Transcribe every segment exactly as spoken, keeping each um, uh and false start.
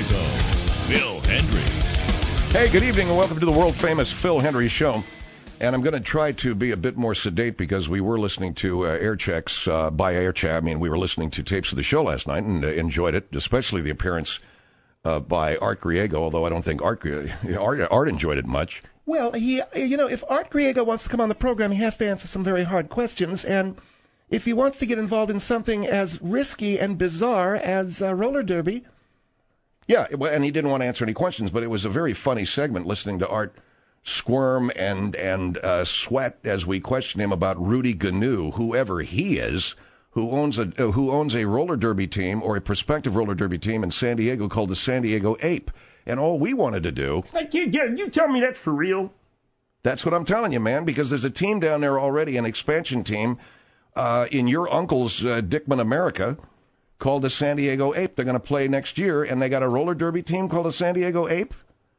Griego, Phil Hendrie. Hey, good evening and welcome to the world-famous Phil Hendrie Show. And I'm going to try to be a bit more sedate because we were listening to uh, air checks uh, by air check. I mean, we were listening to tapes of the show last night and uh, enjoyed it, especially the appearance uh, by Art Griego, although I don't think Art, Art, Art enjoyed it much. Well, he, you know, if Art Griego wants to come on the program, he has to answer some very hard questions. And if he wants to get involved in something as risky and bizarre as uh, roller derby... Yeah, and he didn't want to answer any questions, but it was a very funny segment listening to Art squirm and and uh, sweat as we questioned him about Rudy Gnu, whoever he is, who owns a uh, who owns a roller derby team or a prospective roller derby team in San Diego called the San Diego Ape. And all we wanted to do... Like, you, you tell me that's for real? That's what I'm telling you, man, because there's a team down there already, an expansion team uh, in your uncle's uh, Dickman America called the San Diego Ape. They're going to play next year, and they got a roller derby team called the San Diego Ape.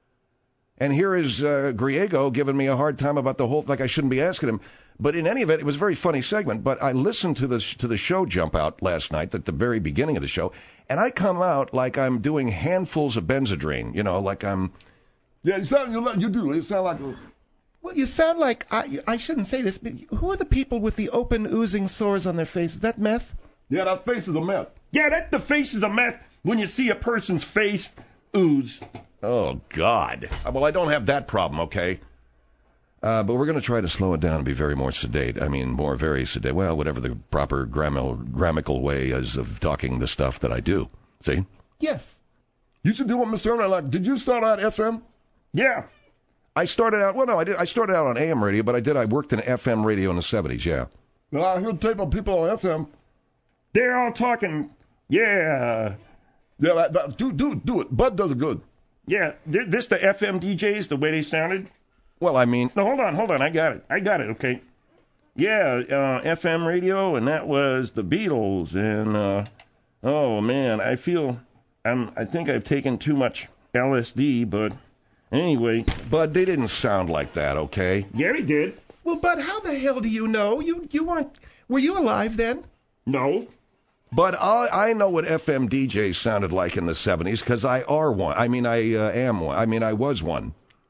And here is uh, Griego giving me a hard time about the whole, like I shouldn't be asking him. But in any event, it was a very funny segment. But I listened to the to the show jump out last night at the very beginning of the show, and I come out like I'm doing handfuls of Benzedrine, you know, like I'm. Yeah, you sound you, you do. You sound like. A... Well, you sound like I. I shouldn't say this, but who are the people with the open oozing sores on their faces? Is that meth? Yeah, that face is a meth. Yeah, that the face is a meth when you see a person's face ooze. Oh, God. Well, I don't have that problem, okay? Uh, but we're going to try to slow it down and be very more sedate. I mean, more very sedate. Well, whatever the proper grammar, grammatical way is of talking the stuff that I do. See? Yes. You should do what Mister Ernie like. Did you start out F M? Yeah. I started out, well, no, I did. I started out on A M radio, but I did. I worked in F M radio in the seventies, yeah. Well, I heard tape of people on F M. They're all talking, yeah. Yeah, that, that, do, do, do it. Bud does it good. Yeah, this the F M D Js, the way they sounded? Well, I mean... No, hold on, hold on, I got it. I got it, okay. Yeah, uh, F M radio, and that was the Beatles, and, uh, oh, man, I feel, I'm, I think I've taken too much L S D, but anyway... Bud, they didn't sound like that, okay? Yeah, he did. Well, Bud, how the hell do you know? You, you weren't... Were you alive then? No. But I, I know what F M D Js sounded like in the seventies because I are one. I mean, I uh, am one. I mean, I was one.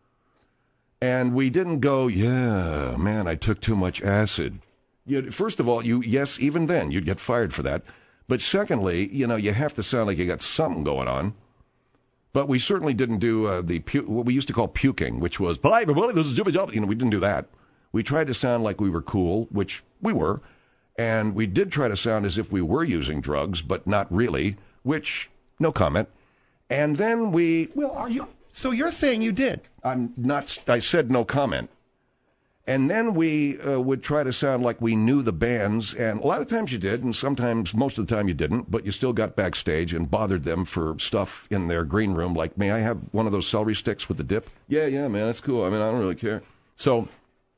And we didn't go, yeah, man, I took too much acid. You, first of all, you yes, even then, you'd get fired for that. But secondly, you know, you have to sound like you got something going on. But we certainly didn't do uh, the pu- what we used to call puking, which was, "Hi, everybody, this is Jimmy Job." You know, we didn't do that. We tried to sound like we were cool, which we were. And we did try to sound as if we were using drugs, but not really, which, no comment. And then we... Well, are you... So you're saying you did? I'm not... I said no comment. And then we uh, would try to sound like we knew the bands, and a lot of times you did, and sometimes, most of the time you didn't, but you still got backstage and bothered them for stuff in their green room, like, may I have one of those celery sticks with the dip? Yeah, yeah, man, that's cool. I mean, I don't really care. So...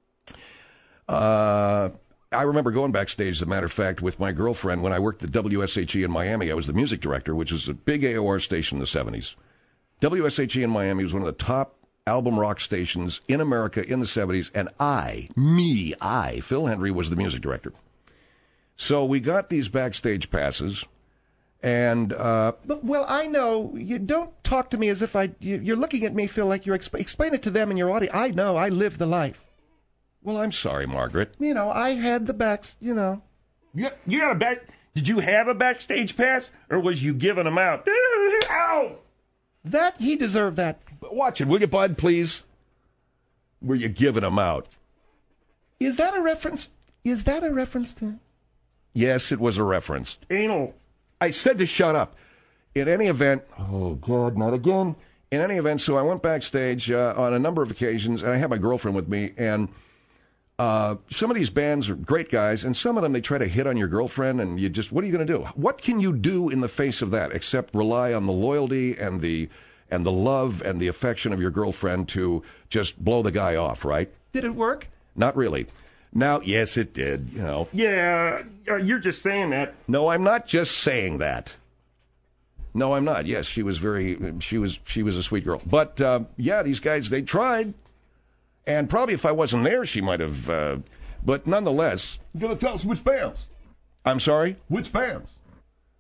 Uh... I remember going backstage, as a matter of fact, with my girlfriend when I worked at W S H E in Miami. I was the music director, which was a big A O R station in the seventies. W S H E in Miami was one of the top album rock stations in America in the seventies, and I, me, I, Phil Hendrie, was the music director. So we got these backstage passes, and... Uh, but, well, I know. You don't talk to me as if I... You, you're looking at me, Phil, like you're... Exp- explain it to them and your audience. I know. I live the life. Well, I'm sorry, Margaret. You know, I had the backs, you know. You, you got a back... Did you have a backstage pass, or was you giving them out? Ow! That, he deserved that. Watch it, will you, Bud, please? Were you giving them out? Is that a reference? Is that a reference to... Yes, it was a reference. Anal. I said to shut up. In any event... Oh, God, not again. In any event, so I went backstage uh, on a number of occasions, and I had my girlfriend with me, and... Uh, some of these bands are great guys, and some of them, they try to hit on your girlfriend, and you just, what are you going to do? What can you do in the face of that except rely on the loyalty and the and the love and the affection of your girlfriend to just blow the guy off, right? Did it work? Not really. Now, yes, it did, you know. Yeah, uh, you're just saying that. No, I'm not just saying that. No, I'm not. Yes, she was very, she was, she was a sweet girl. But, uh, yeah, these guys, they tried. And probably if I wasn't there, she might have. Uh, but nonetheless. You're going to tell us which bands? I'm sorry? Which bands?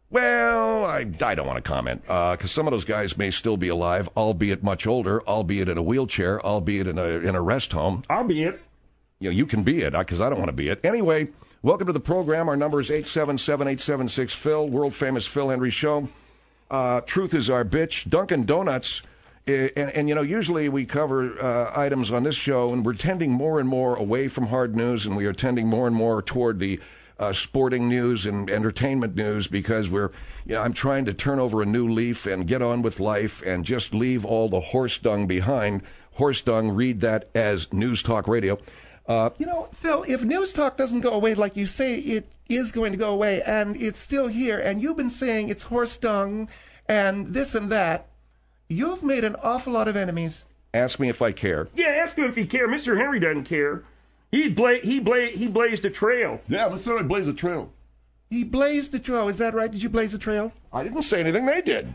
Well, I, I don't want to comment, because uh, some of those guys may still be alive, albeit much older, albeit in a wheelchair, albeit in a in a rest home. I'll be it. You know, you can be it, because I don't want to be it. Anyway, welcome to the program. Our number is eight seven seven, eight seven six, Phil, world-famous Phil Hendrie Show. Uh, truth is our bitch. Dunkin' Donuts, uh, and, and, you know, usually we cover uh, items on this show, and we're tending more and more away from hard news, and we are tending more and more toward the Uh, sporting news and entertainment news, because we're, you know, I'm trying to turn over a new leaf and get on with life and just leave all the horse dung behind. Horse dung, read that as News Talk Radio. Uh, You know, Phil, if News Talk doesn't go away like you say it is going to go away, and it's still here, and you've been saying it's horse dung and this and that, you've made an awful lot of enemies. ask me if I care. Yeah, ask him if he care. Mister Henry doesn't care. He bla- he bla- he blazed a trail. Yeah, let's certainly blaze a trail. He blazed the trail. Is that right? Did you blaze the trail? I didn't say anything. They did.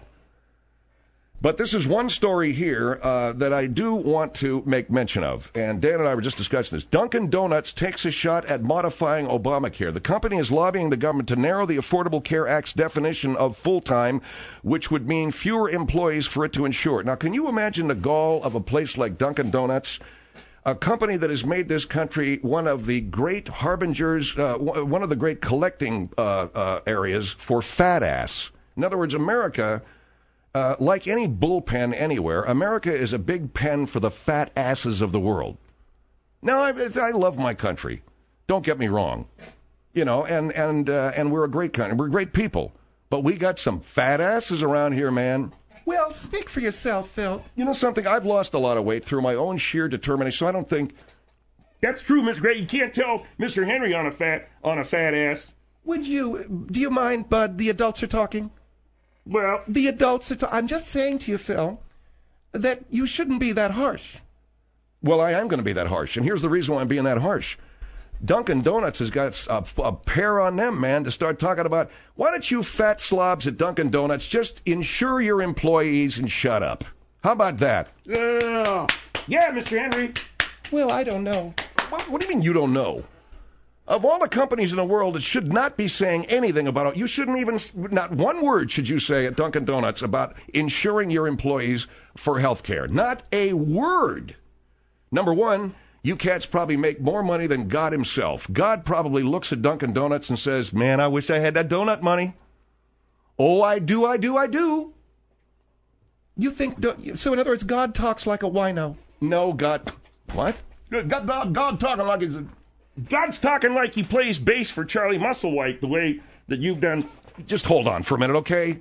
But this is one story here uh, that I do want to make mention of. And Dan and I were just discussing this. Dunkin' Donuts takes a shot at modifying Obamacare. The company is lobbying the government to narrow the Affordable Care Act's definition of full-time, which would mean fewer employees for it to insure. Now, can you imagine the gall of a place like Dunkin' Donuts? A company that has made this country one of the great harbingers, uh, one of the great collecting uh, uh, areas for fat ass. In other words, America, uh, like any bullpen anywhere, America is a big pen for the fat asses of the world. Now, I, I love my country. Don't get me wrong. You know, and, and, uh, and we're a great country. We're great people. But we got some fat asses around here, man. Well, speak for yourself, Phil. You know something? I've lost a lot of weight through my own sheer determination, so I don't think... That's true, Mister Gray. You can't tell Mister Henry on a fat on a fat ass. Would you... Do you mind, Bud? The adults are talking. Well, The adults are talking. I'm just saying to you, Phil, that you shouldn't be that harsh. Well, I am going to be that harsh, and here's the reason why I'm being that harsh. Dunkin' Donuts has got a, a pair on them, man, to start talking about, why don't you fat slobs at Dunkin' Donuts just insure your employees and shut up? How about that? uh, yeah, Mister Henry. Well, I don't know. What, what do you mean you don't know? Of all the companies in the world, it should not be saying anything about it. You shouldn't even, not one word should you say at Dunkin' Donuts about insuring your employees for health care. Not a word. Number one, you cats probably make more money than God himself. God probably looks at Dunkin' Donuts and says, man, I wish I had that donut money. Oh, I do, I do, I do. You think... So, in other words, God talks like a wino. No, God... What? God, God, God talking like he's a... God's talking like he plays bass for Charlie Musselwhite, the way that you've done. Just hold on for a minute, okay?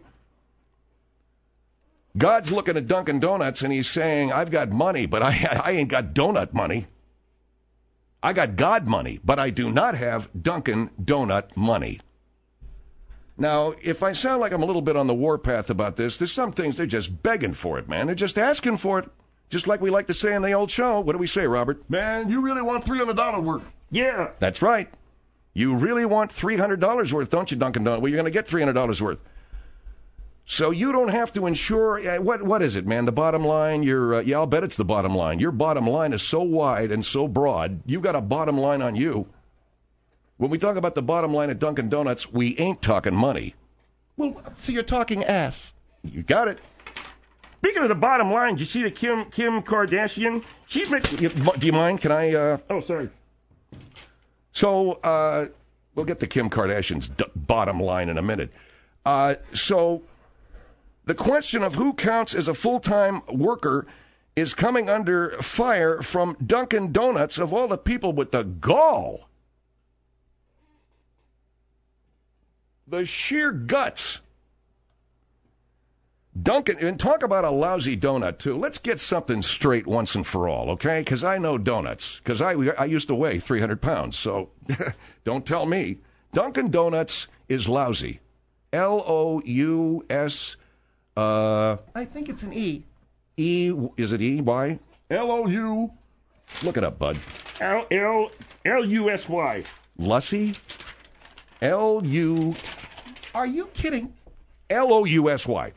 God's looking at Dunkin' Donuts and he's saying, I've got money, but I, I ain't got donut money. I got God money, but I do not have Dunkin' Donut money. Now, if I sound like I'm a little bit on the warpath about this, there's some things they're just begging for it, man. They're just asking for it. Just like we like to say in the old show. What do we say, Robert? Man, you really want three hundred dollars worth. Yeah. That's right. You really want three hundred dollars worth, don't you, Dunkin' Donuts? Well, you're going to get three hundred dollars worth. So you don't have to insure. Uh, what What is it, man? The bottom line, you're, uh, yeah, I'll bet it's the bottom line. Your bottom line is so wide and so broad, you've got a bottom line on you. When we talk about the bottom line at Dunkin' Donuts, we ain't talking money. Well, so you're talking ass. You got it. Speaking of the bottom line, did you see the Kim Kim Kardashian? She's been. You- Do you mind? Can I... Uh... Oh, sorry. So, uh, we'll get to Kim Kardashian's d- bottom line in a minute. Uh, so, the question of who counts as a full-time worker is coming under fire from Dunkin' Donuts, of all the people with the gall. The sheer guts. Dunkin', and talk about a lousy donut, too. Let's get something straight once and for all, okay? Because I know donuts. Because I, I used to weigh three hundred pounds, so don't tell me. Dunkin' Donuts is lousy. L O U S, uh... I think it's an E. E, is it E? Why? L O U. Look it up, bud. L L L U S Y. Lussy? L U... Are you kidding? L O U S Y.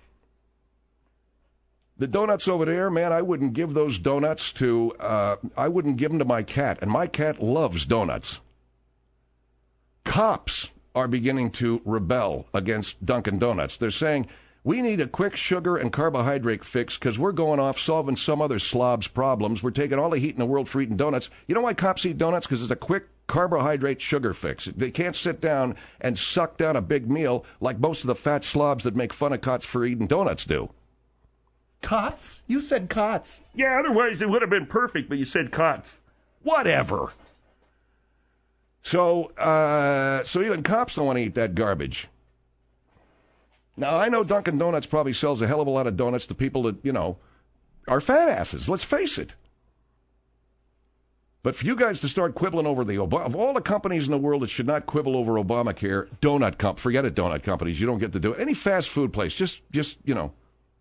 The donuts over there, man, I wouldn't give those donuts to, uh, I wouldn't give them to my cat, and my cat loves donuts. Cops are beginning to rebel against Dunkin' Donuts. They're saying, we need a quick sugar and carbohydrate fix because we're going off solving some other slob's problems. We're taking all the heat in the world for eating donuts. You know why cops eat donuts? Because it's a quick carbohydrate sugar fix. They can't sit down and suck down a big meal like most of the fat slobs that make fun of cops for eating donuts do. Cots? You said cots. Yeah, otherwise it would have been perfect, but you said cots. Whatever. So, uh, so even cops don't want to eat that garbage. Now, I know Dunkin' Donuts probably sells a hell of a lot of donuts to people that, you know, are fat asses. Let's face it. But for you guys to start quibbling over the Obama, of all the companies in the world that should not quibble over Obamacare, donut comp, forget it, donut companies. You don't get to do it. Any fast food place, just, just, you know,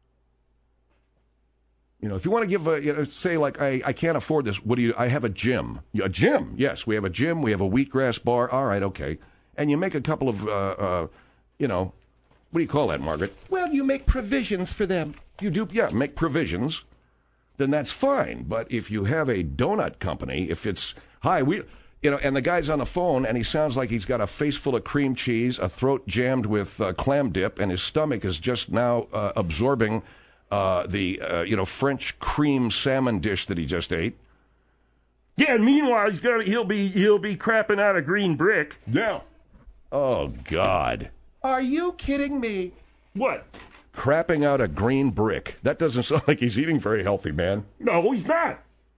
you know, if you want to give a, you know, say like, I, I can't afford this. What do you? I have a gym. A gym? Yes, we have a gym. We have a wheatgrass bar. All right, okay. And you make a couple of, uh, uh, you know. What do you call that, Margaret? Well, you make provisions for them. You do, yeah, make provisions. Then that's fine. But if you have a donut company, if it's, hi, we, you know, and the guy's on the phone and he sounds like he's got a face full of cream cheese, a throat jammed with uh, clam dip, and his stomach is just now uh, absorbing uh, the, uh, you know, French cream salmon dish that he just ate. Yeah, and meanwhile, he's gonna, he'll be, he'll be crapping out a green brick. Yeah. Oh, God. Are you kidding me? What? Crapping out a green brick. That doesn't sound like he's eating very healthy, man. No, he's not.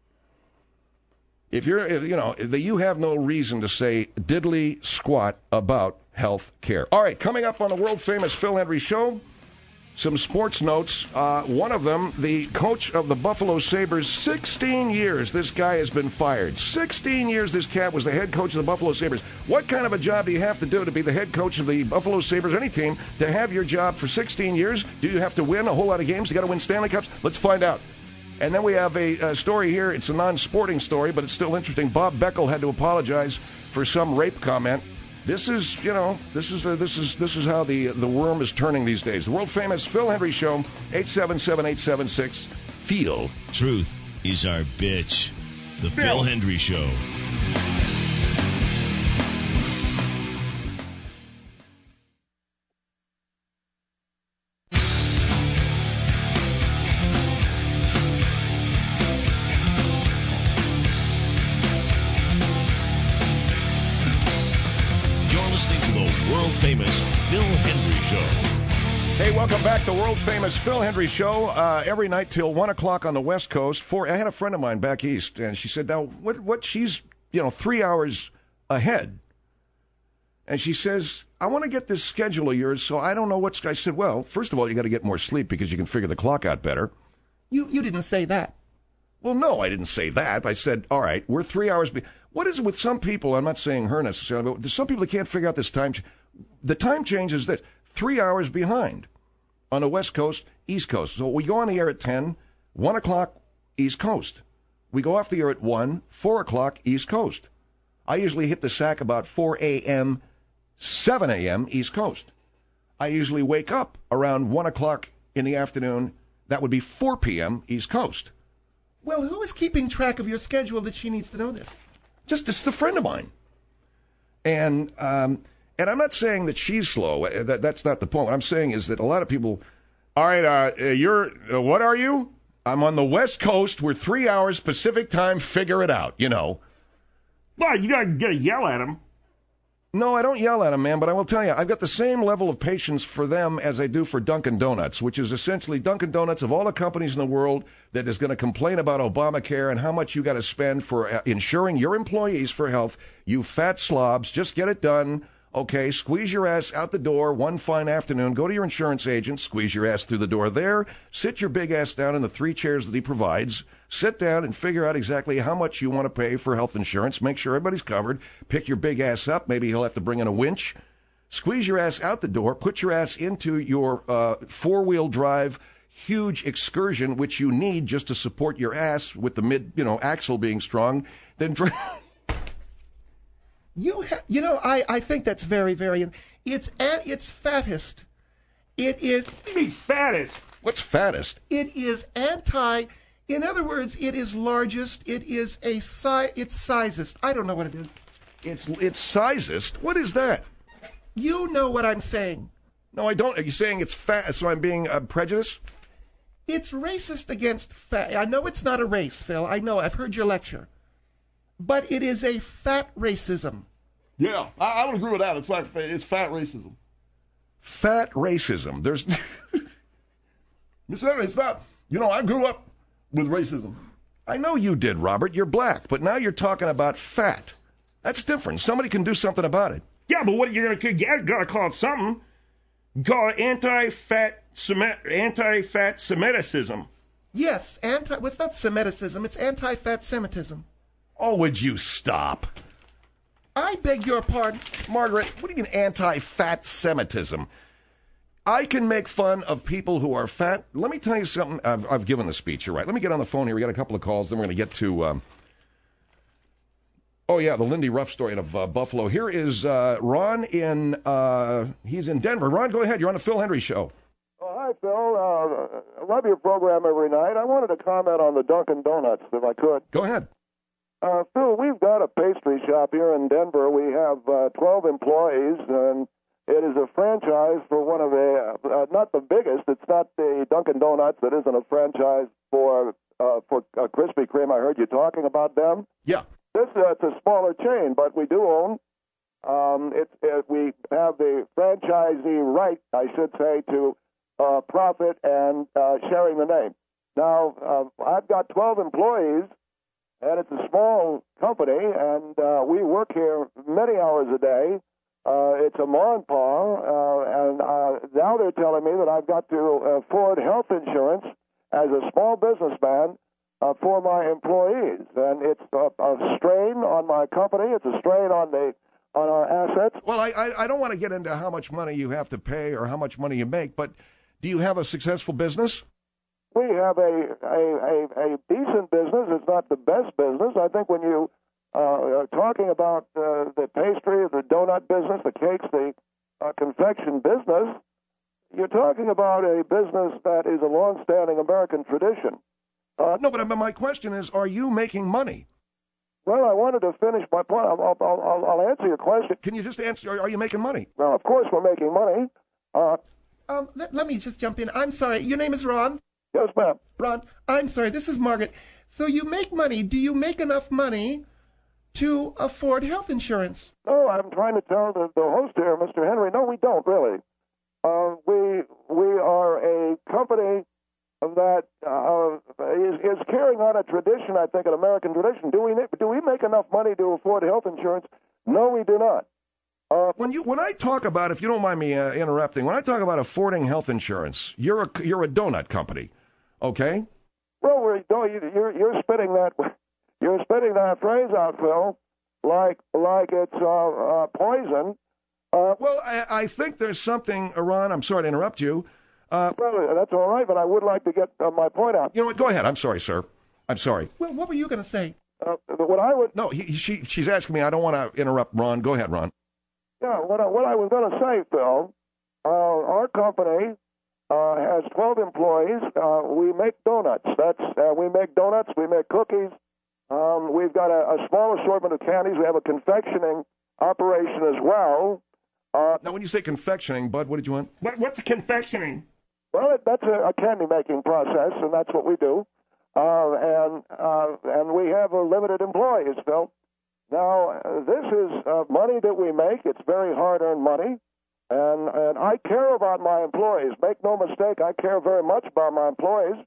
If you're, you know, you have no reason to say diddly squat about health care. All right, coming up on the world-famous Phil Hendrie Show, some sports notes. Uh, one of them, the coach of the Buffalo Sabres, sixteen years this guy has been fired. sixteen years this cat was the head coach of the Buffalo Sabres. What kind of a job do you have to do to be the head coach of the Buffalo Sabres, any team, to have your job for sixteen years? Do you have to win a whole lot of games? You got to win Stanley Cups? Let's find out. And then we have a, a story here. It's a non-sporting story, but it's still interesting. Bob Beckel had to apologize for some rape comment. This is, you know, this is uh, this is this is how the the worm is turning these days. The world famous Phil Hendrie Show, eight seven seven, eight seven six, FEEL. Truth is our bitch. The Phil, Phil Hendrie Show. Famous Phil Hendrie Show. Hey, welcome back to world-famous Phil Hendrie Show. Uh, every night till one o'clock on the West Coast. For I had a friend of mine back east, and she said, now, what, what she's, you know, three hours ahead. And she says, I want to get this schedule of yours, so I don't know what's... I said, well, first of all, you got to get more sleep because you can figure the clock out better. You you didn't say that. Well, no, I didn't say that. I said, all right, we're three hours... Be- what is it with some people? I'm not saying her necessarily, but there's some people that can't figure out this time... Ch- The time change is that three hours behind on the West Coast, East Coast. So we go on the air at ten, one o'clock, East Coast. We go off the air at one, four o'clock, East Coast. I usually hit the sack about four a.m., seven a.m., East Coast. I usually wake up around one o'clock in the afternoon. That would be four p.m., East Coast. Well, who is keeping track of your schedule that she needs to know this? Just, it's a friend of mine. And, um... And I'm not saying that she's slow. That, that's not the point. What I'm saying is that a lot of people, all right, uh, you're, uh, what are you? I'm on the West Coast. We're three hours Pacific time. Figure it out, you know. Well, you gotta, gotta yell at them. No, I don't yell at them, man, but I will tell you, I've got the same level of patience for them as I do for Dunkin' Donuts, which is essentially Dunkin' Donuts, of all the companies in the world, that is going to complain about Obamacare and how much you got to spend for uh, insuring your employees for health. You fat slobs, just get it done. Okay, squeeze your ass out the door one fine afternoon, go to your insurance agent, squeeze your ass through the door there, sit your big ass down in the three chairs that he provides, sit down and figure out exactly how much you want to pay for health insurance, make sure everybody's covered, pick your big ass up, maybe he'll have to bring in a winch, squeeze your ass out the door, put your ass into your uh, four-wheel drive huge excursion, which you need just to support your ass with the mid, you know, axle being strong, then drive... You ha- you know, I, I think that's very, very... It's at its fattest. It is... What do you mean fattest? What's fattest? It is anti... In other words, it is largest. It is a si- It's sizest. I don't know what it is. It's it's sizest? What is that? You know what I'm saying. No, I don't. Are you saying it's fat, so I'm being uh, prejudiced? It's racist against fat. I know it's not a race, Phil. I know. I've heard your lecture. But it is a fat racism. Yeah, I, I would agree with that. It's like it's fat racism. Fat racism. There's. Mister Henry, it's not. You know, I grew up with racism. I know you did, Robert. You're black, but now you're talking about fat. That's different. Somebody can do something about it. Yeah, but what you're gonna you gotta call it something. You call it anti-fat anti-fat Semitism. Yes, anti. What's not Semitism? It's anti-fat Semitism. Oh, would you stop? I beg your pardon. Margaret, what do you mean anti-fat Semitism? I can make fun of people who are fat. Let me tell you something. I've, I've given the speech, you're right. Let me get on the phone here. We got a couple of calls, then we're going to get to, um... oh, yeah, the Lindy Ruff story out of uh, Buffalo. Here is uh, Ron in, uh, he's in Denver. Ron, go ahead. You're on the Phil Hendry Show. Oh, hi, Phil. Uh, I love your program every night. I wanted to comment on the Dunkin' Donuts, if I could. Go ahead. Uh, Phil, we've got a pastry shop here in Denver. We have uh, twelve employees, and it is a franchise for one of the, uh, not the biggest. It's not the Dunkin' Donuts that isn't a franchise for uh, for uh, Krispy Kreme. I heard you talking about them. Yeah. This uh, it's a smaller chain, but we do own. Um, it, it, we have the franchisee right, I should say, to uh, profit and uh, sharing the name. Now, uh, I've got twelve employees. And it's a small company, and uh, we work here many hours a day. Uh, it's a ma and pa, uh, and uh, now they're telling me that I've got to afford health insurance as a small businessman uh, for my employees. And it's a, a strain on my company. It's a strain on the on our assets. Well, I, I, I don't want to get into how much money you have to pay or how much money you make, but do you have a successful business? We have a, a, a, a decent business. It's not the best business. I think when you uh, are talking about uh, the pastry, the donut business, the cakes, the uh, confection business, you're talking about a business that is a long-standing American tradition. Uh, no, but my question is, are you making money? Well, I wanted to finish my point. I'll, I'll, I'll, I'll answer your question. Can you just answer, are, are you making money? Well, of course we're making money. Uh, um, let, let me just jump in. I'm sorry. Your name is Ron? Yes, ma'am. Ron, I'm sorry. This is Margaret. So you make money. Do you make enough money to afford health insurance? No, I'm trying to tell the, the host here, Mister Henry, no, we don't really. Uh, we we are a company that uh, is, is carrying on a tradition, I think, an American tradition. Do we do we make enough money to afford health insurance? No, we do not. Uh, when you when I talk about, if you don't mind me uh, interrupting, when I talk about affording health insurance, you're a you're a donut company, okay? Well, we're, no, you're you're spitting that you're spitting that phrase out, Phil, like like it's uh, uh, poison. Uh, well, I, I think there's something, Ron. I'm sorry to interrupt you. Uh, well, that's all right, but I would like to get uh, my point out. You know what? Go ahead. I'm sorry, sir. I'm sorry. Well, what were you going to say? Uh, what I would no, he, she she's asking me. I don't want to interrupt Ron. Go ahead, Ron. Yeah, what I, what I was going to say, Phil, uh, our company uh, has twelve employees. Uh, we make donuts. That's uh, we make donuts. We make cookies. Um, we've got a, a small assortment of candies. We have a confectioning operation as well. Uh, now, when you say confectioning, Bud, what did you want? What, what's confectioning? Well, it, that's a, a candy-making process, and that's what we do. Uh, and uh, and we have a limited employees, Phil. Now, uh, this is uh, money that we make. It's very hard-earned money, and and I care about my employees. Make no mistake, I care very much about my employees.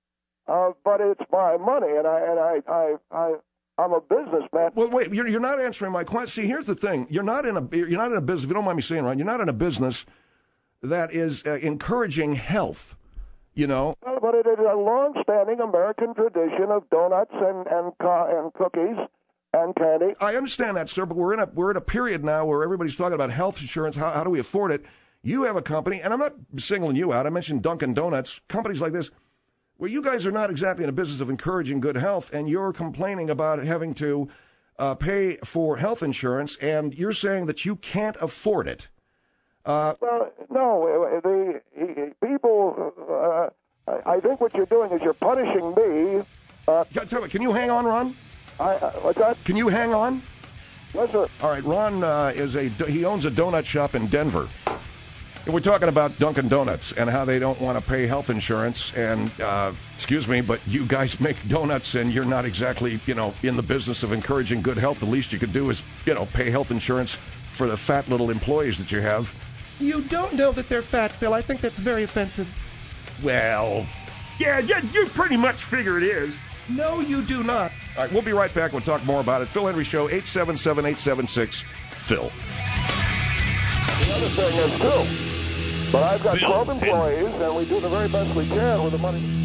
Uh, but it's my money, and I and I I, I I'm a businessman. Well, wait, you're you're not answering my question. See, here's the thing: you're not in a you're not in a business. If you don't mind me saying, right, you're not in a business that is uh, encouraging health. You know. Well, but it is a long-standing American tradition of donuts and and and cookies. And candy. I understand that, sir, but we're in a we're in a period now where everybody's talking about health insurance. How, how do we afford it? You have a company, and I'm not singling you out. I mentioned Dunkin' Donuts, companies like this, where you guys are not exactly in a business of encouraging good health, and you're complaining about having to uh, pay for health insurance, and you're saying that you can't afford it. Uh, well, no, the, the people. Uh, I think what you're doing is you're punishing me. Uh, can you hang on, Ron? I, uh, what's that? Can you hang on? Yes, sir. All right, Ron uh, is a he owns a donut shop in Denver. And we're talking about Dunkin' Donuts and how they don't want to pay health insurance. And uh, excuse me, but you guys make donuts, and you're not exactly, you know, in the business of encouraging good health. The least you could do is, you know, pay health insurance for the fat little employees that you have. You don't know that they're fat, Phil. I think that's very offensive. Well, Yeah, you, you pretty much figure it is. No, you do not. all right, we'll be right back. We'll talk more about it. Phil Henry Show, eight seven seven, eight seven six, Phil. The other thing is, too, but I've got Phil twelve Henry. employees, and we do the very best we can with the money.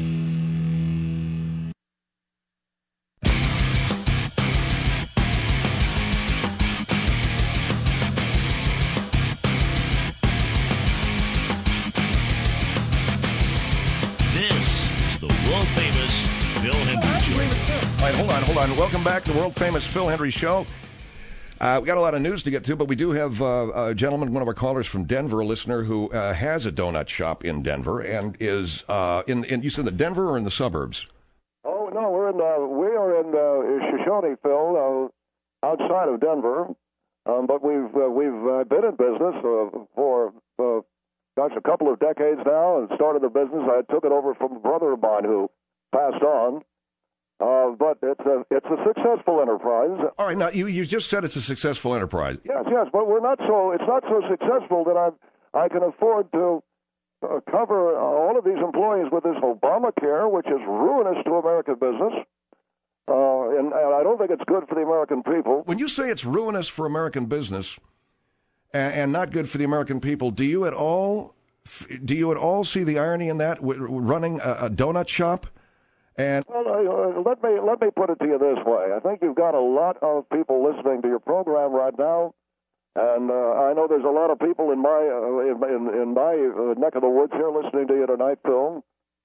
This is the world famous Phil Henry Show. All right, hold on, hold on. Welcome back to the world-famous Phil Henry Show. Uh, we got a lot of news to get to, but we do have uh, a gentleman, one of our callers from Denver, a listener who uh, has a donut shop in Denver and is uh, in, in, you said the Denver or in the suburbs? Oh no, we're in uh, we are in uh, Shoshone, Phil, uh, outside of Denver. Um, but we've uh, we've uh, been in business uh, for uh, gosh a couple of decades now, and started the business. I took it over from a brother of mine who passed on. Uh, but it's a it's a successful enterprise. All right, now you, you just said it's a successful enterprise. Yes, yes, but we're not so. It's not so successful that I I can afford to uh, cover uh, all of these employees with this Obamacare, which is ruinous to American business. Uh, and, and I don't think it's good for the American people. When you say it's ruinous for American business and, and not good for the American people, do you at all do you at all see the irony in that, w- running a, a donut shop? And Well, uh, let me let me put it to you this way. I think you've got a lot of people listening to your program right now, and uh, I know there's a lot of people in my uh, in, in, in my uh, neck of the woods here listening to you tonight, Phil.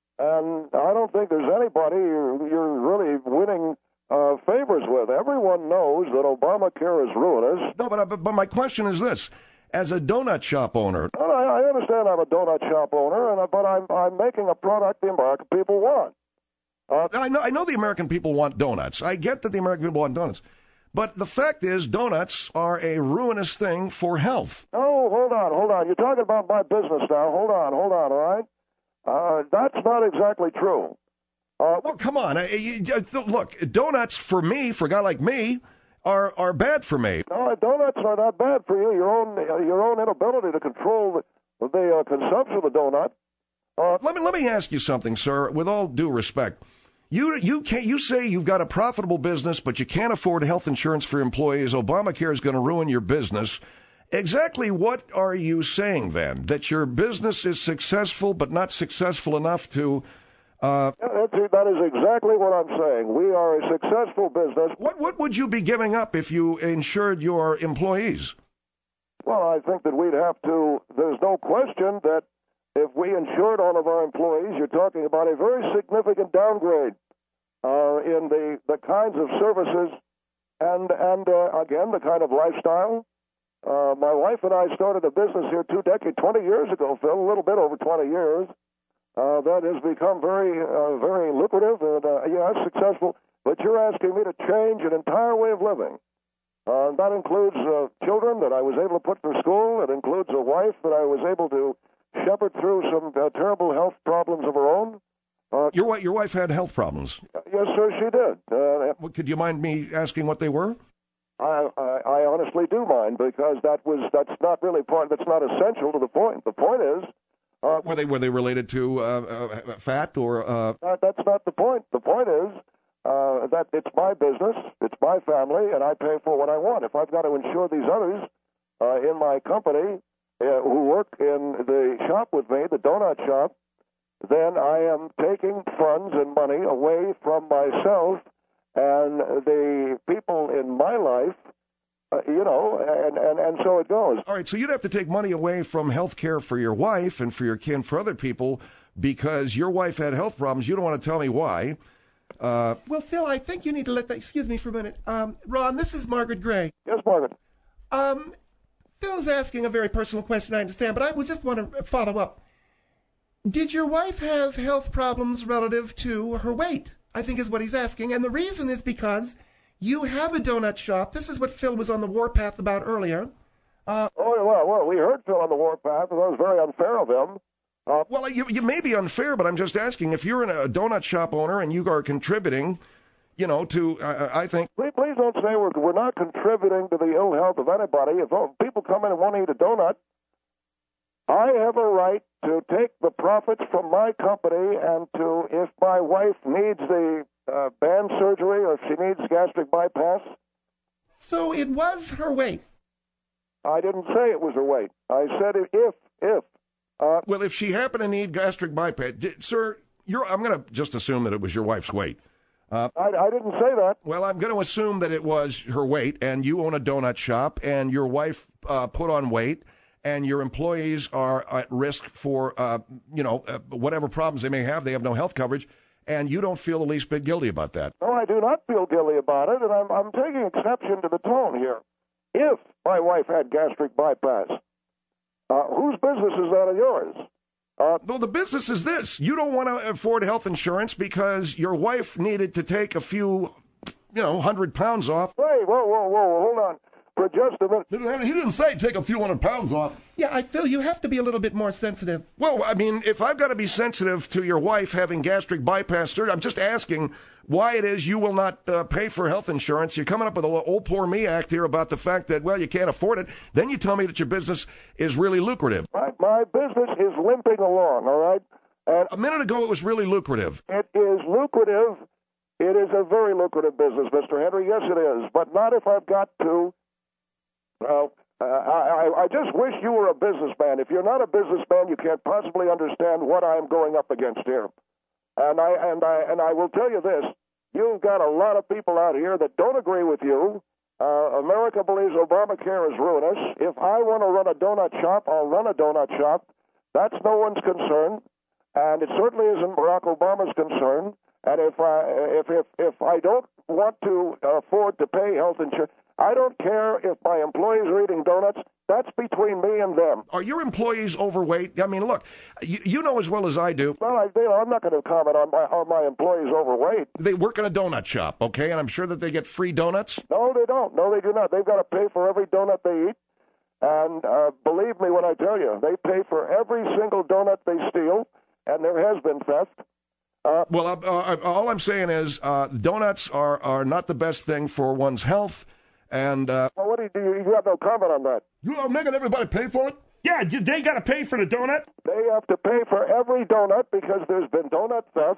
And I don't think there's anybody you're, you're really winning uh, favors with. Everyone knows that Obamacare is ruinous. no, but, I- but but my question is this: as a donut shop owner, Well, I, I understand I'm a donut shop owner, and but I'm I'm making a product the American people want. Uh, I know I know the American people want donuts. I get that the American people want donuts, but the fact is, donuts are a ruinous thing for health. Oh, hold on, hold on. You're talking about my business now. Hold on, hold on, all right? Uh, that's not exactly true. Uh, Well, come on. Uh, you- you- Look, donuts for me, for a guy like me, are are bad for me. no, donuts are not bad for you. Your own uh, your own inability to control the, the uh, consumption of the donut. Uh, Let me let me ask you something, sir. With all due respect, you you can't you say you've got a profitable business, but you can't afford health insurance for employees. Obamacare is going to ruin your business. Exactly what are you saying then? That your business is successful, but not successful enough to. Uh, that's, that is exactly what I'm saying. We are a successful business. what what would you be giving up if you insured your employees? Well, I think that we'd have to. There's no question that if we insured all of our employees, you're talking about a very significant downgrade uh, in the, the kinds of services and, and uh, again, the kind of lifestyle. Uh, my wife and I started a business here two decades, twenty years ago, Phil, a little bit over twenty years. Uh, that has become very, uh, very lucrative and, uh, yeah, successful. But you're asking me to change an entire way of living. Uh, that includes uh, children that I was able to put through school. It includes a wife that I was able to shepherd through some uh, terrible health problems of her own. Uh, Your wi- your wife had health problems. yes, sir, she did. Uh, What- Could you mind me asking what they were? I, I, I honestly do mind because that was that's not really part. That's not essential to the point. The point is, uh, Were they were they related to uh, uh, fat or? Uh... that, that's not the point. The point is uh, that it's my business, it's my family, and I pay for what I want. If I've got to insure these others uh, in my company uh, who work in the shop with me, the donut shop, then I am taking funds and money away from myself and the people in my life, uh, you know, and, and, and so it goes. All right, so you'd have to take money away from health care for your wife and for your kin, for other people, because your wife had health problems. You don't want to tell me why. Uh, Well, Phil, I think you need to let that. Excuse me for a minute. Um, Ron, this is Margaret Gray. Yes, Margaret. Um, Phil's asking a very personal question, I understand, but I would just want to follow up. Did your wife have health problems relative to her weight? I think is what he's asking. And the reason is because You have a donut shop. This is what Phil was on the warpath about earlier. Uh, oh, well, well, we heard Phil on the warpath, and that was very unfair of him. Uh, well, you, you may be unfair, but I'm just asking, if you're a donut shop owner and you are contributing, you know, to, uh, I think... Please, please don't say we're, we're not contributing to the ill health of anybody. If oh, people come in and want to eat a donut, I have a right to take the profits from my company and to, if my wife needs the uh, band surgery or if she needs gastric bypass... So it was her weight. I didn't say it was her weight. I said if, if. Uh, well, if she happened to need gastric bypass, did, sir, you're, I'm going to just assume that it was your wife's weight. Uh, I, I didn't say that. Well, I'm going to assume that it was her weight, and you own a donut shop, and your wife uh, put on weight, and your employees are at risk for, uh, you know, uh, whatever problems they may have. They have no health coverage, and you don't feel the least bit guilty about that. No, I do not feel guilty about it, and I'm, I'm taking exception to the tone here. If my wife had gastric bypass, uh, whose business is that of yours? Uh, well, the business is this. You don't want to afford health insurance because your wife needed to take a few, you know, hundred pounds off. Wait, whoa, whoa, whoa, hold on. For just a minute. He didn't say take a few hundred pounds off. Yeah, I feel you have to be a little bit more sensitive. Well, I mean, if I've got to be sensitive to your wife having gastric bypass surgery, I'm just asking why it is you will not uh, pay for health insurance. You're coming up with a old poor me act here about the fact that, well, you can't afford it. Then you tell me that your business is really lucrative. My, my business is limping along, all right? And a minute ago, it was really lucrative. It is lucrative. It is a very lucrative business, Mister Henry. Yes, it is. But not if I've got to... Well, uh, I, I just wish you were a businessman. If you're not a businessman, you can't possibly understand what I'm going up against here. And I and I and I will tell you this: you've got a lot of people out here that don't agree with you. Uh, America believes Obamacare is ruinous. If I want to run a donut shop, I'll run a donut shop. That's no one's concern, and it certainly isn't Barack Obama's concern. And if I if if if I don't want to afford to pay health insurance, I don't care if my employees are eating donuts. That's between me and them. Are your employees overweight? I mean, look, you, you know as well as I do. Well, I, you know, I'm not going to comment on my on my employees overweight. They work in a donut shop, okay? And I'm sure that they get free donuts. No, they don't. No, they do not. They've got to pay for every donut they eat. And uh, believe me when I tell you, they pay for every single donut they steal, and there has been theft. Uh, well, uh, uh, all I'm saying is uh, donuts are, are not the best thing for one's health. And uh, well, what do you do? You have no comment on that. You are making everybody pay for it? Yeah, they got to pay for the donut? They have to pay for every donut because there's been donut theft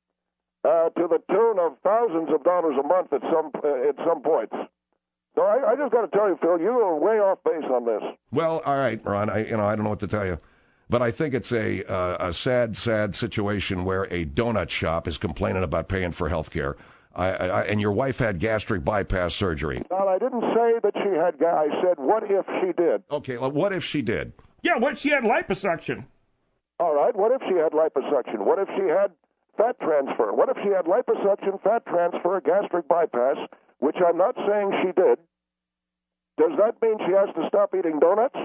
uh, to the tune of thousands of dollars a month at some uh, at some points. So I, I just got to tell you, Phil, you are way off base on this. Well, all right, Ron. I you know I don't know what to tell you, but I think it's a uh, a sad, sad situation where a donut shop is complaining about paying for health care. I, I, and your wife had gastric bypass surgery. Well, I didn't say that she had. I said, what if she did? Okay, well, what if she did? Yeah, what if she had liposuction? All right, what if she had liposuction? What if she had fat transfer? What if she had liposuction, fat transfer, gastric bypass, which I'm not saying she did? Does that mean she has to stop eating donuts?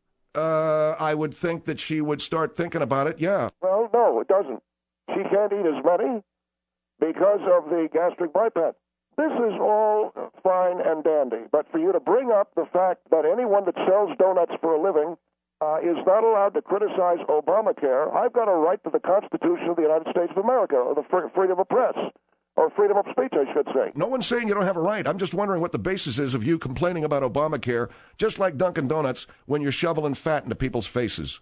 Uh, I would think that she would start thinking about it, yeah. Well, no, it doesn't. She can't eat as many because of the gastric bypass. This is all fine and dandy, but for you to bring up the fact that anyone that sells donuts for a living uh, is not allowed to criticize Obamacare, I've got a right to the Constitution of the United States of America, or the fr- freedom of press, or freedom of speech, I should say. No one's saying you don't have a right. I'm just wondering what the basis is of you complaining about Obamacare, just like Dunkin' Donuts, when you're shoveling fat into people's faces.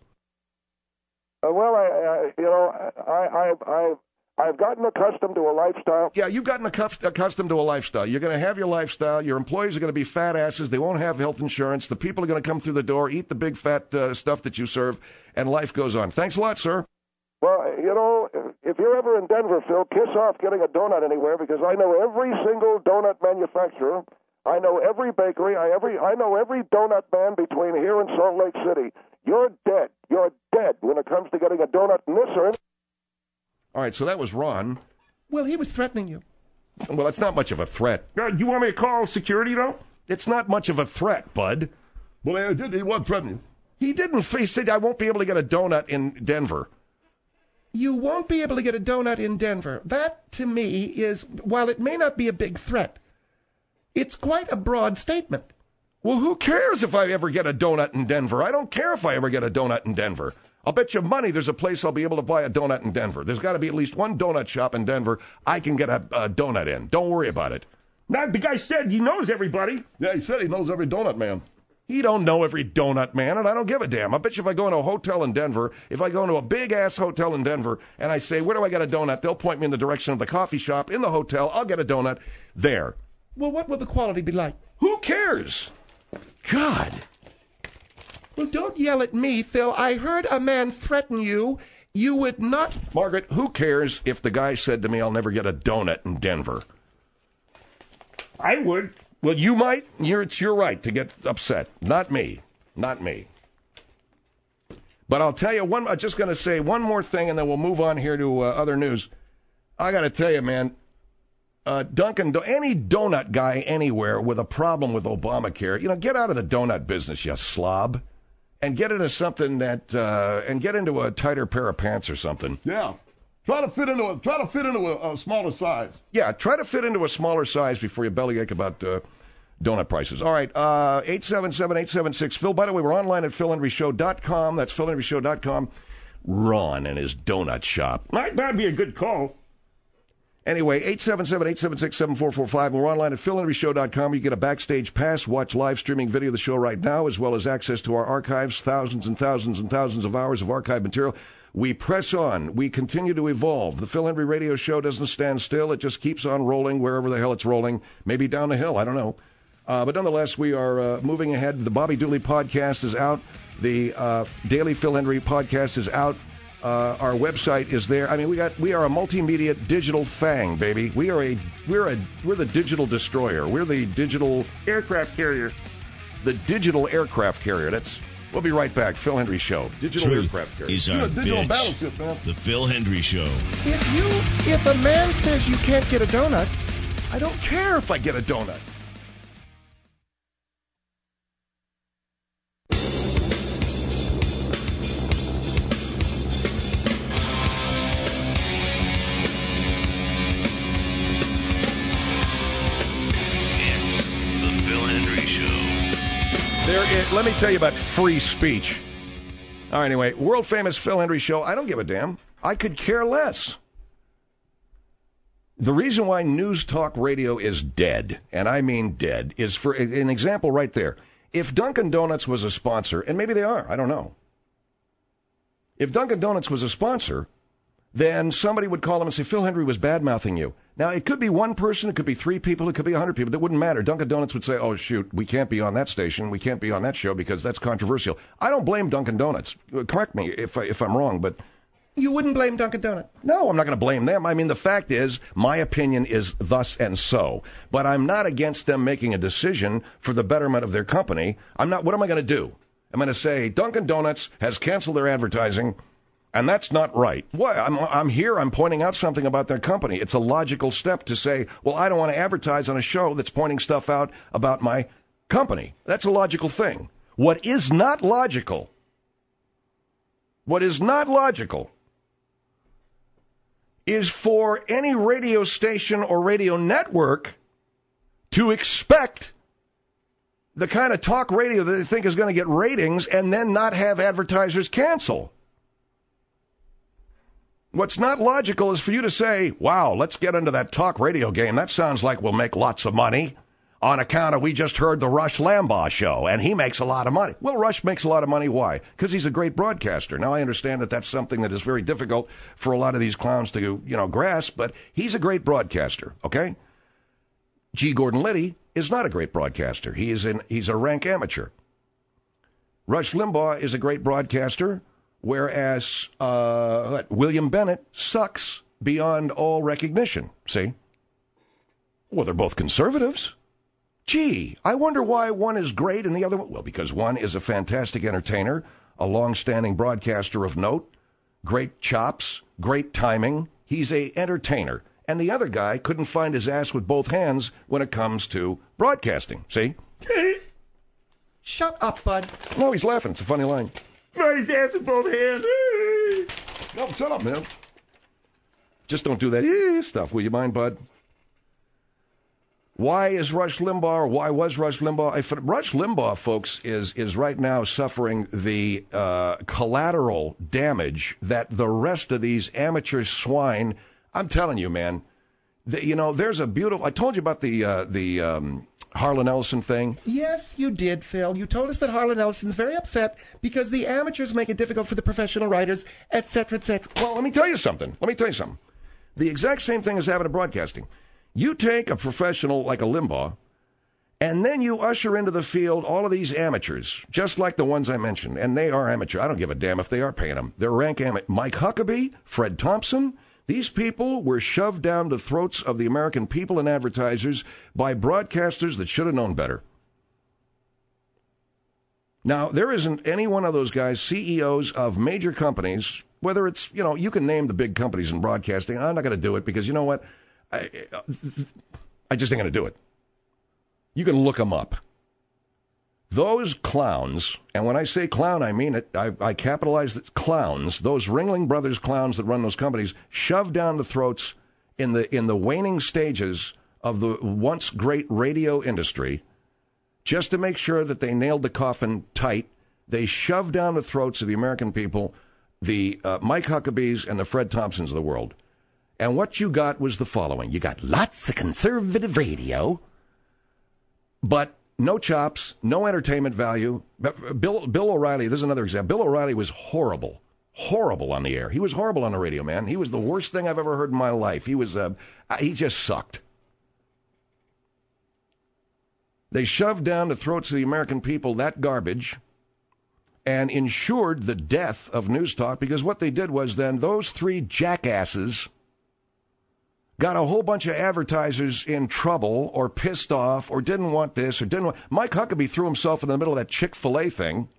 Uh, well, I, I, you know, I, I, I, I've gotten accustomed to a lifestyle. Yeah, you've gotten accustomed to a lifestyle. You're going to have your lifestyle. Your employees are going to be fat asses. They won't have health insurance. The people are going to come through the door, eat the big fat uh, stuff that you serve, and life goes on. Thanks a lot, sir. Well, you know, if you're ever in Denver, Phil, kiss off getting a donut anywhere, because I know every single donut manufacturer. I know every bakery. I every I know every donut man between here and Salt Lake City. You're dead. You're dead when it comes to getting a donut in this or any. All right, so that was Ron. Well, he was threatening you. Well, that's not much of a threat. Uh, you want me to call security, though? It's not much of a threat, bud. Well, I did. He was threatening. He didn't. He said, I won't be able to get a donut in Denver. You won't be able to get a donut in Denver. That, to me, is, while it may not be a big threat, It's quite a broad statement. Well, who cares if I ever get a donut in Denver? I don't care if I ever get a donut in Denver. I'll bet you money there's a place I'll be able to buy a donut in Denver. There's got to be at least one donut shop in Denver I can get a, a donut in. Don't worry about it. Now, the guy said he knows everybody. Yeah, he said he knows every donut man. He don't know every donut man, and I don't give a damn. I bet you if I go into a hotel in Denver, if I go into a big-ass hotel in Denver, and I say, where do I get a donut? They'll point me in the direction of the coffee shop in the hotel. I'll get a donut there. Well, what will the quality be like? Who cares? God. Well, don't yell at me, Phil. I heard a man threaten you. You would not... Margaret, who cares if the guy said to me, I'll never get a donut in Denver? I would. Well, you might. You're, it's your right to get upset. Not me. Not me. But I'll tell you one. I'm just going to say one more thing, and then we'll move on here to uh, other news. I got to tell you, man, uh, Dunkin', any donut guy anywhere with a problem with Obamacare, you know, get out of the donut business, you slob, and get into something that, uh, and get into a tighter pair of pants or something. Yeah. Try to fit into a try to fit into a, a smaller size. Yeah, try to fit into a smaller size before you bellyache about uh, donut prices. All right, uh, eight seven seven, eight seven six, Phil. By the way, we're online at phil henry show dot com. That's phil henry show dot com. Ron and his donut shop. Might that be a good call? Anyway, eight seven seven, eight seven six, seven four four five. We're online at phil henry show dot com. You get a backstage pass, watch live streaming video of the show right now, as well as access to our archives, thousands and thousands and thousands of hours of archive material. We press on. We continue to evolve. The Phil Henry Radio Show doesn't stand still. It just keeps on rolling wherever the hell it's rolling. Maybe down the hill. I don't know. Uh, but nonetheless, we are uh, moving ahead. The Bobby Dooley podcast is out. The uh, Daily Phil Henry podcast is out. Uh, our website is there. I mean, we got we are a multimedia digital thing, baby. We are a we're a we're the digital destroyer. We're the digital aircraft carrier. The digital aircraft carrier. That's. We'll be right back. Phil Henry Show. Digital Truth aircraft carrier. is our bitch. The Phil Henry Show. If you, if a man says you can't get a donut, I don't care if I get a donut. It's the Phil Henry Show. There is, let me tell you about free speech. All right, anyway, world famous Phil Henry Show. I don't give a damn. I could care less. The reason why news talk radio is dead, and I mean dead, is for an example right there. If Dunkin' Donuts was a sponsor, and maybe they are, I don't know. If Dunkin' Donuts was a sponsor, then somebody would call them and say, Phil Henry was bad-mouthing you. Now, it could be one person, it could be three people, it could be a hundred people. That wouldn't matter. Dunkin' Donuts would say, oh, shoot, we can't be on that station, we can't be on that show because that's controversial. I don't blame Dunkin' Donuts. Correct me if, I, if I'm wrong, but... You wouldn't blame Dunkin' Donuts? No, I'm not going to blame them. I mean, the fact is, my opinion is thus and so. But I'm not against them making a decision for the betterment of their company. I'm not. What am I going to do? I'm going to say, Dunkin' Donuts has canceled their advertising, and that's not right. What? I'm, I'm here. I'm pointing out something about their company. It's a logical step to say, well, I don't want to advertise on a show that's pointing stuff out about my company. That's a logical thing. What is not logical, what is not logical is for any radio station or radio network to expect the kind of talk radio that they think is going to get ratings and then not have advertisers cancel. What's not logical is for you to say, wow, let's get into that talk radio game. That sounds like we'll make lots of money on account of we just heard the Rush Limbaugh show, and he makes a lot of money. Well, Rush makes a lot of money. Why? Because he's a great broadcaster. Now, I understand that that's something that is very difficult for a lot of these clowns to, you know, grasp, but he's a great broadcaster, okay? G. Gordon Liddy is not a great broadcaster. He is in, he's a rank amateur. Rush Limbaugh is a great broadcaster, whereas uh, William Bennett sucks beyond all recognition, see? Well, they're both conservatives. Gee, I wonder why one is great and the other one... Well, because one is a fantastic entertainer, a long-standing broadcaster of note, great chops, great timing. He's a entertainer. And the other guy couldn't find his ass with both hands when it comes to broadcasting. See? Shut up, bud. No, he's laughing. It's a funny line. Find his ass with both hands. No, shut up, man. Just don't do that eh, stuff. Will you mind, bud? Why is Rush Limbaugh, or why was Rush Limbaugh? If Rush Limbaugh, folks, is is right now suffering the uh, collateral damage that the rest of these amateur swine. I'm telling you, man. The, you know, there's a beautiful. I told you about the uh, the um, Harlan Ellison thing. Yes, you did, Phil. You told us that Harlan Ellison's very upset because the amateurs make it difficult for the professional writers, et cetera, et cetera. Well, let me tell you something. Let me tell you something. The exact same thing has happened in broadcasting. You take a professional like a Limbaugh, and then you usher into the field all of these amateurs, just like the ones I mentioned. And they are amateur. I don't give a damn if they are paying them. They're rank amateur. Mike Huckabee, Fred Thompson, these people were shoved down the throats of the American people and advertisers by broadcasters that should have known better. Now, there isn't any one of those guys, C E Os of major companies, whether it's, you know, you can name the big companies in broadcasting. I'm not going to do it because, you know what? I, I just ain't going to do it. You can look them up. Those clowns, and when I say clown, I mean it, I, I capitalize the clowns, those Ringling Brothers clowns that run those companies, shoved down the throats in the in the waning stages of the once great radio industry, just to make sure that they nailed the coffin tight. They shoved down the throats of the American people, the uh, Mike Huckabees and the Fred Thompsons of the world. And what you got was the following. You got lots of conservative radio, but no chops, no entertainment value. Bill, Bill O'Reilly, this is another example. Bill O'Reilly was horrible, horrible on the air. He was horrible on the radio, man. He was the worst thing I've ever heard in my life. He was, uh, he just sucked. They shoved down the throats of the American people that garbage and ensured the death of News Talk, because what they did was then those three jackasses got a whole bunch of advertisers in trouble or pissed off or didn't want this or didn't want... Mike Huckabee threw himself in the middle of that Chick-fil-A thing.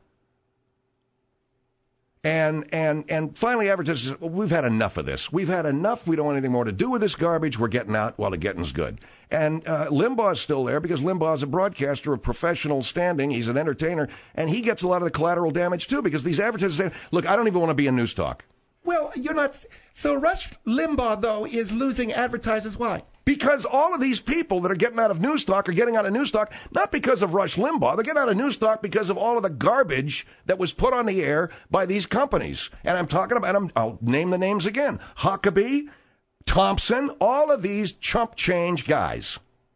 And and and finally advertisers said, well, we've had enough of this. We've had enough. We don't want anything more to do with this garbage. We're getting out while the getting's good. And uh, Limbaugh's still there because Limbaugh's a broadcaster of professional standing. He's an entertainer. And he gets a lot of the collateral damage, too, because these advertisers say, look, I don't even want to be in News Talk. Well, you're not... So Rush Limbaugh, though, is losing advertisers. Why? Because all of these people that are getting out of News Talk are getting out of News Talk not because of Rush Limbaugh. They're getting out of News Talk because of all of the garbage that was put on the air by these companies. And I'm talking about, I'm, I'll name the names again. Huckabee, Thompson, all of these chump change guys.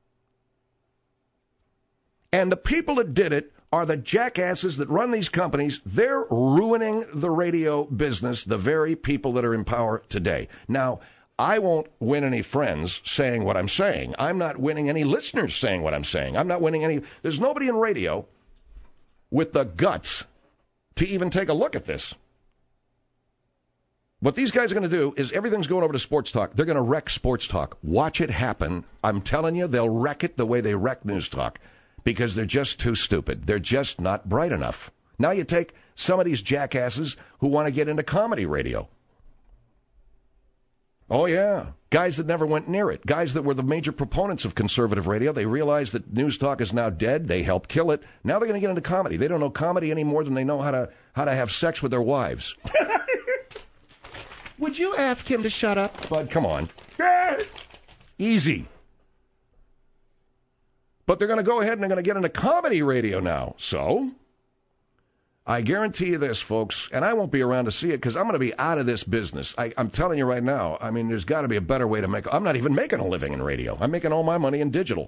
And the people that did it are the jackasses that run these companies. They're ruining the radio business, the very people that are in power today. Now, I won't win any friends saying what I'm saying. I'm not winning any listeners saying what I'm saying. I'm not winning any... There's nobody in radio with the guts to even take a look at this. What these guys are going to do is everything's going over to Sports Talk. They're going to wreck Sports Talk. Watch it happen. I'm telling you, they'll wreck it the way they wreck News Talk. Because they're just too stupid. They're just not bright enough. Now you take some of these jackasses who want to get into comedy radio. Oh, yeah. Guys that never went near it. Guys that were the major proponents of conservative radio. They realize that News Talk is now dead. They helped kill it. Now they're going to get into comedy. They don't know comedy any more than they know how to how to have sex with their wives. Would you ask him to shut up? Bud, come on. Easy. But they're going to go ahead and they're going to get into comedy radio now. So, I guarantee you this, folks, and I won't be around to see it because I'm going to be out of this business. I, I'm telling you right now, I mean, there's got to be a better way to make... I'm not even making a living in radio. I'm making all my money in digital.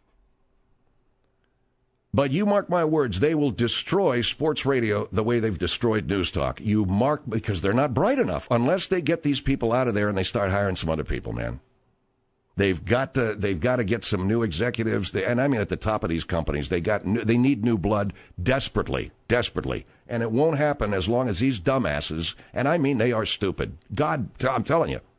But you mark my words, they will destroy sports radio the way they've destroyed News Talk. You mark... Because they're not bright enough unless they get these people out of there and they start hiring some other people, man. They've got to. They've got to get some new executives, they, and I mean at the top of these companies. They got. New, they need new blood desperately, desperately, and it won't happen as long as these dumbasses. And I mean they are stupid. God, I'm telling you.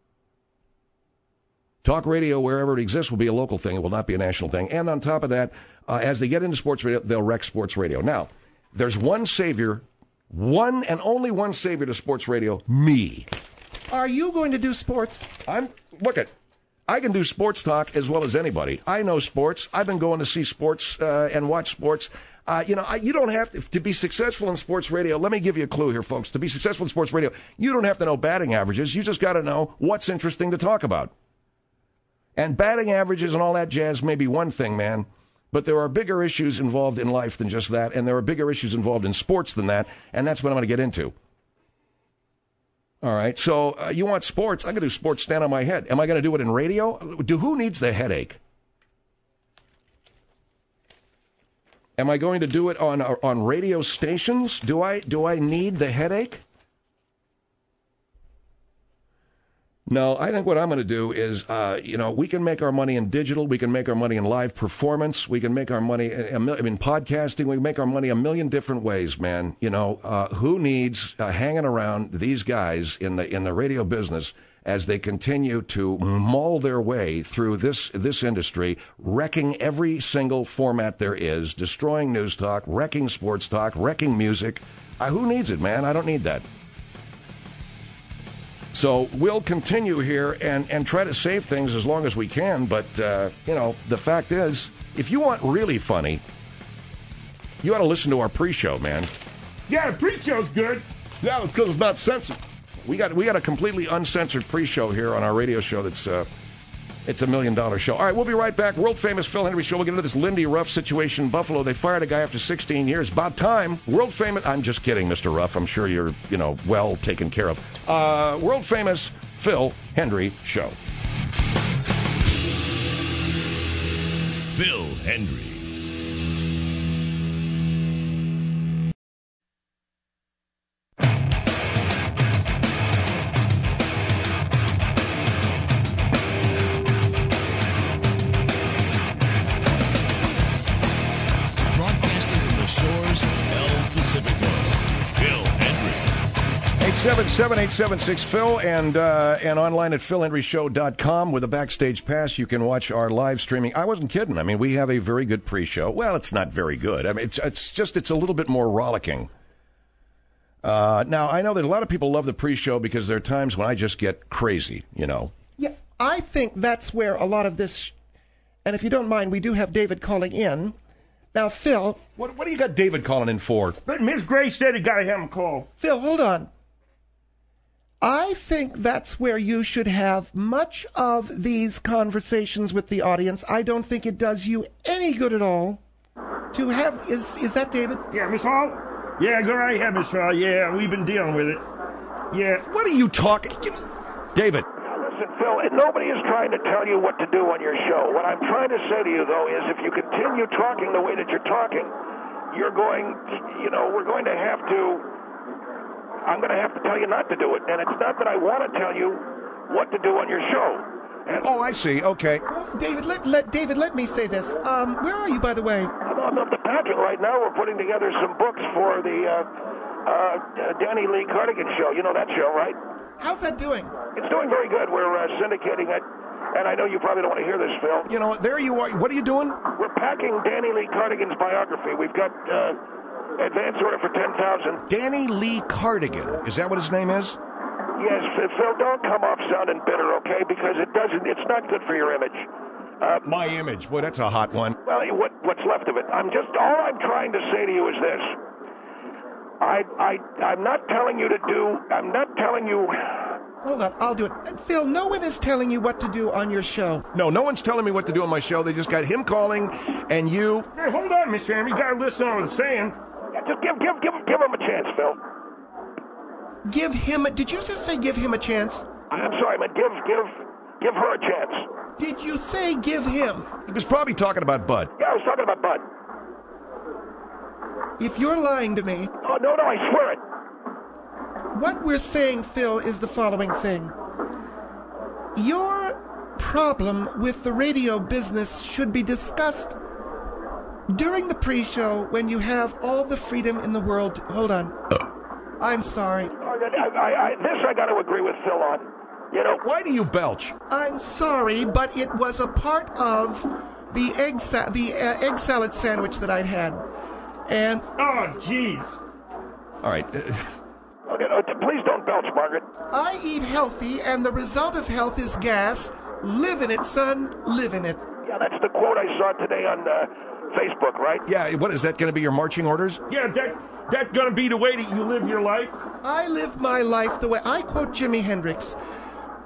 Talk radio wherever it exists will be a local thing. It will not be a national thing. And on top of that, uh, as they get into sports radio, they'll wreck sports radio. Now, there's one savior, one and only one savior to sports radio: me. Are you going to do sports? I'm. Look at. I can do sports talk as well as anybody. I know sports. I've been going to see sports uh, and watch sports. Uh, you know, I, you don't have to, to be successful in sports radio. Let me give you a clue here, folks. To be successful in sports radio, you don't have to know batting averages. You just got to know what's interesting to talk about. And batting averages and all that jazz may be one thing, man. But there are bigger issues involved in life than just that, and there are bigger issues involved in sports than that, and that's what I'm going to get into. All right, so uh, you want sports? I'm going to do sports stand on my head. Am I going to do it in radio? Do who needs the headache? Am I going to do it on on radio stations? Do I do I need the headache? No, I think what I'm going to do is, uh, you know, we can make our money in digital. We can make our money in live performance. We can make our money in, in podcasting. We can make our money a million different ways, man. You know, uh, who needs uh, hanging around these guys in the in the radio business as they continue to maul their way through this this industry, wrecking every single format there is, destroying news talk, wrecking sports talk, wrecking music. Uh, who needs it, man? I don't need that. So we'll continue here and, and try to save things as long as we can. But, uh, you know, the fact is, if you want really funny, you ought to listen to our pre-show, man. Yeah, the pre-show's good. Yeah, it's because it's not censored. We got we got a completely uncensored pre-show here on our radio show that's uh, it's a million-dollar show. All right, we'll be right back. World-famous Phil Hendrie Show. We'll get into this Lindy Ruff situation in Buffalo. They fired a guy after sixteen years. About time. World-famous... I'm just kidding, Mister Ruff. I'm sure you're, you know, well taken care of. Uh, world-famous Phil Hendrie Show. Phil Hendrie. seven seven eight seven six Phil and uh, and online at phil hendrie show dot com with a backstage pass. You can watch our live streaming. I wasn't kidding. I mean, we have a very good pre-show. Well, it's not very good. I mean, it's, it's just it's a little bit more rollicking. Uh, now, I know that a lot of people love the pre-show because there are times when I just get crazy, you know. Yeah, I think that's where a lot of this, and if you don't mind, we do have David calling in. Now, Phil. What, what do you got David calling in for? But Miss Gray said he got to have him call. Phil, hold on. I think that's where you should have much of these conversations with the audience. I don't think it does you any good at all to have... Is is that David? Yeah, Miss Hall? Yeah, go right ahead, Miss Hall. Yeah, we've been dealing with it. Yeah. What are you talking... David. Now, listen, Phil, nobody is trying to tell you what to do on your show. What I'm trying to say to you, though, is if you continue talking the way that you're talking, you're going... You know, we're going to have to... I'm going to have to tell you not to do it. And it's not that I want to tell you what to do on your show. And oh, I see. Okay. David, let, let David, let me say this. Um, where are you, by the way? I'm, I'm up to packing right now. We're putting together some books for the uh, uh, Danny Lee Cardigan show. You know that show, right? How's that doing? It's doing very good. We're uh, syndicating it. And I know you probably don't want to hear this, Phil. You know, there you are. What are you doing? We're packing Danny Lee Cardigan's biography. We've got... Uh, advance order for ten thousand. Danny Lee Cardigan. Is that what his name is? Yes, Phil, don't come off sounding bitter, okay? Because it doesn't, it's not good for your image. Uh, My image? Boy, that's a hot one. Well, what, what's left of it. I'm just, all I'm trying to say to you is this. I, I, I'm not telling you to do, I'm not telling you... Hold on, I'll do it. Phil, no one is telling you what to do on your show. No, no one's telling me what to do on my show. They just got him calling, and you... Hey, hold on, Mister Henry. You got to listen to what I'm saying. Just give, give, give, give him a chance, Phil. Give him a... Did you just say give him a chance? I'm sorry, but give, give, give her a chance. Did you say give him? He was probably talking about Bud. Yeah, I was talking about Bud. If you're lying to me... Oh, no, no, I swear it. What we're saying, Phil, is the following thing. Your problem with the radio business should be discussed during the pre-show when you have all the freedom in the world. Hold on. I'm sorry. I, I, I, this I got to agree with Phil on. You know, why do you belch? I'm sorry, but it was a part of the egg sa- the uh, egg salad sandwich that I'd had, and oh, jeez. All right. Okay, no, please don't belch, Margaret. I eat healthy, and the result of health is gas. Live in it, son. Live in it. Yeah, that's the quote I saw today on uh, Facebook, right? Yeah, what is that going to be your marching orders? Yeah, that that's going to be the way that you live your life. I live my life the way I quote Jimi Hendrix.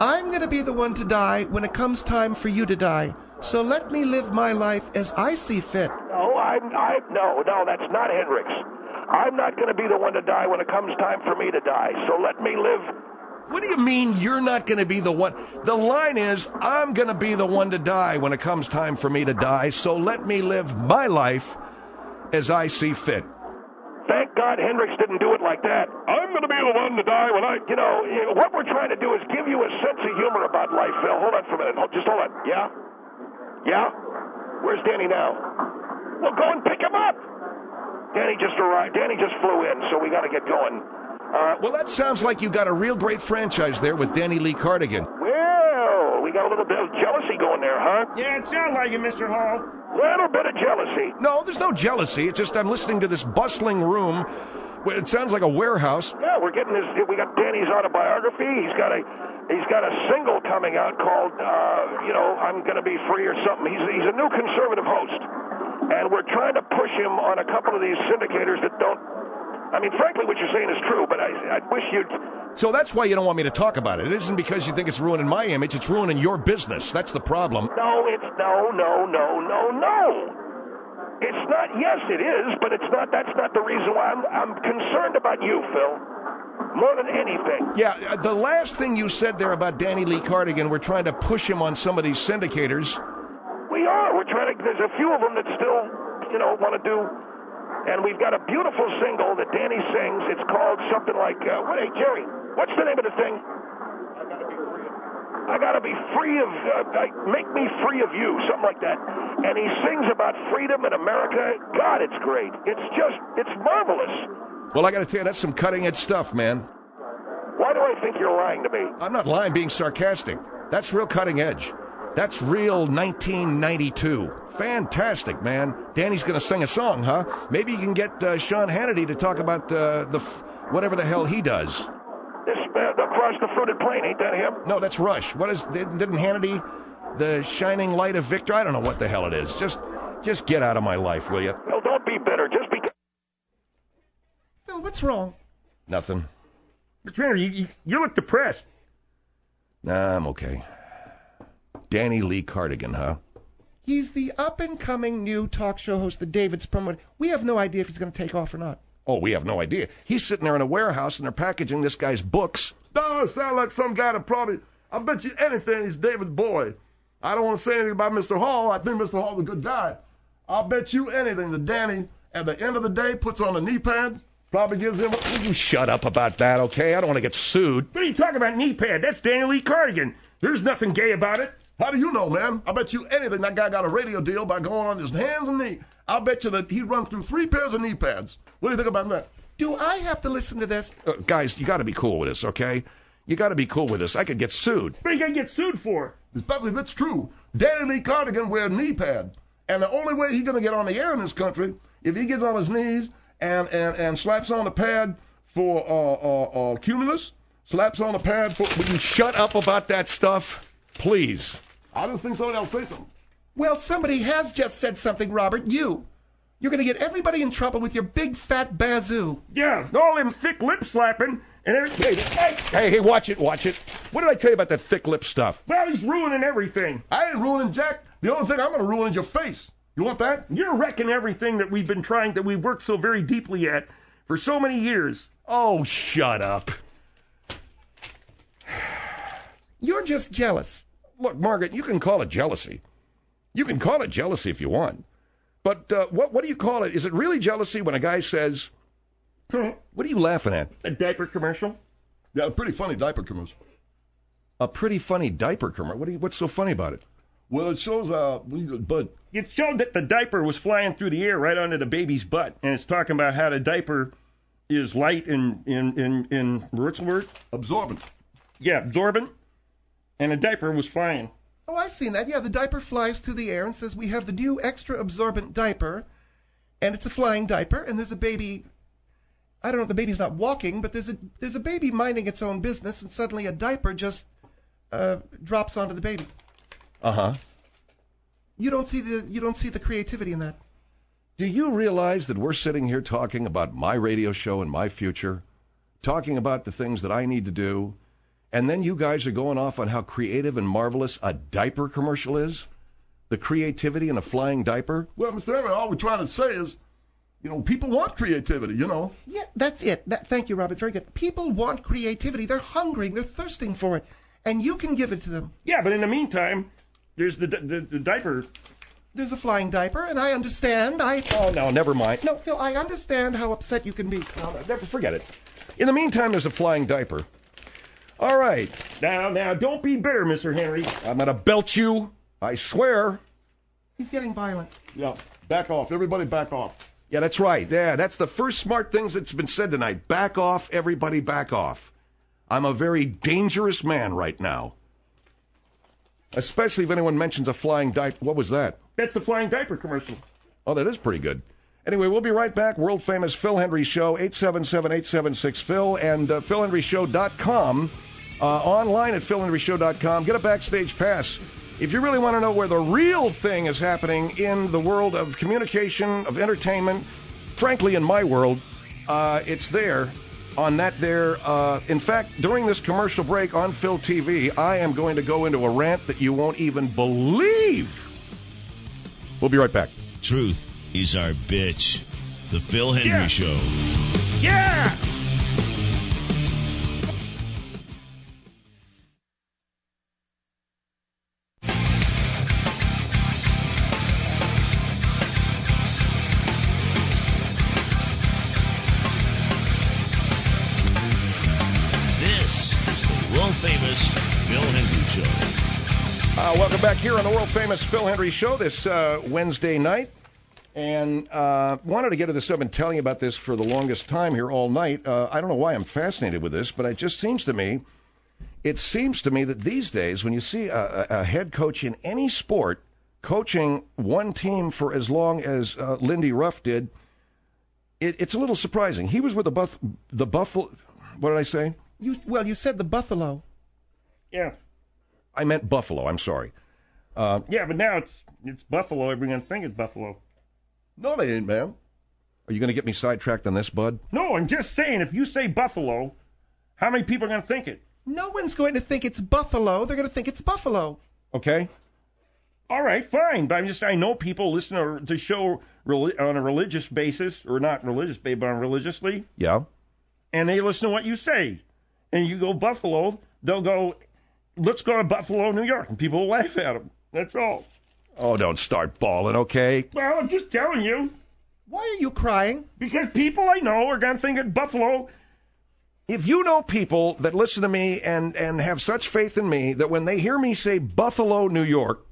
I'm going to be the one to die when it comes time for you to die. So let me live my life as I see fit. No, I'm, I, no, no, that's not Hendrix. I'm not going to be the one to die when it comes time for me to die. So let me live. What do you mean you're not going to be the one? The line is, I'm going to be the one to die when it comes time for me to die, so let me live my life as I see fit. Thank God Hendrix didn't do it like that. I'm going to be the one to die when I, you know, what we're trying to do is give you a sense of humor about life, Phil. Hold on for a minute. Hold, just hold on. Yeah? Yeah? Where's Danny now? Well, go and pick him up. Danny just arrived. Danny just flew in, so we got to get going. Uh, well, that sounds like you got a real great franchise there with Danny Lee Cardigan. Well, we got a little bit of jealousy going there, huh? Yeah, it sounds like it, Mister Hall. Little bit of jealousy. No, there's no jealousy. It's just I'm listening to this bustling room. It sounds like a warehouse. Yeah, we're getting this. We got Danny's autobiography. He's got a, he's got a single coming out called, uh, you know, I'm going to be free or something. He's he's a new conservative host, and we're trying to push him on a couple of these syndicators that don't. I mean, frankly, what you're saying is true, but I, I wish you'd... So that's why you don't want me to talk about it. It isn't because you think it's ruining my image. It's ruining your business. That's the problem. No, it's... No, no, no, no, no. It's not... Yes, it is, but it's not... That's not the reason why. I'm, I'm concerned about you, Phil. More than anything. Yeah, the last thing you said there about Danny Lee Cardigan, we're trying to push him on some of these syndicators. We are. We're trying to... There's a few of them that still, you know, want to do... And we've got a beautiful single that Danny sings. It's called something like, uh, what, hey, Jerry, what's the name of the thing? I gotta be free of, I gotta be free of, uh, like, make me free of you, something like that. And he sings about freedom in America. God, it's great. It's just, it's marvelous. Well, I gotta tell you, that's some cutting-edge stuff, man. Why do I think you're lying to me? I'm not lying, being sarcastic. That's real cutting edge. That's real nineteen ninety-two. Fantastic, man. Danny's going to sing a song, huh? Maybe you can get uh, Sean Hannity to talk about uh, the f- whatever the hell he does. This uh, Across the Fruited Plain, ain't that him? No, that's Rush. What is? Didn't Hannity, the shining light of victory? I don't know what the hell it is. Just, just get out of my life, will you? Well, don't be bitter. Just be. Phil, what's wrong? Nothing. Mister Henry, you, you, you look depressed. Nah, I'm okay. Danny Lee Cardigan, huh? He's the up-and-coming new talk show host that David's promoting. We have no idea if he's going to take off or not. Oh, we have no idea. He's sitting there in a warehouse, and they're packaging this guy's books. No, it sounds like some guy that probably, I bet you anything he's David's boy. I don't want to say anything about Mister Hall. I think Mister Hall's a good guy. I'll bet you anything that Danny, at the end of the day, puts on a knee pad, probably gives him... Will you shut up about that, okay? I don't want to get sued. What are you talking about, knee pad? That's Danny Lee Cardigan. There's nothing gay about it. How do you know, man? I bet you anything that guy got a radio deal by going on his hands and knees. I'll bet you that he runs through three pairs of knee pads. What do you think about that? Do I have to listen to this? Uh, guys, you got to be cool with this, okay? You got to be cool with this. I could get sued. What are you going to get sued for? Especially if it's true. Danny Lee Cardigan wears knee pad. And the only way he's going to get on the air in this country, if he gets on his knees and, and, and slaps on the pad for uh, uh, uh, Cumulus, slaps on the pad for... Will you shut up about that stuff? Please. I just think somebody else say something. Well, somebody has just said something, Robert. You. You're going to get everybody in trouble with your big fat bazoo. Yeah, all them thick lip slapping and everything. Hey, hey, hey, watch it, watch it. What did I tell you about that thick lip stuff? Well, he's ruining everything. I ain't ruining Jack. The only thing I'm going to ruin is your face. You want that? You're wrecking everything that we've been trying, that we've worked so very deeply at for so many years. Oh, shut up. You're just jealous. Look, Margaret, you can call it jealousy. You can call it jealousy if you want. But uh, what what do you call it? Is it really jealousy when a guy says, what are you laughing at? A diaper commercial? Yeah, a pretty funny diaper commercial. A pretty funny diaper commercial? What do you, what's so funny about it? Well, it shows, uh, Bud. It showed that the diaper was flying through the air right onto the baby's butt. And it's talking about how the diaper is light and, in, in, in, what's the word? Absorbent. Yeah, absorbent. And the diaper was flying. Oh, I've seen that. Yeah, the diaper flies through the air and says, we have the new extra absorbent diaper, and it's a flying diaper, and there's a baby, I don't know if the baby's not walking, but there's a there's a baby minding its own business, and suddenly a diaper just uh, drops onto the baby. Uh-huh. You don't see the you don't see the creativity in that. Do you realize that we're sitting here talking about my radio show and my future, talking about the things that I need to do, And then you guys are going off on how creative and marvelous a diaper commercial is? The creativity in a flying diaper? Well, Mister Everett, all we're trying to say is, you know, people want creativity, you know. Yeah, that's it. That, thank you, Robert. Very good. People want creativity. They're hungering. They're thirsting for it. And you can give it to them. Yeah, but in the meantime, there's the the, the diaper. There's a flying diaper, and I understand. I Oh, no, never mind. No, Phil, I understand how upset you can be. No, no, never forget it. In the meantime, there's a flying diaper. All right. Now, now, don't be bitter, Mister Henry. I'm going to belt you. I swear. He's getting violent. Yeah, back off. Everybody back off. Yeah, that's right. Yeah, that's the first smart things that's been said tonight. Back off, everybody back off. I'm a very dangerous man right now. Especially if anyone mentions a flying diaper. What was that? That's the flying diaper commercial. Oh, that is pretty good. Anyway, we'll be right back. World famous Phil Hendrie Show, eight seven seven, eight seven six, Phil, and uh, phil hendrie show dot com. Uh, online at phil hendrie show dot com. Get a backstage pass. If you really want to know where the real thing is happening in the world of communication, of entertainment, frankly, in my world, uh, it's there on that there. Uh, in fact, during this commercial break on Phil T V, I am going to go into a rant that you won't even believe. We'll be right back. Truth is our bitch. The Phil Hendrie Yeah. Show. Yeah! This is the world famous Phil Hendrie Show. Uh, welcome back here on the world famous Phil Hendrie Show this uh, Wednesday night. And uh, wanted to get to this. I've been telling you about this for the longest time here all night. Uh, I don't know why I'm fascinated with this, but it just seems to me, it seems to me that these days when you see a, a head coach in any sport coaching one team for as long as uh, Lindy Ruff did, it, it's a little surprising. He was with the Buff, the Buffalo. What did I say? You well, you said the Buffalo. Yeah. I meant Buffalo. I'm sorry. Uh, Yeah, but now it's it's Buffalo. Everyone's think it's Buffalo. No, they ain't, man. are you going to get me sidetracked on this, bud? No, I'm just saying, if you say Buffalo, how many people are going to think it? No one's going to think it's Buffalo. They're going to think it's Buffalo. Okay. All right, fine. But I'm just, I know people listen to the show reli- on a religious basis, or not religious, but on religiously, Yeah. and they listen to what you say. And you go Buffalo, they'll go, let's go to Buffalo, New York. And people will laugh at them. That's all. Oh, don't start bawling, okay? Well, I'm just telling you. Why are you crying? Because people I know are going to think of Buffalo. If you know people that listen to me and, and have such faith in me that when they hear me say Buffalo, New York,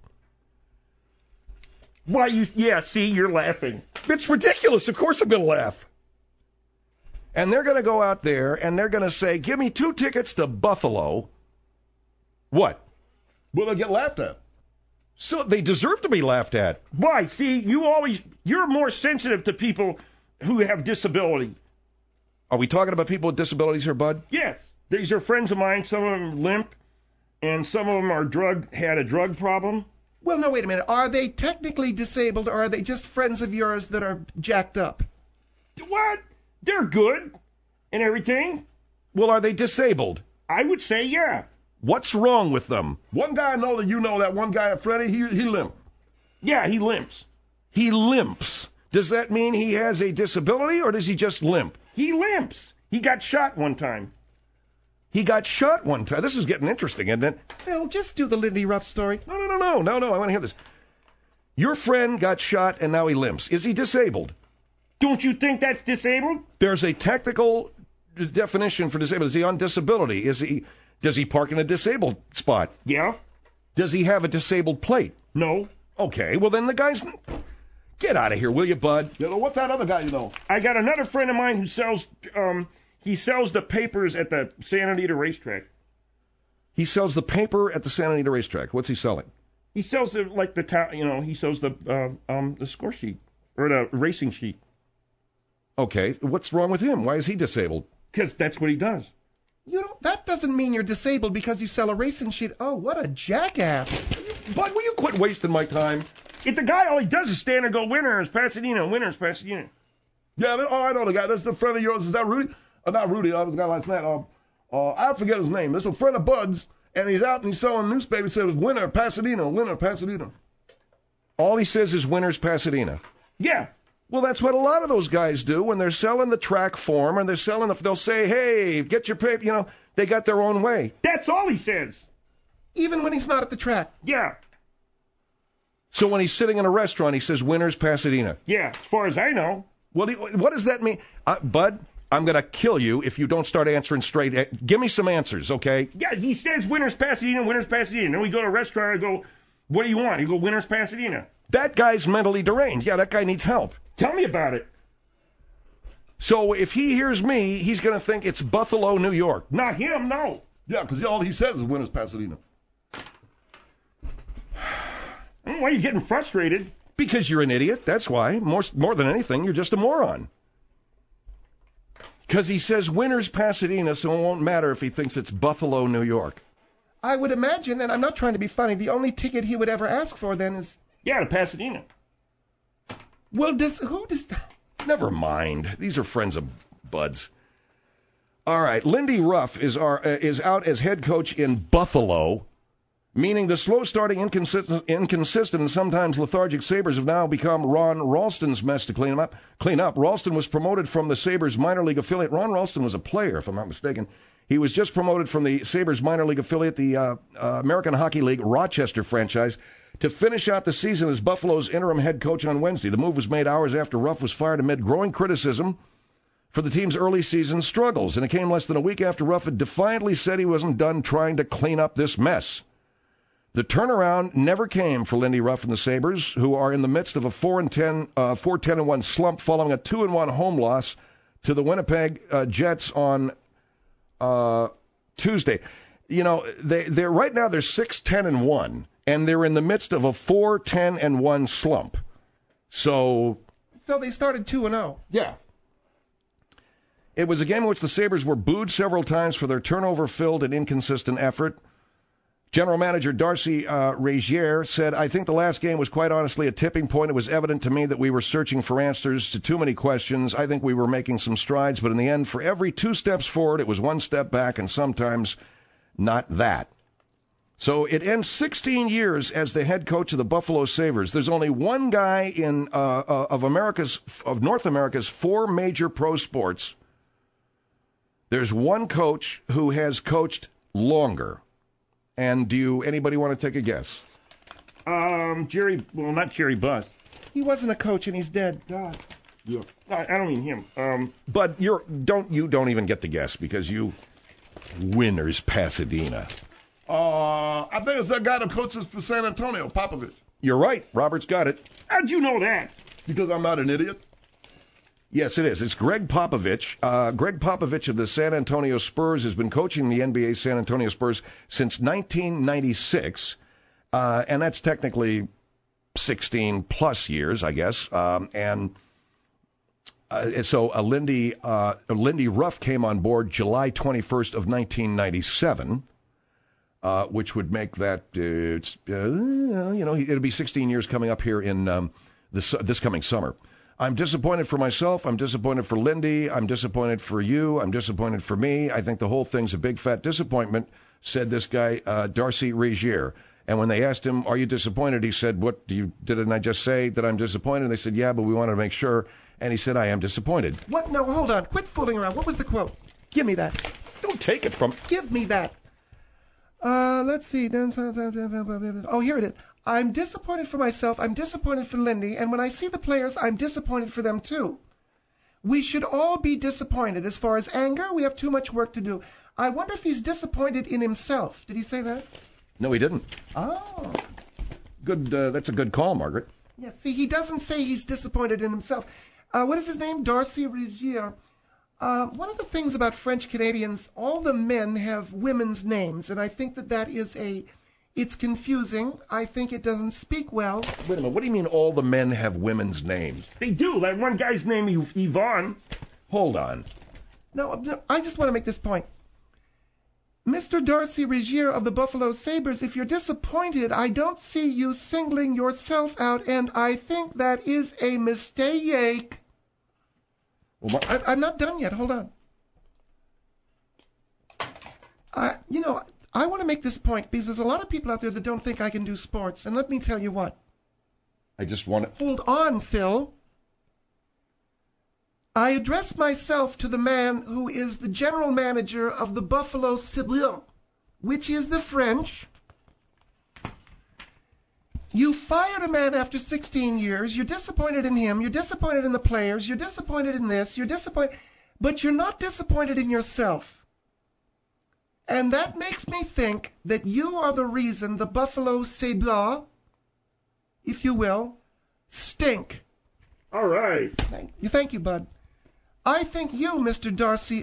Why, you, yeah, see, you're laughing. it's ridiculous. Of course I'm going to laugh. And they're going to go out there and they're going to say, give me two tickets to Buffalo. What? Will they get laughed at? So they deserve to be laughed at. Why? See, you always, you're more sensitive to people who have disability. Are we talking about people with disabilities here, bud? Yes. These are friends of mine. Some of them limp, and some of them are drug, had a drug problem. Well, no, wait a minute. Are they technically disabled, or are they just friends of yours that are jacked up? What? They're good and everything. Well, are they disabled? I would say, yeah. What's wrong with them? One guy I know that you know, that one guy at Freddie, he, he limp. Yeah, he limps. He limps. Does that mean he has a disability, or does he just limp? He limps. He got shot one time. He got shot one time. This is getting interesting, isn't it? Phil, just do the Lindy Ruff story. No, no, no, no, no, no. I want to hear this. Your friend got shot and now he limps. Is he disabled? Don't you think that's disabled? There's a technical definition for disabled. Is he on disability? Is he? Does he park in a disabled spot? Yeah. Does he have a disabled plate? No. Okay, well then the guy's... Get out of here, will you, bud? You know, what's that other guy you know? I got another friend of mine who sells, um, he sells the papers at the Santa Anita racetrack. He sells the paper at the Santa Anita racetrack. What's he selling? He sells the, like the, ta- you know, he sells the, uh, um, the score sheet or the racing sheet. Okay, what's wrong with him? Why is he disabled? Because that's what he does. You don't. That doesn't mean you're disabled because you sell a racing sheet. Oh, what a jackass! Bud, will you quit wasting my time? If the guy, all he does is stand and go, winners, Pasadena, winners, Pasadena. Yeah, that- oh, I know the guy. That's the friend of yours. Is that Rudy? Uh, not Rudy. I was the guy last night. Um, uh, I forget his name. This is a friend of Bud's, and he's out and he's selling newspapers. He says, winner, Pasadena, winner, Pasadena. All he says is winners Pasadena. Yeah. Well, that's what a lot of those guys do when they're selling the track form and they're selling the, they'll say, hey, get your paper, you know, they got their own way. That's all he says. Even when he's not at the track. Yeah. So when he's sitting in a restaurant, he says winners Pasadena. Yeah, as far as I know. Well, what does that mean? Uh, Bud, I'm going to kill you if you don't start answering straight. Uh, give me some answers, okay? Yeah, he says winners Pasadena, winners Pasadena. Then we go to a restaurant and go, what do you want? He go, winners Pasadena. That guy's mentally deranged. Yeah, that guy needs help. Tell me about it. So if he hears me, he's going to think it's Buffalo, New York. Not him, no. Yeah, because all he says is winners Pasadena. I don't know why you're getting frustrated. Because you're an idiot. That's why. More, more than anything, you're just a moron. Because he says winners Pasadena, so it won't matter if he thinks it's Buffalo, New York. I would imagine, and I'm not trying to be funny, the only ticket he would ever ask for then is... Yeah, to Pasadena. Well, does... Who does... Never mind. These are friends of Bud's. All right. Lindy Ruff is, our, uh, is out as head coach in Buffalo, meaning the slow-starting, inconsistent, inconsistent, and sometimes lethargic Sabres have now become Ron Ralston's mess to clean up. Clean up. Ralston was promoted from the Sabres minor league affiliate. Ron Ralston was a player, if I'm not mistaken. He was just promoted from the Sabres minor league affiliate, the uh, uh, American Hockey League Rochester franchise, to finish out the season as Buffalo's interim head coach on Wednesday. The move was made hours after Ruff was fired amid growing criticism for the team's early season struggles, and it came less than a week after Ruff had defiantly said he wasn't done trying to clean up this mess. The turnaround never came for Lindy Ruff and the Sabres, who are in the midst of a four and ten, uh, four ten and one slump following a two and one home loss to the Winnipeg uh, Jets on uh, Tuesday. You know, they they're right now they're six ten and one, and they're in the midst of a four ten and one slump. So, So they started two and oh. Yeah. It was a game in which the Sabres were booed several times for their turnover-filled and inconsistent effort. General Manager Darcy uh, Regier said, I think the last game was quite honestly a tipping point. It was evident to me that we were searching for answers to too many questions. I think we were making some strides, but in the end, for every two steps forward, it was one step back, and sometimes not that. So it ends sixteen years as the head coach of the Buffalo Sabres. There's only one guy in uh, uh, of America's of North America's four major pro sports. There's one coach who has coached longer. And do you, anybody want to take a guess? Um, Jerry, well, not Jerry Buss. He wasn't a coach and he's dead. God. Yeah. I, I don't mean him. Um, but you're don't you don't even get to guess because you winners Pasadena. Uh, I think it's that guy that coaches for San Antonio, Popovich. You're right. Robert's got it. How'd you know that? Because I'm not an idiot. Yes, it is. It's Greg Popovich. Uh, Greg Popovich of the San Antonio Spurs has been coaching the N B A San Antonio Spurs since nineteen ninety-six, uh, and that's technically sixteen plus years, I guess. Um, and uh, so uh, Lindy uh, Lindy Ruff came on board July twenty-first of nineteen ninety-seven, uh, which would make that uh, it's, uh, you know it'll be sixteen years coming up here in um, this this coming summer. I'm disappointed for myself. I'm disappointed for Lindy. I'm disappointed for you. I'm disappointed for me. I think the whole thing's a big fat disappointment, said this guy, uh, Darcy Regier. And when they asked him, are you disappointed? He said, what do you, didn't I just say that I'm disappointed? And they said, yeah, but we wanted to make sure. And he said, I am disappointed. What? No, hold on. Quit fooling around. What was the quote? Give me that. Don't take it from... Give me that. Uh, let's see. Oh, here it is. I'm disappointed for myself, I'm disappointed for Lindy, and when I see the players, I'm disappointed for them too. We should all be disappointed. As far as anger, we have too much work to do. I wonder if he's disappointed in himself. Did he say that? No, he didn't. Oh. Good. Uh, that's a good call, Margaret. Yeah, see, he doesn't say he's disappointed in himself. Uh, what is his name? Darcy Regier. Uh, one of the things about French Canadians, all the men have women's names, and I think that that is a... It's confusing. I think it doesn't speak well. Wait a minute. What do you mean all the men have women's names? They do. Like one guy's name is Yvonne. Hold on. No, no, I just want to make this point. Mister Darcy Regier of the Buffalo Sabres, if you're disappointed, I don't see you singling yourself out, and I think that is a mistake. Well, I, I'm not done yet. Hold on. I, you know, I want to make this point because there's a lot of people out there that don't think I can do sports. And let me tell you what. I just want to... Hold on, Phil. I address myself to the man who is the general manager of the Buffalo Sabres, which is the French. You fired a man after sixteen years. You're disappointed in him. You're disappointed in the players. You're disappointed in this. You're disappointed. But you're not disappointed in yourself. And that makes me think that you are the reason the Buffalo Sabres, if you will, stink. All right. Thank you, thank you, Bud. I think you, Mister Darcy...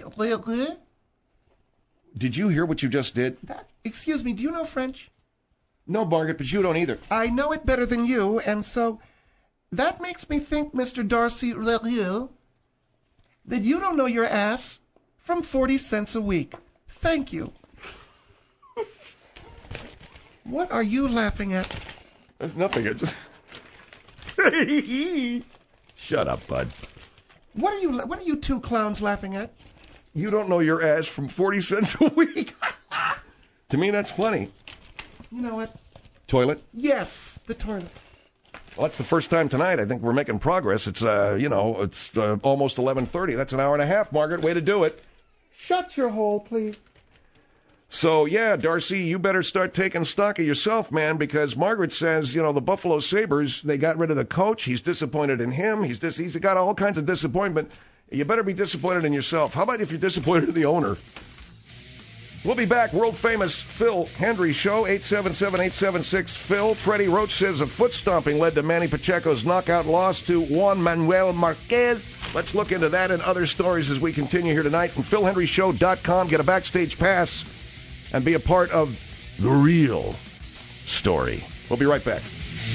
Did you hear what you just did? That, excuse me, do you know French? No, Margaret, but you don't either. I know it better than you, and so that makes me think, Mister Darcy Lerille, that you don't know your ass from forty cents a week. Thank you. What are you laughing at? Nothing. I just... Shut up, Bud. What are you What are you two clowns laughing at? You don't know your ass from forty cents a week. To me, that's funny. You know what? Toilet? Yes, the toilet. Well, that's the first time tonight. I think we're making progress. It's, uh, you know, it's uh, almost eleven thirty. That's an hour and a half, Margaret. Way to do it. Shut your hole, please. So, yeah, Darcy, you better start taking stock of yourself, man, because Margaret says, you know, the Buffalo Sabres, they got rid of the coach. He's disappointed in him. He's dis- he's got all kinds of disappointment. You better be disappointed in yourself. How about if you're disappointed in the owner? We'll be back. World-famous Phil Hendry Show, eight seven seven, eight seven six, Phil. Freddie Roach says a foot stomping led to Manny Pacheco's knockout loss to Juan Manuel Marquez. Let's look into that and other stories as we continue here tonight. And phil henry show dot com. Get a backstage pass and be a part of the real story. We'll be right back.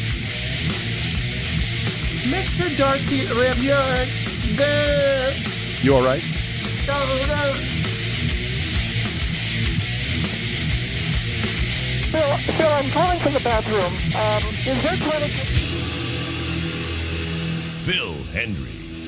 Mister Darcy Revier, there. You all right? Phil, Phil, I'm calling from the bathroom. Um, is there toilet... Phil Hendry.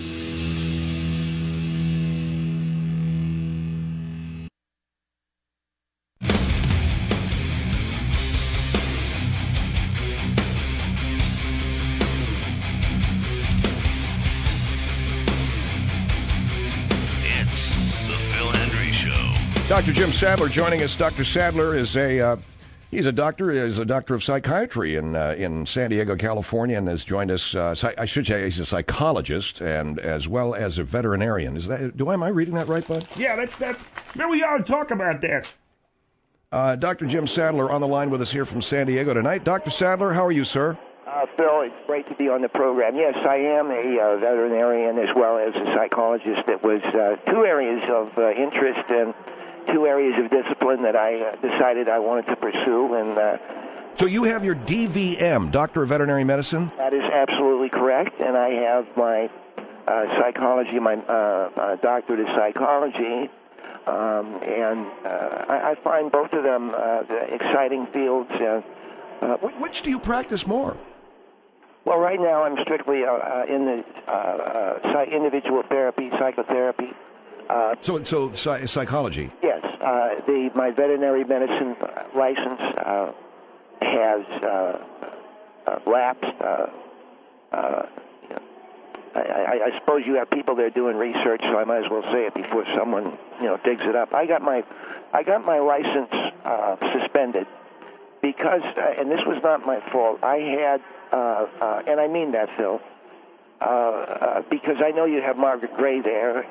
It's the Phil Hendry Show. Doctor Jim Sadler joining us. Doctor Sadler is a uh, he's a doctor. Is a doctor of psychiatry in uh, in San Diego, California, and has joined us. Uh, I should say he's a psychologist and as well as a veterinarian. Is that? Do am I reading that right, Bud? Yeah, that's that. Maybe we ought to talk about that. Uh, Doctor Jim Sadler on the line with us here from San Diego tonight. Doctor Sadler, how are you, sir? Uh, Phil, it's great to be on the program. Yes, I am a uh, veterinarian as well as a psychologist. It was uh, two areas of uh, interest and two areas of discipline that I uh, decided I wanted to pursue. And uh, so you have your D V M, Doctor of Veterinary Medicine? That is absolutely correct. And I have my uh, psychology, my uh, uh, doctorate of psychology. Um, and uh, I, I find both of them uh, exciting fields. Uh, uh, Which do you practice more? Well, right now I'm strictly uh, uh, in the uh, uh, psych- individual therapy, psychotherapy. Uh, so, so psy- psychology. Yes, uh, the my veterinary medicine license uh, has uh, uh, lapsed. Uh, uh, I, I, I suppose you have people there doing research, so I might as well say it before someone you know digs it up. I got my I got my license uh, suspended because, uh, and this was not my fault. I had. Uh, uh, and I mean that, Phil, uh, uh, because I know you have Margaret Gray there.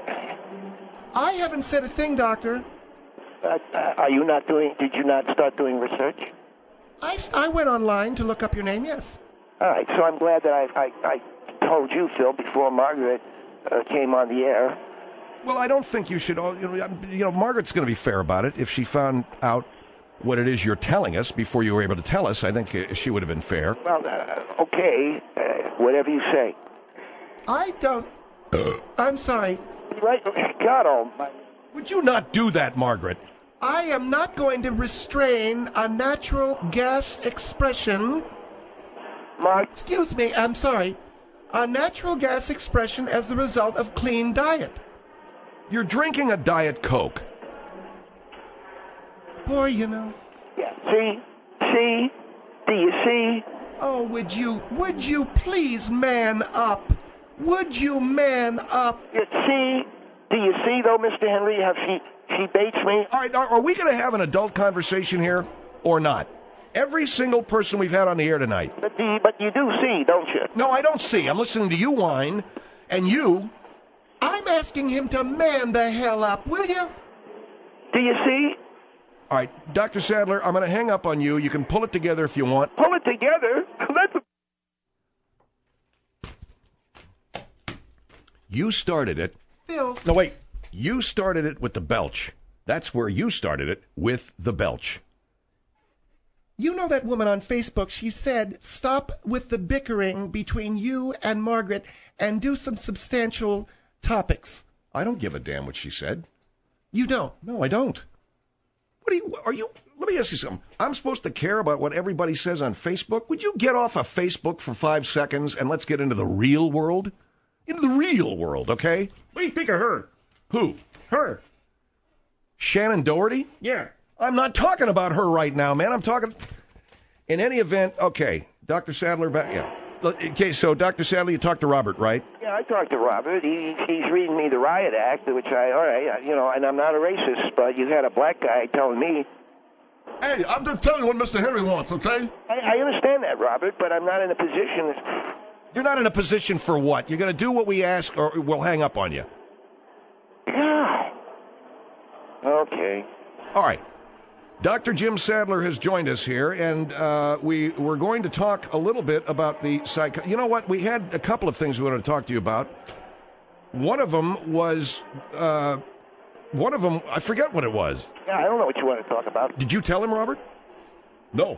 I haven't said a thing, Doctor. Uh, uh, are you not doing, did you not start doing research? I, I went online to look up your name, yes. All right, so I'm glad that I, I, I told you, Phil, before Margaret uh, came on the air. Well, I don't think you should, you know, you know Margaret's going to be fair about it. If she found out what it is you're telling us before you were able to tell us, I think she would have been fair. Well, uh, okay, uh, whatever you say. I don't... I'm sorry. Right, God almighty. Would you not do that, Margaret? I am not going to restrain a natural gas expression... Mark... Excuse me, I'm sorry. A natural gas expression as the result of clean diet. You're drinking a Diet Coke. Boy, you know. Yeah. See? See? Do you see? Oh, would you, would you please man up? Would you man up? You see? Do you see, though, Mister Henry, how she, she baits me? All right, are, are we going to have an adult conversation here or not? Every single person we've had on the air tonight. But, do you, but you do see, don't you? No, I don't see. I'm listening to you whine, and you... I'm asking him to man the hell up, will you? Do you see? All right, Doctor Sadler, I'm going to hang up on you. You can pull it together if you want. Pull it together? That's a... You started it. Phil. No, wait. You started it with the belch. That's where you started it, with the belch. You know that woman on Facebook, she said, stop with the bickering between you and Margaret and do some substantial topics. I don't give a damn what she said. You don't? No, I don't. What are you, are you, let me ask you something. I'm supposed to care about what everybody says on Facebook? Would you get off of Facebook for five seconds and let's get into the real world? Into the real world, okay? What do you think of her? Who? Her. Shannon Doherty? Yeah. I'm not talking about her right now, man. I'm talking... In any event, okay, Doctor Sadler, back, yeah. Okay, so Doctor Sadler, you talked to Robert, right? Yeah, I talked to Robert. He, he's reading me the Riot Act, which I, all right, you know, and I'm not a racist, but you had a black guy telling me... Hey, I'm just telling you what Mister Henry wants, okay? I, I understand that, Robert, but I'm not in a position... You're not in a position for what? You're going to do what we ask, or we'll hang up on you. God. Okay. All right. Doctor Jim Sadler has joined us here, and uh, we we're going to talk a little bit about the psych. You know what? We had a couple of things we wanted to talk to you about. One of them was, uh, one of them, I forget what it was. Yeah, I don't know what you want to talk about. Did you tell him, Robert? No.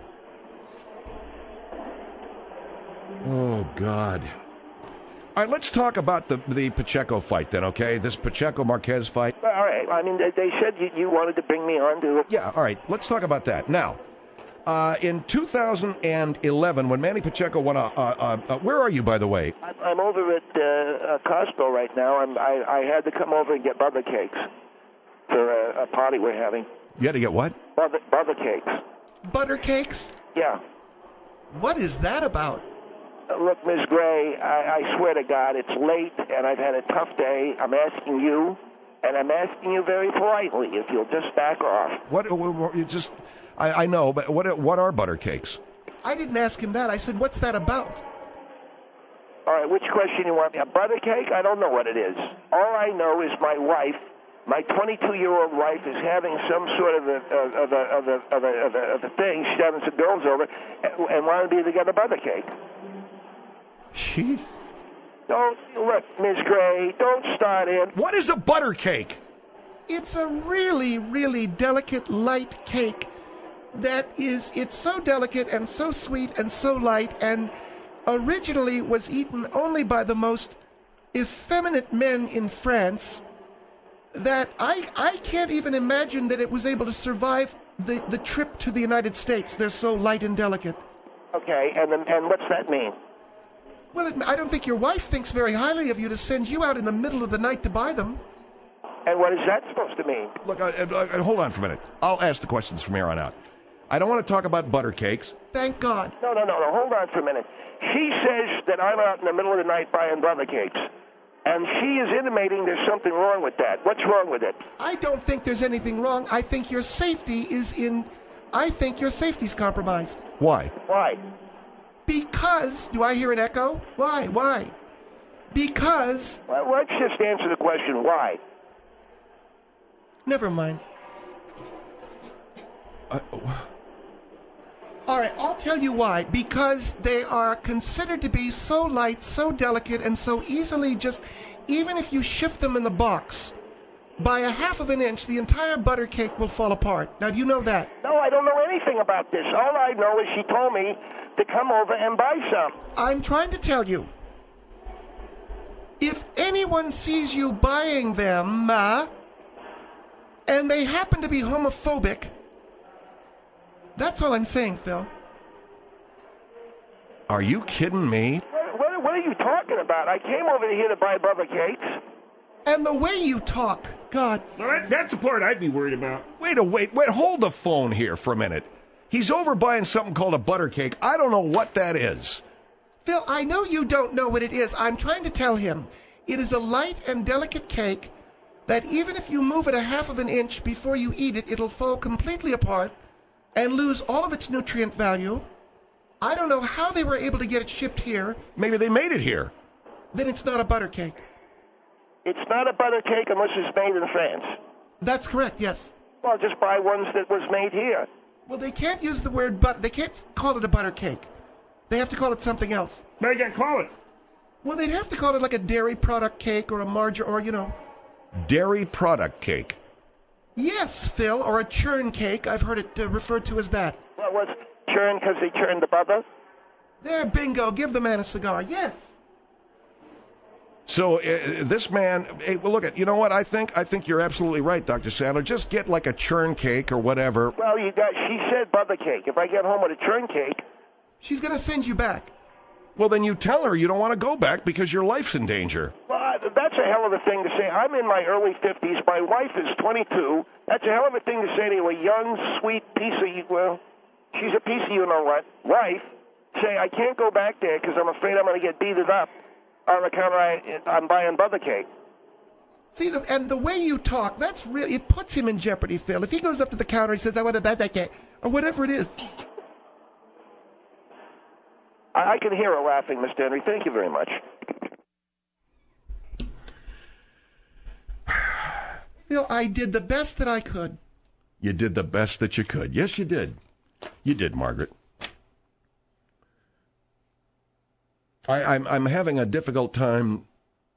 Oh, God. All right, let's talk about the the Pacheco fight then, okay? This Pacheco-Marquez fight. All right. I mean, they, they said you, you wanted to bring me on to... Yeah, all right. Let's talk about that. Now, uh, in two thousand eleven, when Manny Pacheco won a... Uh, uh, where are you, by the way? I'm, I'm over at uh, uh, Costco right now. I'm, I, I had to come over and get butter cakes for a, a party we're having. You had to get what? Butter, butter cakes. Butter cakes? Yeah. What is that about? Uh, look, Miss Gray, I, I swear to God, it's late, and I've had a tough day. I'm asking you, and I'm asking you very politely, if you'll just back off. What? what you just, I, I know, but what? What are butter cakes? I didn't ask him that. I said, what's that about? All right, which question you want? A butter cake? I don't know what it is. All I know is my wife, my twenty-two-year-old wife, is having some sort of a of a of a of a, of a, of a thing. She's having some girls over, and, and wanted me to get a butter cake. Jeez. Don't look, Miss Gray. Don't start in. What is a butter cake? It's a really, really delicate, light cake that is, it's so delicate and so sweet and so light, and originally was eaten only by the most effeminate men in France, that I, I can't even imagine that it was able to survive the, the trip to the United States. They're so light and delicate. Okay, and then, and what's that mean? Well, it, I don't think your wife thinks very highly of you to send you out in the middle of the night to buy them. And what is that supposed to mean? Look, uh, uh, hold on for a minute. I'll ask the questions from here on out. I don't want to talk about butter cakes. Thank God. No, no, no, no. Hold on for a minute. She says that I'm out in the middle of the night buying butter cakes. And she is intimating there's something wrong with that. What's wrong with it? I don't think there's anything wrong. I think your safety is in... I think your safety's compromised. Why? Why? Because... Do I hear an echo? Why? Why? Because... Well, let's just answer the question, why? Never mind. Uh, All right, I'll tell you why. Because they are considered to be so light, so delicate, and so easily just... Even if you shift them in the box, by a half of an inch, the entire butter cake will fall apart. Now, do you know that? No, I don't know anything about this. All I know is she told me to come over and buy some. I'm trying to tell you. If anyone sees you buying them, uh, and they happen to be homophobic, that's all I'm saying, Phil. Are you kidding me? What, what, what are you talking about? I came over here to buy butter cakes, And the way you talk, God. Well, that, that's the part I'd be worried about. Wait a wait, wait, hold the phone here for a minute. He's over buying something called a butter cake. I don't know what that is. Phil, I know you don't know what it is. I'm trying to tell him. It is a light and delicate cake that even if you move it a half of an inch before you eat it, it'll fall completely apart and lose all of its nutrient value. I don't know how they were able to get it shipped here. Maybe they made it here. Then it's not a butter cake. It's not a butter cake unless it's made in France. That's correct, yes. Well, just buy ones that was made here. Well, they can't use the word butter. They can't call it a butter cake. They have to call it something else. What you gonna call it? Well, they'd have to call it like a dairy product cake or a margarine or, you know. Dairy product cake. Yes, Phil, or a churn cake. I've heard it uh, referred to as that. What was churn because they churned the butter? There, bingo. Give the man a cigar. Yes. So uh, this man, hey, well, look at, you know what? I think I think you're absolutely right, Doctor Sadler. Just get like a churn cake or whatever. Well, you got. She said butter cake. If I get home with a churn cake, she's gonna send you back. Well, then you tell her you don't want to go back because your life's in danger. Well, I, that's a hell of a thing to say. I'm in my early fifties. My wife is twenty-two. That's a hell of a thing to say to a young, sweet piece of, well, she's a piece of you know what, wife. Say, I can't go back there because I'm afraid I'm going to get beaten up on account of I, I'm buying butter cake. See, the, and the way you talk, that's really, it puts him in jeopardy, Phil. If he goes up to the counter and says, I want a butter cake, or whatever it is. I, I can hear her laughing, Mister Henry. Thank you very much. Phil, I did the best that I could. You did the best that you could. Yes, you did. You did, Margaret. I, I'm I'm having a difficult time.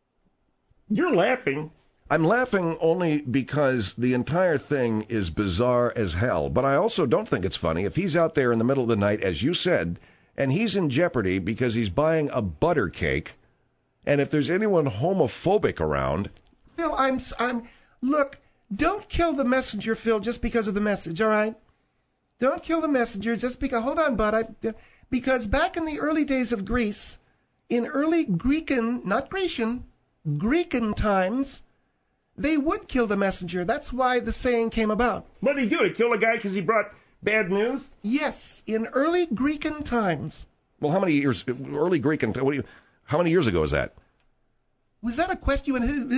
You're laughing. I'm laughing only because the entire thing is bizarre as hell. But I also don't think it's funny if he's out there in the middle of the night, as you said, and he's in jeopardy because he's buying a butter cake. And if there's anyone homophobic around, Phil, I'm I'm look. Don't kill the messenger, Phil, just because of the message. All right. Don't kill the messenger just because. Hold on, bud. I, because back in the early days of Greece. In early Greekan, not Grecian, Greekan times, they would kill the messenger. That's why the saying came about. What did he do? He kill a guy because he brought bad news? Yes, in early Greekan times. Well, how many years, early Greekan, what do you, how many years ago was that? Was that a question?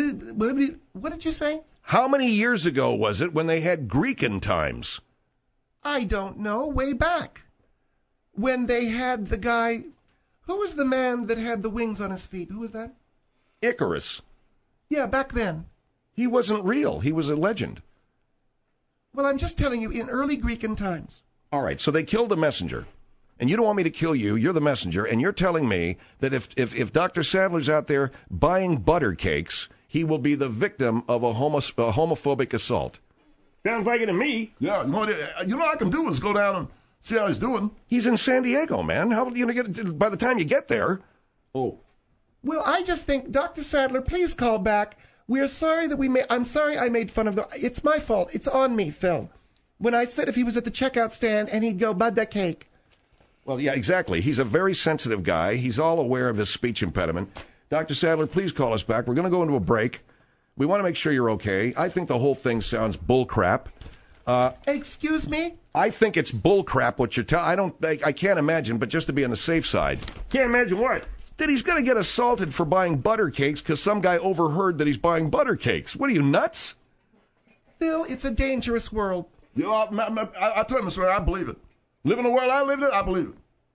What did you say? How many years ago was it when they had Greekan times? I don't know, way back. When they had the guy... Who was the man that had the wings on his feet? Who was that? Icarus. Yeah, back then. He wasn't real. He was a legend. Well, I'm just telling you, in early Greekan times. All right, so they killed the messenger. And you don't want me to kill you. You're the messenger. And you're telling me that if, if, if Doctor Sadler's out there buying butter cakes, he will be the victim of a, homo, a homophobic assault. Sounds like it to me. Yeah, you know, what, you know what I can do is go down and see how he's doing. He's in San Diego, man. How are you going to get by the time you get there? Oh. Well, I just think, Doctor Sadler, please call back. We're sorry that we made... I'm sorry I made fun of the... It's my fault. It's on me, Phil. When I said if he was at the checkout stand and he'd go, bud, that cake. Well, yeah, exactly. He's a very sensitive guy. He's all aware of his speech impediment. Doctor Sadler, please call us back. We're going to go into a break. We want to make sure you're okay. I think the whole thing sounds bullcrap. Uh, Excuse me? I think it's bullcrap what you're telling. I don't. I, I can't imagine, but just to be on the safe side. Can't imagine what? That he's going to get assaulted for buying butter cakes because some guy overheard that he's buying butter cakes. What are you, nuts? Phil, it's a dangerous world. You know, I, I, I tell you, Mister Ray, I believe it. Live in the world I live in, I believe it.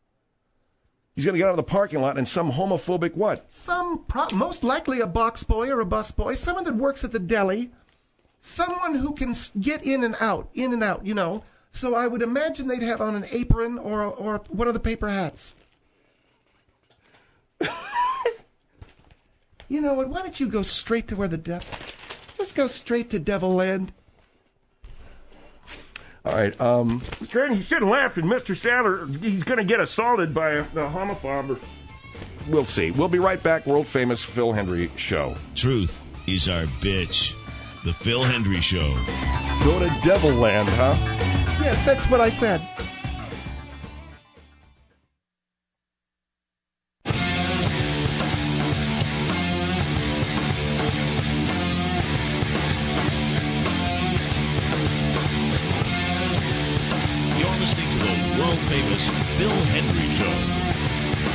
He's going to get out of the parking lot and some homophobic what? Some, pro- most likely a box boy or a bus boy, someone that works at the deli, someone who can get in and out, in and out, you know. So I would imagine they'd have on an apron or or one of the paper hats. You know what? Why don't you go straight to where the devil... Just go straight to Devil Land. All right, um... Mister Henry, you shouldn't laugh at Mister Sadler. He's going to get assaulted by a, a homophobe. We'll see. We'll be right back. World-famous Phil Hendry Show. Truth is our bitch. The Phil Hendry Show. Go to Devil Land, huh? Yes, that's what I said.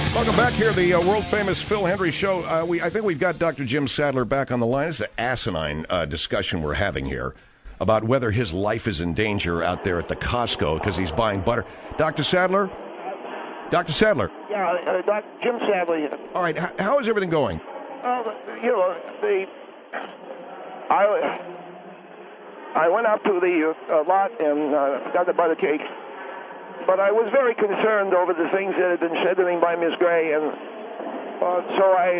Welcome back here, the uh, world-famous Phil Hendrie Show. Uh, we, I think we've got Doctor Jim Sadler back on the line. It's an asinine uh, discussion we're having here about whether his life is in danger out there at the Costco because he's buying butter. Doctor Sadler? Doctor Sadler? Yeah, uh, Doctor Jim Sadler here. All right, h- how is everything going? Uh, you know, the I I went out to the uh, lot and uh, got the butter cake, but I was very concerned over the things that had been said to me by Miss Gray, and uh, so I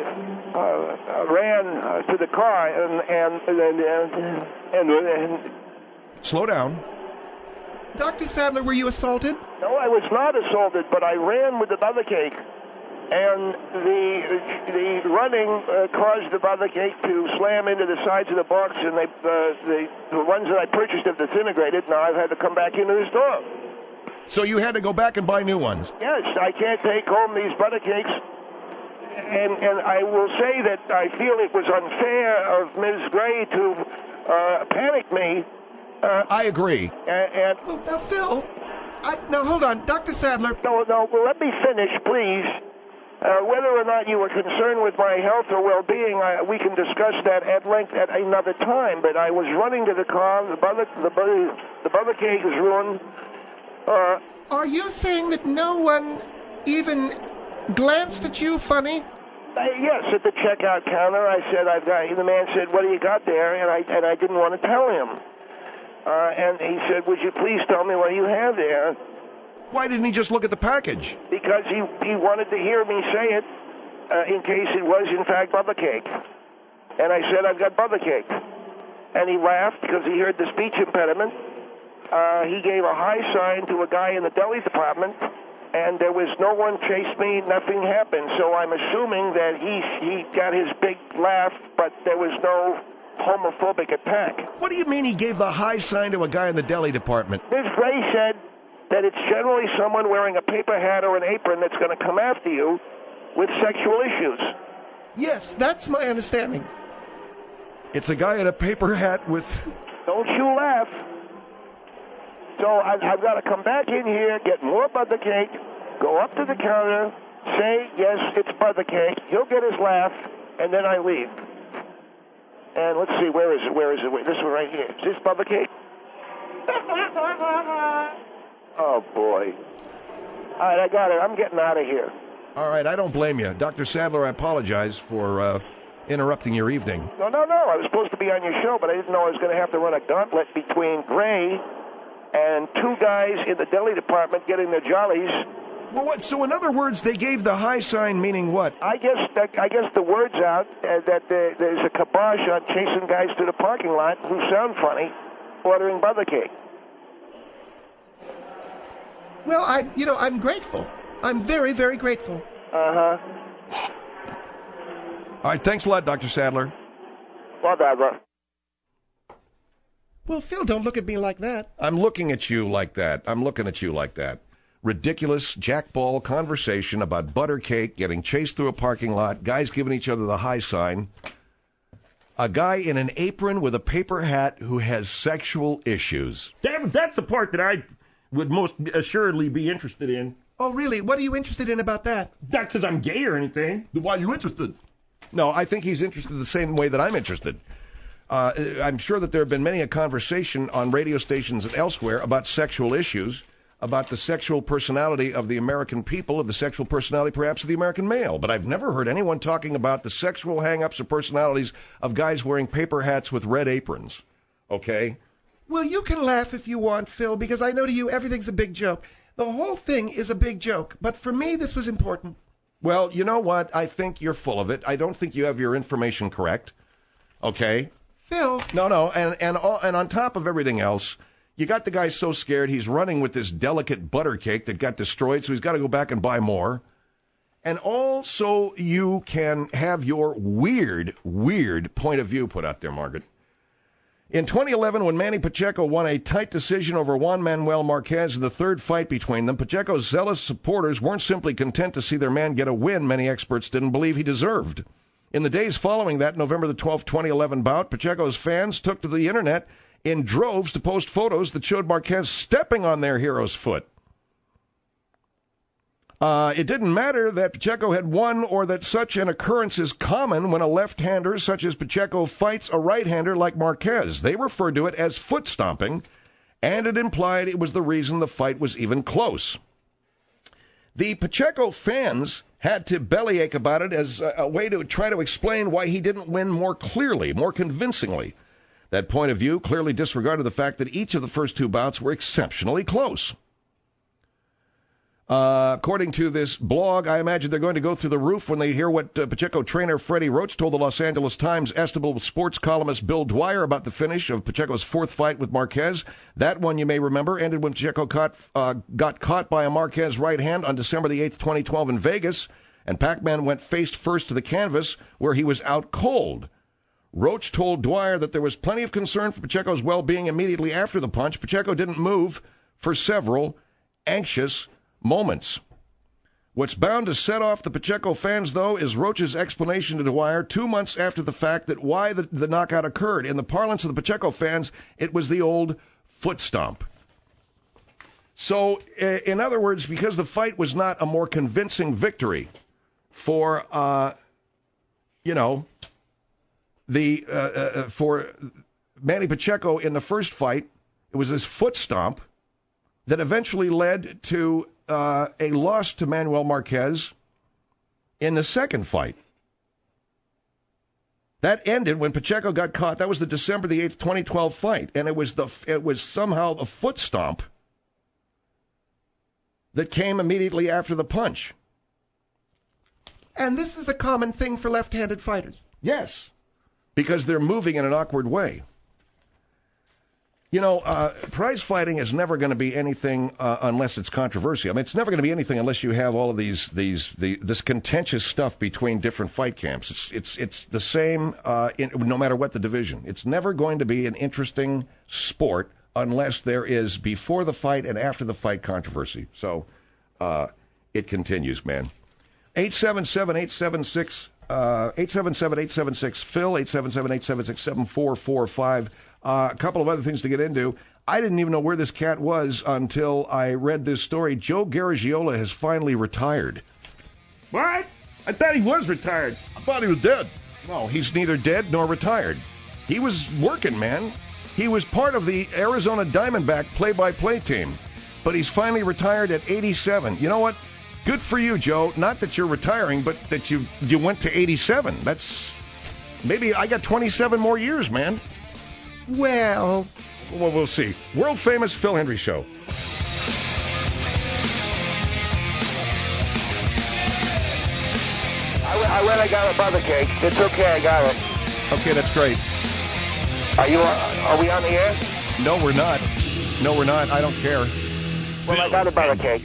uh, ran uh, to the car and and and and, and, and Slow down. Doctor Sadler, were you assaulted? no, I was not assaulted, but I ran with the butter cake. And the the running uh, caused the butter cake to slam into the sides of the box, and they, uh, the the ones that I purchased have disintegrated. Now I've had to come back into the store. So you had to go back and buy new ones? Yes, I can't take home these butter cakes. And and I will say that I feel it was unfair of Miz Gray to uh, panic me. Uh, I agree. And, and Well, now, Phil, I, now hold on. Doctor Sadler, no, no, well, let me finish, please. Uh, whether or not you were concerned with my health or well-being, I, we can discuss that at length at another time. But I was running to the car. The butter, the butter, the butter cake is ruined. Uh, are you saying that no one even glanced at you funny? uh, yes, at the checkout counter, I said, "I've got." The man said, "What do you got there?" And I and I didn't want to tell him. Uh, and he said, "Would you please tell me what you have there?" Why didn't he just look at the package? Because he, he wanted to hear me say it uh, in case it was, in fact, butter cake. And I said, I've got butter cake. And he laughed because he heard the speech impediment. Uh, he gave a high sign to a guy in the deli department, and there was no one chased me, nothing happened. So I'm assuming that he, he got his big laugh, but there was no homophobic attack. What do you mean he gave the high sign to a guy in the deli department? Miz Gray said that it's generally someone wearing a paper hat or an apron that's going to come after you with sexual issues. Yes, that's my understanding. It's a guy in a paper hat with... Don't you laugh. So I, I've got to come back in here, get more butter cake, go up to the counter, say, yes, it's butter cake. He'll get his laugh, and then I leave. And let's see, where is it? Where is it? Wait, this one right here. Is this butter cake? Oh, boy. All right, I got it. I'm getting out of here. All right, I don't blame you. Doctor Sadler, I apologize for uh, interrupting your evening. No, no, no. I was supposed to be on your show, but I didn't know I was going to have to run a gauntlet between Gray and two guys in the deli department getting their jollies. Well, what? So in other words, they gave the high sign, meaning what? I guess that, I guess the word's out uh, that there, there's a kibosh on chasing guys to the parking lot who sound funny ordering butter cake. Well, I, you know, I'm grateful. I'm very, very grateful. Uh-huh. All right, thanks a lot, Doctor Sadler. Whatever. Well, Phil, don't look at me like that. I'm looking at you like that. I'm looking at you like that. Ridiculous jackball conversation about butter cake, getting chased through a parking lot, guys giving each other the high sign. A guy in an apron with a paper hat who has sexual issues. Damn, that's the part that I would most assuredly be interested in. Oh, really? What are you interested in about that? Not because I'm gay or anything. Why are you interested? No, I think he's interested the same way that I'm interested. Uh, I'm sure that there have been many a conversation on radio stations and elsewhere about sexual issues, about the sexual personality of the American people, of the sexual personality perhaps of the American male. But I've never heard anyone talking about the sexual hang-ups or personalities of guys wearing paper hats with red aprons. Okay? Well, you can laugh if you want, Phil, because I know to you everything's a big joke. The whole thing is a big joke, but for me this was important. Well, you know what? I think you're full of it. I don't think you have your information correct. Okay? Phil. No, no, and and all, and on top of everything else, you got the guy so scared he's running with this delicate butter cake that got destroyed, so he's got to go back and buy more. And also, you can have your weird, weird point of view put out there, Margaret. In twenty eleven, when Manny Pacheco won a tight decision over Juan Manuel Marquez in the third fight between them, Pacheco's zealous supporters weren't simply content to see their man get a win many experts didn't believe he deserved. In the days following that November the twelfth, twenty eleven bout, Pacheco's fans took to the internet in droves to post photos that showed Marquez stepping on their hero's foot. Uh, it didn't matter that Pacheco had won or that such an occurrence is common when a left-hander such as Pacheco fights a right-hander like Marquez. They referred to it as foot stomping, and it implied it was the reason the fight was even close. The Pacheco fans had to bellyache about it as a, a way to try to explain why he didn't win more clearly, more convincingly. That point of view clearly disregarded the fact that each of the first two bouts were exceptionally close. Uh, according to this blog, I imagine they're going to go through the roof when they hear what uh, Pacheco trainer Freddie Roach told the Los Angeles Times estimable sports columnist Bill Dwyer about the finish of Pacheco's fourth fight with Marquez. That one, you may remember, ended when Pacheco caught, uh, got caught by a Marquez right hand on December the eighth, twenty twelve in Vegas, and Pac-Man went face first to the canvas where he was out cold. Roach told Dwyer that there was plenty of concern for Pacheco's well-being immediately after the punch. Pacheco didn't move for several anxious moments. What's bound to set off the Pacheco fans, though, is Roach's explanation to Dwyer two months after the fact that why the, the knockout occurred. In the parlance of the Pacheco fans, it was the old foot stomp. So, in other words, because the fight was not a more convincing victory for, uh, you know, the uh, uh, for Manny Pacheco in the first fight, it was this foot stomp that eventually led to uh, a loss to Manuel Marquez in the second fight. That ended when Pacheco got caught. That was the December the eighth, twenty twelve fight, and it was the it was somehow a foot stomp that came immediately after the punch. And this is a common thing for left-handed fighters. Yes, because they're moving in an awkward way. You know, uh, prize fighting is never going to be anything uh, unless it's controversial. I mean, it's never going to be anything unless you have all of these, these, the, this contentious stuff between different fight camps. It's, it's, it's the same uh, in, no matter what the division. It's never going to be an interesting sport unless there is before the fight and after the fight controversy. So, uh, it continues, man. eight seven seven, eight seven six, uh, eight seven seven, eight seven six, Phil, eight seven seven, eight seven six, seven four four five. Uh, a couple of other things to get into. I didn't even know where this cat was until I read this story. Joe Garagiola has finally retired. What? I thought he was retired. I thought he was dead. No, he's neither dead nor retired. He was working, man. He was part of the Arizona Diamondback play-by-play team. But he's finally retired at eighty-seven. You know what? Good for you, Joe. Not that you're retiring, but that you, you went to eighty-seven. That's... Maybe I got twenty-seven more years, man. Well, well, we'll see. World famous Phil Hendrie Show. I, I went. I got a butter cake. It's okay. I got it. Okay, that's great. Are you? Are we on the air? No, we're not. No, we're not. I don't care. Well, Phil I got a butter cake.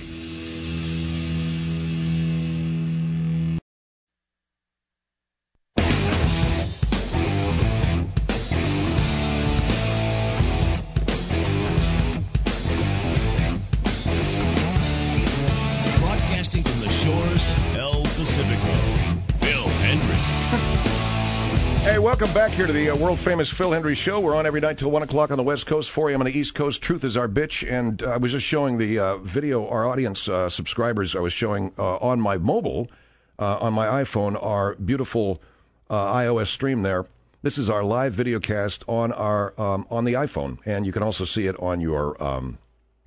Hey, welcome back here to the uh, world-famous Phil Hendrie Show. We're on every night till one o'clock on the West Coast, four a.m. on the East Coast. Truth is our bitch. And uh, I was just showing the uh, video, our audience uh, subscribers, I was showing uh, on my mobile, uh, on my iPhone, our beautiful uh, iOS stream there. This is our live video cast on, our, um, on the iPhone. And you can also see it on your um,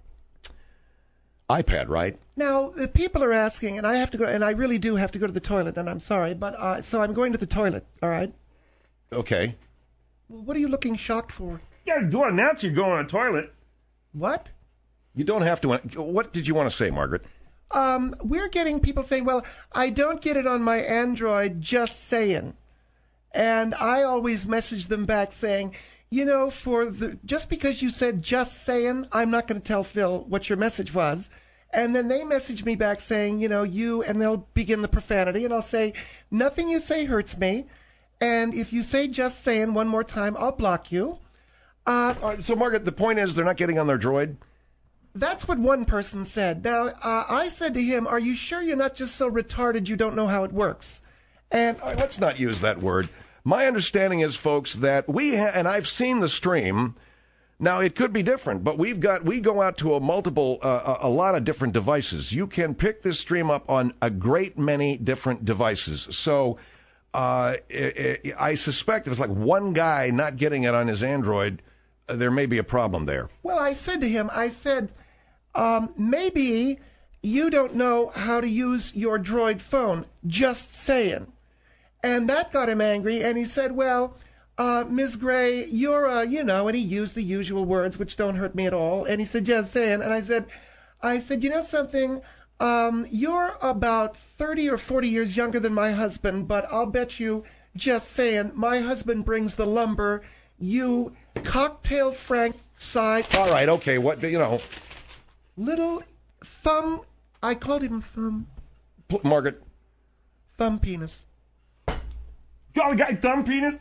iPad, right? Now, the people are asking, and I have to go, and I really do have to go to the toilet, and I'm sorry, but uh, so I'm going to the toilet, all right? Okay. Well, what are you looking shocked for? You gotta do it now you're going to the toilet. What? You don't have to. What did you want to say, Margaret? Um, we're getting people saying, well, I don't get it on my Android, just saying. And I always message them back saying, you know, for the just because you said just saying, I'm not going to tell Phil what your message was. And then they message me back saying, you know, you, and they'll begin the profanity, and I'll say, nothing you say hurts me. And if you say just saying one more time, I'll block you. Uh, All right, so, Margaret, the point is they're not getting on their droid? That's what one person said. Now, uh, I said to him, are you sure you're not just so retarded you don't know how it works? And All right, let's not use that word. My understanding is, folks, that we ha- and I've seen the stream, Now, it could be different, but we've got, we go out to a multiple, uh, a, a lot of different devices. You can pick this stream up on a great many different devices. So, uh, I, I suspect if it's like one guy not getting it on his Android, uh, there may be a problem there. Well, I said to him, I said, um, maybe you don't know how to use your Droid phone. Just saying. And that got him angry, and he said, well, Uh, Miz Gray, you're, uh, you know, and he used the usual words, which don't hurt me at all. And he said, just saying. And I said, I said, you know something? Um, you're about thirty or forty years younger than my husband, but I'll bet you, just saying, my husband brings the lumber. You cocktail Frank side. All right, okay, what, you know. Little thumb, I called him thumb. P- Margaret. Thumb penis. Y'all got thumb penis?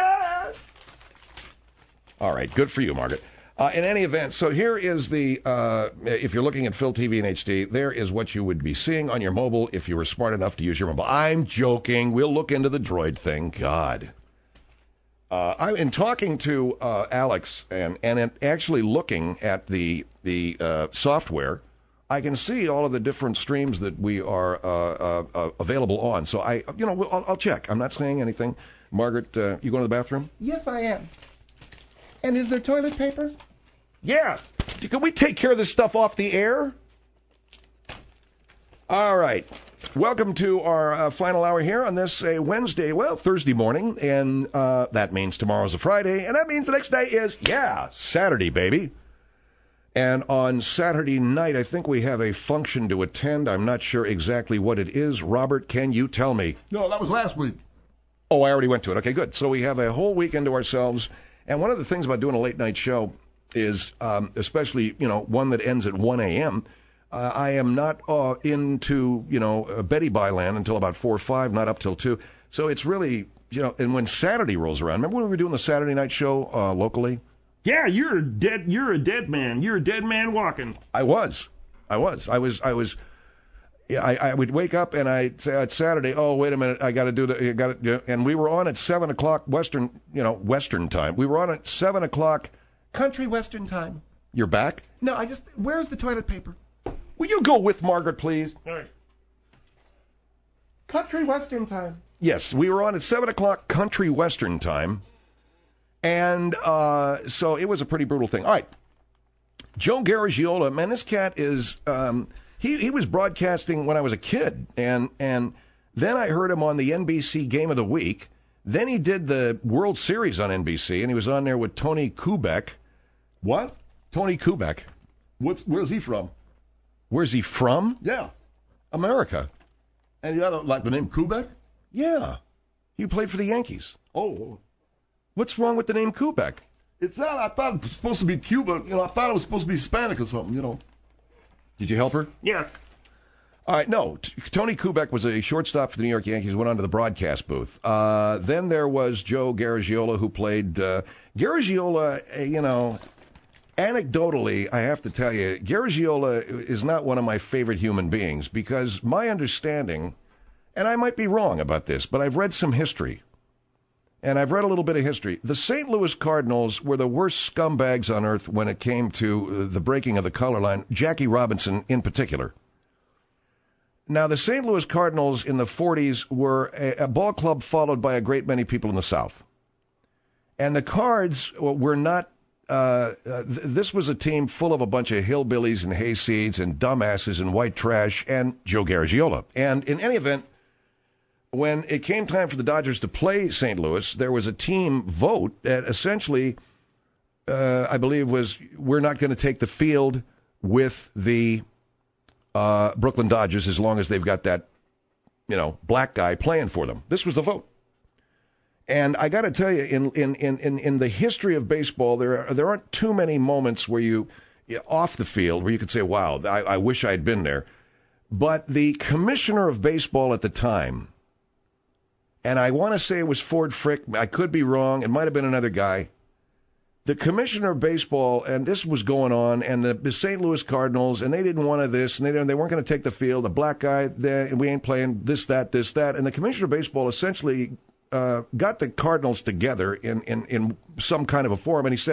All right, good for you, Margaret. Uh, in any event, so here is the, uh, if you're looking at Phil T V in H D, there is what you would be seeing on your mobile if you were smart enough to use your mobile. I'm joking. We'll look into the Droid thing. God. Uh, I, in talking to uh, Alex and, and in actually looking at the, the uh, software, I can see all of the different streams that we are uh, uh, uh, available on. So I, you know, I'll, I'll check. I'm not saying anything. Margaret, uh, you going to the bathroom? Yes, I am. And is there toilet paper? Yeah. Can we take care of this stuff off the air? All right. Welcome to our uh, final hour here on this uh, Wednesday, well, Thursday morning. And uh, that means tomorrow's a Friday. And that means the next day is, yeah, Saturday, baby. And on Saturday night, I think we have a function to attend. I'm not sure exactly what it is. Robert, can you tell me? No, that was last week. Oh, I already went to it. Okay, good. So we have a whole weekend to ourselves. And one of the things about doing a late night show is, um, especially, you know, one that ends at one a.m., uh, I am not uh, into, you know, uh, Betty Byland until about four or five, not up till two. So it's really, you know, and when Saturday rolls around, remember when we were doing the Saturday night show uh, locally? Yeah, you're a dead. You're a dead man. You're a dead man walking. I was, I was, I was, I was. Yeah, I, I would wake up and I'd say it's Saturday. Oh, wait a minute, I got to do the. Got to, and we were on at seven o'clock Western, you know, Western time. We were on at seven o'clock. Country Western time. You're back? No, I just. Where's the toilet paper? Will you go with Margaret, please? All right. Country Western time. Yes, we were on at seven o'clock Country Western time. And uh, so it was a pretty brutal thing. All right. Joe Garagiola, man, this cat is, um, he, he was broadcasting when I was a kid. And, and then I heard him on the N B C Game of the Week. Then he did the World Series on N B C, and he was on there with Tony Kubek. What? Tony Kubek. What's, where's he from? Where's he from? Yeah. America. And you got, like, the name Kubek? Yeah. He played for the Yankees. Oh. What's wrong with the name Kubek? It's not, I thought it was supposed to be Cuba. You know, I thought it was supposed to be Hispanic or something, you know. Did you help her? Yeah. All right, no. T- Tony Kubek was a shortstop for the New York Yankees, went on to the broadcast booth. Uh, then there was Joe Garagiola, who played... Uh, Garagiola, uh, you know, anecdotally, I have to tell you, Garagiola is not one of my favorite human beings because my understanding, and I might be wrong about this, but I've read some history. And I've read a little bit of history. The Saint Louis Cardinals were the worst scumbags on earth when it came to the breaking of the color line, Jackie Robinson in particular. Now, the Saint Louis Cardinals in the forties were a, a ball club followed by a great many people in the South. And the Cards were not, uh, uh, th- this was a team full of a bunch of hillbillies and hayseeds and dumbasses and white trash and Joe Garagiola. And in any event, when it came time for the Dodgers to play Saint Louis, there was a team vote that essentially, uh, I believe, was we're not going to take the field with the uh, Brooklyn Dodgers as long as they've got that, you know, black guy playing for them. This was the vote. And I got to tell you, in, in, in, in the history of baseball, there are, there aren't too many moments where you, off the field, where you could say, wow, I, I wish I'd been there. But the commissioner of baseball at the time, and I want to say it was Ford Frick. I could be wrong. It might have been another guy. The commissioner of baseball, and this was going on, and the, the Saint Louis Cardinals, and they didn't want to this, and they, didn't, they weren't going to take the field. The black guy, there, we ain't playing this, that, this, that. And the commissioner of baseball essentially uh, got the Cardinals together in, in, in some kind of a forum, and he said,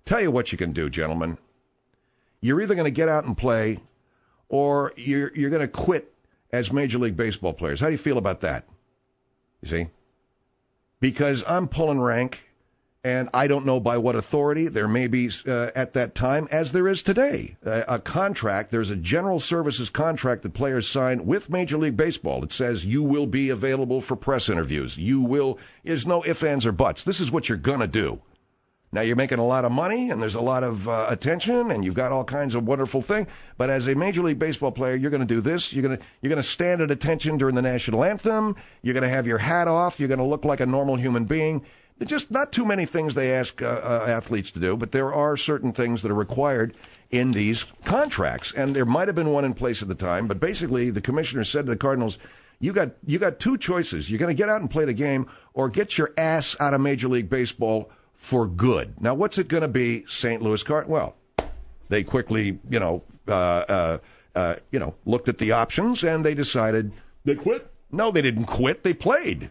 Tell you what you can do, gentlemen. You're either going to get out and play, or you're you're going to quit as Major League Baseball players. How do you feel about that? You see? Because I'm pulling rank, and I don't know by what authority. There may be, uh, at that time, as there is today, uh, a contract. There's a general services contract that players sign with Major League Baseball. It says you will be available for press interviews. You will, there's no ifs, ands, or buts. This is what you're going to do. Now, you're making a lot of money, and there's a lot of uh, attention, and you've got all kinds of wonderful things. But as a Major League Baseball player, you're going to do this. You're going to you're going to stand at attention during the national anthem. You're going to have your hat off. You're going to look like a normal human being. There's just not too many things they ask uh, uh, athletes to do, but there are certain things that are required in these contracts. And there might have been one in place at the time, but basically the commissioner said to the Cardinals, you got you got two choices. You're going to get out and play the game, or get your ass out of Major League Baseball for good. Now, what's it going to be, Saint Louis Cardinals? Well, they quickly, you know, uh, uh, uh, you know, looked at the options, and they decided They quit? no, they didn't quit. They played.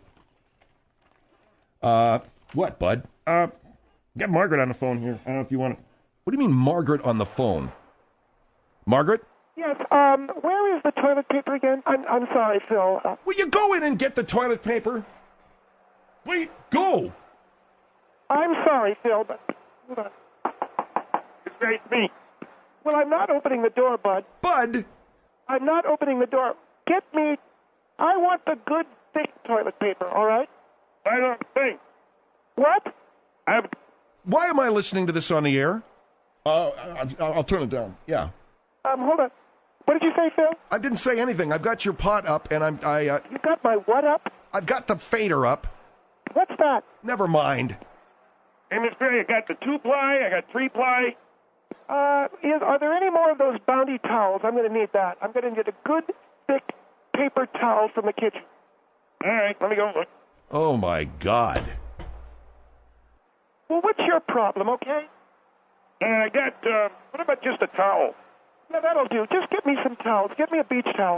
Uh, what, bud? Uh, got Margaret on the phone here. I don't know if you want to. What do you mean, Margaret on the phone? Margaret? Yes, um, where is the toilet paper again? I'm, I'm sorry, Phil. Uh, Will you go in and get the toilet paper? Wait, go. I'm sorry, Phil, but hold on. It's right, me. Well, I'm not opening the door, Bud. Bud? I'm not opening the door. Get me. I want the good, thick toilet paper, all right? I don't think. What? I'm. Why am I listening to this on the air? Uh, I, I'll turn it down. Yeah. Um, hold on. What did you say, Phil? I didn't say anything. I've got your pot up, and I'm, I, uh, You got my what up? I've got the fader up. What's that? Never mind. Hey, Miss Perry, I got the two-ply, I got three-ply. Uh, is, are there any more of those Bounty towels? I'm going to need that. I'm going to need a good, thick paper towel from the kitchen. All right, let me go look. Oh, my God. Well, what's your problem, okay? Uh, I got, uh, what about just a towel? Yeah, that'll do. Just get me some towels. Get me a beach towel.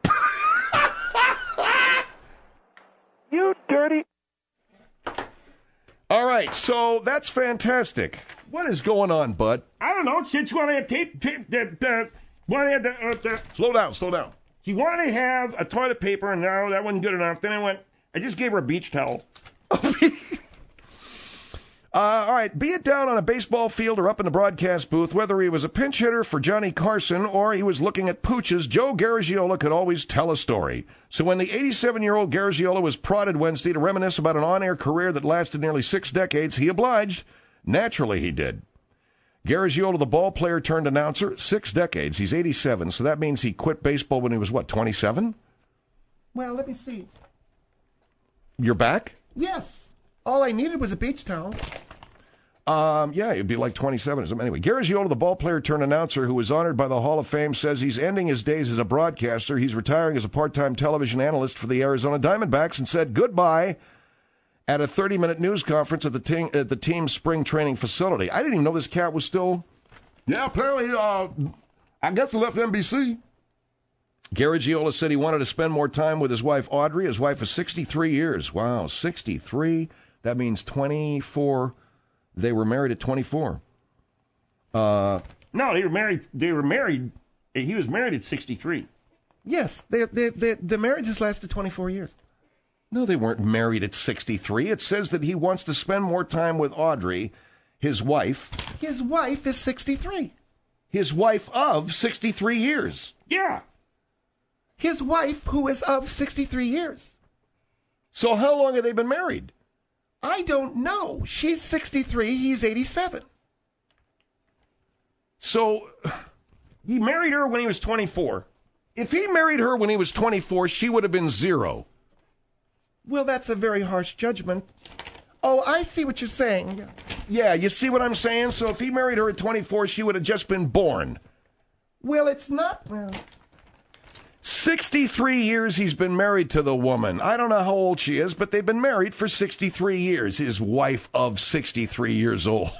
You dirty... All right, so that's fantastic. What is going on, Bud? I don't know. She wanted to have tape, tape, uh, uh, wanted to have the, uh, Slow down, slow down. she wanted to have a toilet paper, and no, that wasn't good enough. Then I went, I just gave her a beach towel. Uh, all right, be it down on a baseball field or up in the broadcast booth, whether he was a pinch hitter for Johnny Carson or he was looking at pooches, Joe Garagiola could always tell a story. So when the eighty-seven-year-old Garagiola was prodded Wednesday to reminisce about an on-air career that lasted nearly six decades, he obliged. Naturally, he did. Garagiola, the ball player turned announcer, six decades. He's eighty-seven, so that means he quit baseball when he was, what, twenty-seven? Well, let me see. You're back? Yes. All I needed was a beach towel. Um, yeah, it'd be like twenty-seven or something. Anyway, Garagiola, the ball player turned announcer who was honored by the Hall of Fame, says he's ending his days as a broadcaster. He's retiring as a part-time television analyst for the Arizona Diamondbacks and said goodbye at a thirty-minute news conference at the, te- at the team's spring training facility. I didn't even know this cat was still... Yeah, apparently, uh, I guess he left N B C. Garagiola said he wanted to spend more time with his wife, Audrey. His wife is sixty-three years. Wow, sixty-three. That means twenty-four... They were married at twenty-four. Uh, No, they were married. They were married. He was married at sixty-three. Yes, they, they, they, the marriage has lasted twenty-four years. no, they weren't married at sixty-three. It says that he wants to spend more time with Audrey, his wife. His wife is sixty-three. His wife of sixty-three years. Yeah. His wife, who is of sixty-three years. So how long have they been married? I don't know. She's sixty-three, he's eighty-seven. So He married her when he was twenty-four. if he married her when he was twenty-four, she would have been zero. Well, that's a very harsh judgment. Oh, I see what you're saying. Yeah, you see what I'm saying? So if he married her at twenty-four, she would have just been born. Well, it's not... Well, sixty-three years he's been married to the woman. I don't know how old she is, but they've been married for sixty-three years. His wife of sixty-three years old.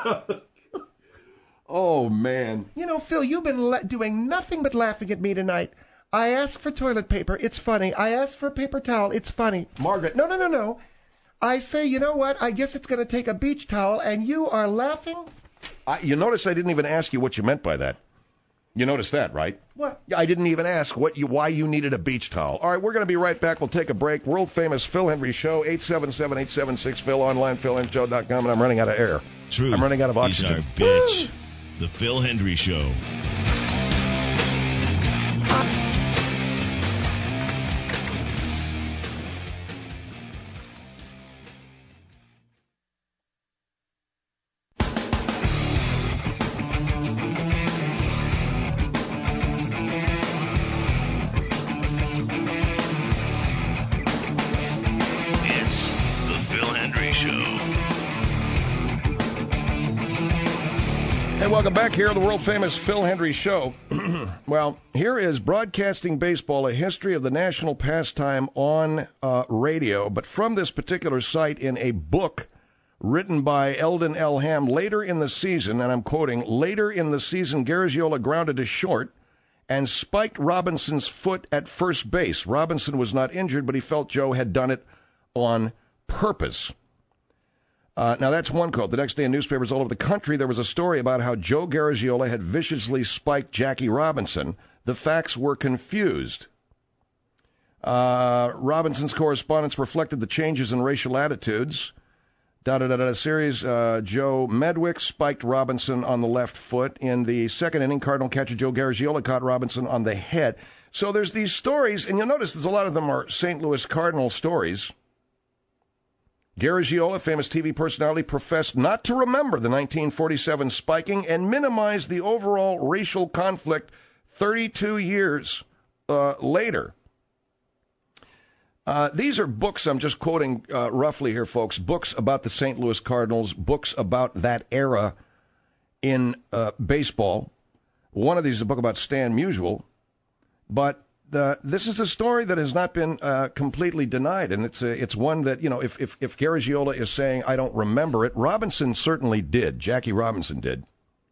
Oh, man. you know, Phil, you've been la- doing nothing but laughing at me tonight. I asked for toilet paper, it's funny. I asked for a paper towel, it's funny. Margaret. No, no, no, no. I say, you know what? I guess it's going to take a beach towel, and you are laughing I, you notice I didn't even ask you what you meant by that. You noticed that, right? What? I didn't even ask what you why you needed a beach towel. All right, we're going to be right back. We'll take a break. World famous Phil Hendry Show, eight seven seven, eight seven six, Phil, online, phil hendry show dot com, and I'm running out of air. Truth. I'm running out of oxygen. He's our bitch. The Phil Hendry Show. Welcome back here on the world-famous Phil Hendry Show. Well, here is Broadcasting Baseball, a history of the national pastime on uh, radio, but from this particular site in a book written by Eldon L. Ham later in the season, and I'm quoting, later in the season, Garagiola grounded to short and spiked Robinson's foot at first base. Robinson was not injured, but he felt Joe had done it on purpose. Uh, now, that's one quote. The next day in newspapers all over the country, there was a story about how Joe Garagiola had viciously spiked Jackie Robinson. The facts were confused. Uh, Robinson's correspondence reflected the changes in racial attitudes. Da-da-da-da series, uh, Joe Medwick spiked Robinson on the left foot. In the second inning, Cardinal catcher Joe Garagiola caught Robinson on the head. So there's these stories, and you'll notice there's a lot of them are Saint Louis Cardinal stories. Garagiola, famous T V personality, professed not to remember the nineteen forty-seven spiking and minimized the overall racial conflict thirty-two years uh, later. Uh, these are books, I'm just quoting uh, roughly here, folks, books about the Saint Louis Cardinals, books about that era in uh, baseball. One of these is a book about Stan Musial, but Uh, this is a story that has not been uh, completely denied, and it's a, it's one that, you know, if, if, if Garagiola is saying, I don't remember it, Robinson certainly did. Jackie Robinson did.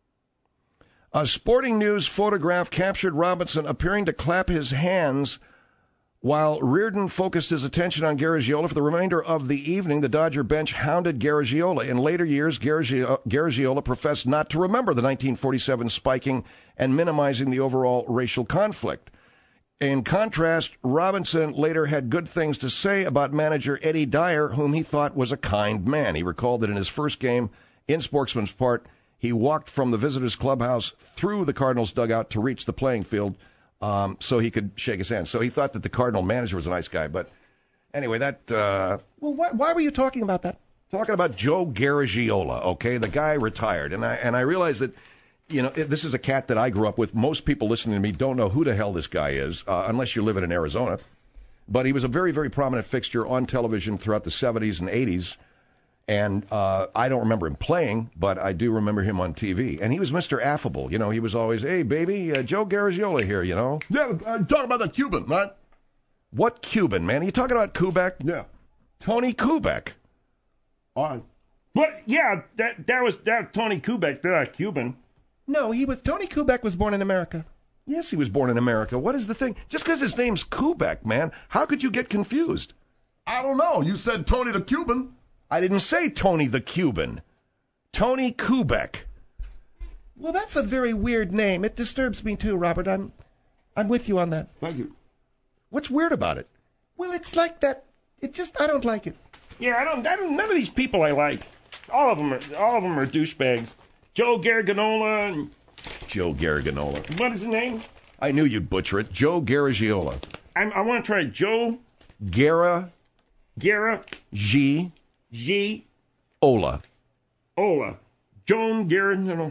A Sporting News photograph captured Robinson appearing to clap his hands while Reardon focused his attention on Garagiola. For the remainder of the evening, the Dodger bench hounded Garagiola. In later years, Garagiola, Garagiola professed not to remember the nineteen forty-seven spiking and minimizing the overall racial conflict. In contrast, Robinson later had good things to say about manager Eddie Dyer, whom he thought was a kind man. He recalled that in his first game in Sportsman's Park, he walked from the visitors' clubhouse through the Cardinals' dugout to reach the playing field um, so he could shake his hand. So he thought that the Cardinal manager was a nice guy. But anyway, that... Uh, well, why, why were you talking about that? Talking about Joe Garagiola, okay? The guy retired. And I, and I realized that... You know, this is a cat that I grew up with. Most people listening to me don't know who the hell this guy is, uh, unless you're living in Arizona. But he was a very, very prominent fixture on television throughout the seventies and eighties. And uh, I don't remember him playing, but I do remember him on T V. And he was Mister Affable. You know, he was always, hey, baby, uh, Joe Garagiola here, you know. Yeah, I'm talking about the Cuban, right? What Cuban, man? Are you talking about Kubek? Yeah. Tony Kubek. All right. But, yeah, that that was that Tony Kubek, they're not Cuban. No, he was. Tony Kubek was born in America. Yes, he was born in America. What is the thing? Just because his name's Kubek, man, how could you get confused? I don't know. You said Tony the Cuban. I didn't say Tony the Cuban. Tony Kubek. Well, that's a very weird name. It disturbs me too, Robert. I'm, I'm with you on that. Thank you. What's weird about it? Well, it's like that. It just, I don't like it. Yeah, I don't. I don't. None of these people I like. All of them are. All of them are douchebags. Joe Garagiola and... Joe Garagiola. What is his name? I knew you'd butcher it. Joe Garagiola. I'm, I want to try Joe... Gara... Gara... G... G... Ola. Ola. Joan Garagiola.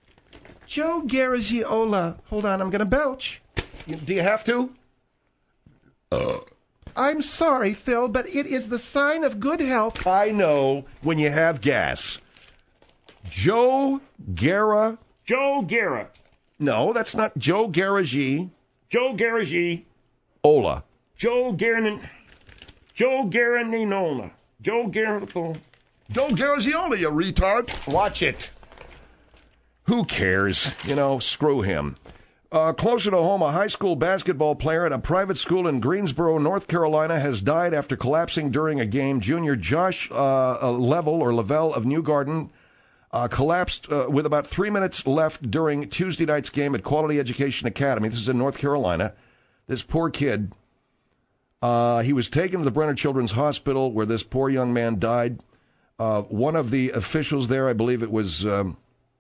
Joe Garagiola. Hold on, I'm going to belch. Do you have to? Uh. I'm sorry, Phil, but it is the sign of good health. I know when you have gas. Joe Gara... Joe Gara. No, that's not Joe Garagi. Joe Garagi. Ola. Joe Garanin... Joe Garaninola. Joe Garagiola. Joe Garagiola, you retard. Watch it. Who cares? You know, screw him. Uh, closer to home, a high school basketball player at a private school in Greensboro, North Carolina, has died after collapsing during a game. Junior Josh uh, Level, or Lavelle of New Garden, uh, collapsed uh, with about three minutes left during Tuesday night's game at Quality Education Academy. This is in North Carolina. This poor kid, uh, he was taken to the Brenner Children's Hospital where this poor young man died. Uh, one of the officials there, I believe it was um,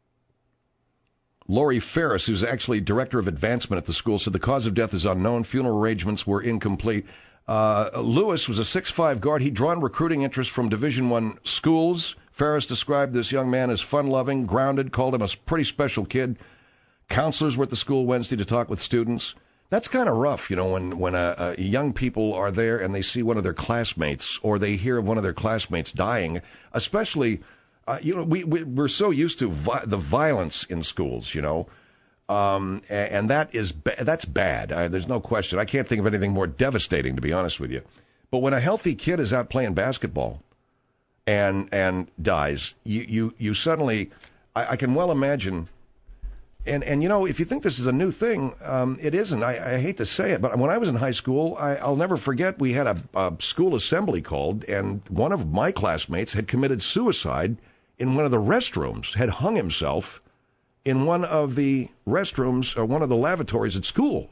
Lori Ferris, who's actually director of advancement at the school, said the cause of death is unknown. Funeral arrangements were incomplete. Uh, Lewis was a six five guard. He'd drawn recruiting interest from Division I schools. Ferris described this young man as fun-loving, grounded, called him a pretty special kid. Counselors were at the school Wednesday to talk with students. That's kind of rough, you know, when, when uh, uh, young people are there and they see one of their classmates or they hear of one of their classmates dying, especially, uh, you know, we, we, we're so used to vi- the violence in schools, you know, um, and, and that is ba- that's bad. Uh, there's no question. I can't think of anything more devastating, to be honest with you. But when a healthy kid is out playing basketball and and dies, you, you, you suddenly, I, I can well imagine... And, and you know, if you think this is a new thing, um, it isn't. I, I hate to say it, but when I was in high school, I, I'll never forget, we had a, a school assembly called, and one of my classmates had committed suicide in one of the restrooms, had hung himself in one of the restrooms or one of the lavatories at school.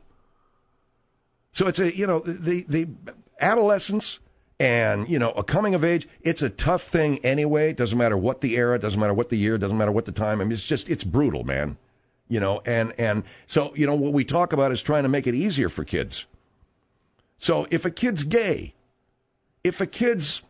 So it's a, you know, the, the adolescence and, you know, a coming of age, it's a tough thing anyway. It doesn't matter what the era, it doesn't matter what the year, it doesn't matter what the time. I mean, it's just, it's brutal, man. You know, and, and so, you know, what we talk about is trying to make it easier for kids. So if a kid's gay, if a kid's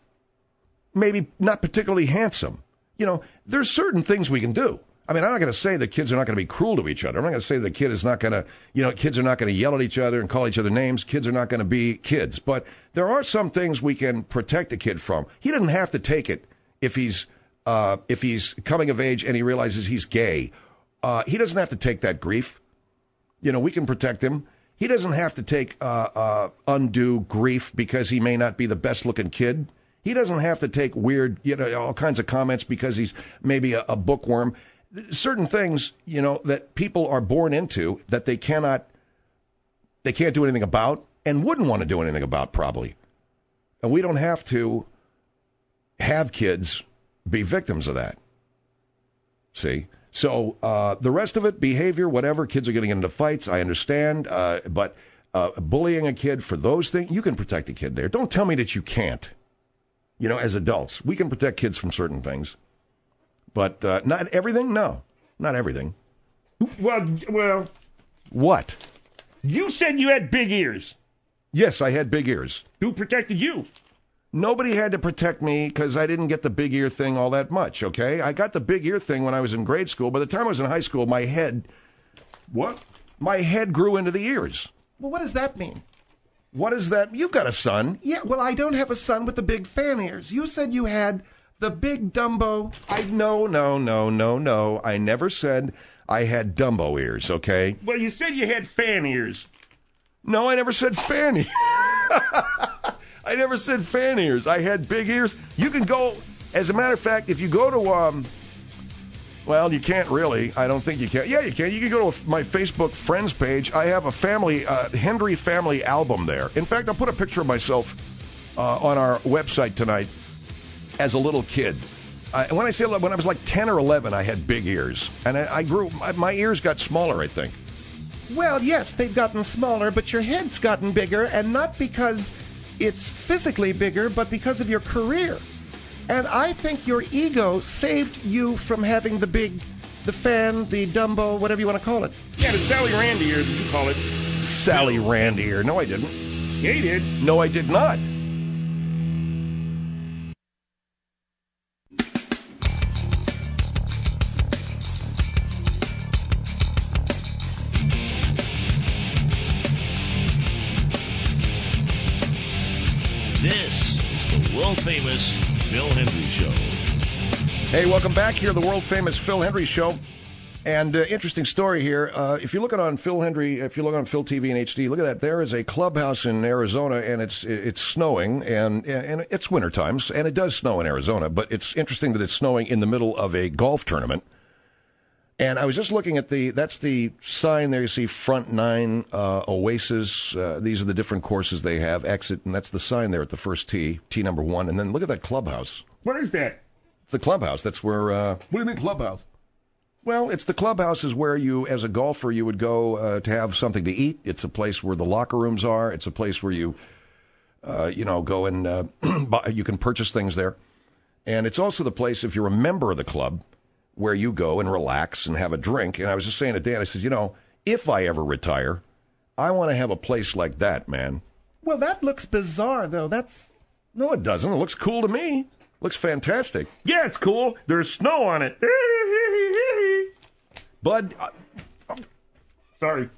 maybe not particularly handsome, you know, there's certain things we can do. I mean, I'm not going to say that kids are not going to be cruel to each other. I'm not going to say that a kid is not going to, you know, kids are not going to yell at each other and call each other names. Kids are not going to be kids. But there are some things we can protect a kid from. He doesn't have to take it if he's, uh, if he's coming of age and he realizes he's gay. Uh, he doesn't have to take that grief. You know, we can protect him. He doesn't have to take uh, uh, undue grief because he may not be the best-looking kid. He doesn't have to take weird, you know, all kinds of comments because he's maybe a, a bookworm. Certain things, you know, that people are born into that they cannot, they can't do anything about and wouldn't want to do anything about probably. And we don't have to have kids be victims of that. See? So uh, the rest of it, behavior, whatever, kids are getting into fights, I understand. Uh, but uh, bullying a kid for those things, you can protect a kid there. Don't tell me that you can't. You know, as adults, we can protect kids from certain things. But uh, not everything? No, not everything. Well, well. What? You said you had big ears. Yes, I had big ears. Who protected you? Nobody had to protect me because I didn't get the big ear thing all that much, okay? I got the big ear thing when I was in grade school. By the time I was in high school, my head... What? My head grew into the ears. Well, what does that mean? What is that? You've got a son. Yeah, well, I don't have a son with the big fan ears. You said you had the big Dumbo... I No, no, no, no, no. I never said I had Dumbo ears, okay? Well, you said you had fan ears. No, I never said fan ears. I never said fan ears. I had big ears. You can go, as a matter of fact, if you go to, um, well, you can't really. I don't think you can. Yeah, you can. You can go to my Facebook friends page. I have a family, uh, Hendry family album there. In fact, I'll put a picture of myself uh, on our website tonight as a little kid. Uh, when I say when I was like ten or eleven, I had big ears. And I, I grew, my, my ears got smaller, I think. Well, yes, they've gotten smaller, but your head's gotten bigger, and not because it's physically bigger, but because of your career. And I think your ego saved you from having the big, the fan, the Dumbo, whatever you want to call it. Yeah, the Sally Rand ear, as you call it. Sally Rand ear. No, I didn't. Yeah, you did. No, I did not. This is the world-famous Phil Hendry Show. Hey, welcome back here to the world-famous Phil Hendry Show. And uh, interesting story here. Uh, if you look at on Phil Hendry, if you look on Phil T V and H D, look at that. There is a clubhouse in Arizona, and it's it's snowing, and and it's winter times, and it does snow in Arizona. But it's interesting that it's snowing in the middle of a golf tournament. And I was just looking at the, that's the sign there. You see front nine, uh, Oasis. Uh, these are the different courses they have, exit, and that's the sign there at the first tee, tee number one. And then look at that clubhouse. Where is that? It's the clubhouse. That's where... Uh, What do you mean clubhouse? well, it's the clubhouse is where you, as a golfer, you would go uh, to have something to eat. It's a place where the locker rooms are. It's a place where you, uh, you know, go and uh, buy, you can purchase things there. And it's also the place, if you're a member of the club, where you go and relax and have a drink. And I was just saying to Dan, I said, you know, if I ever retire, I want to have a place like that, man. Well, that looks bizarre, though. That's... No, it doesn't. It looks cool to me. Looks fantastic. Yeah, it's cool. There's snow on it. Bud, uh, Sorry.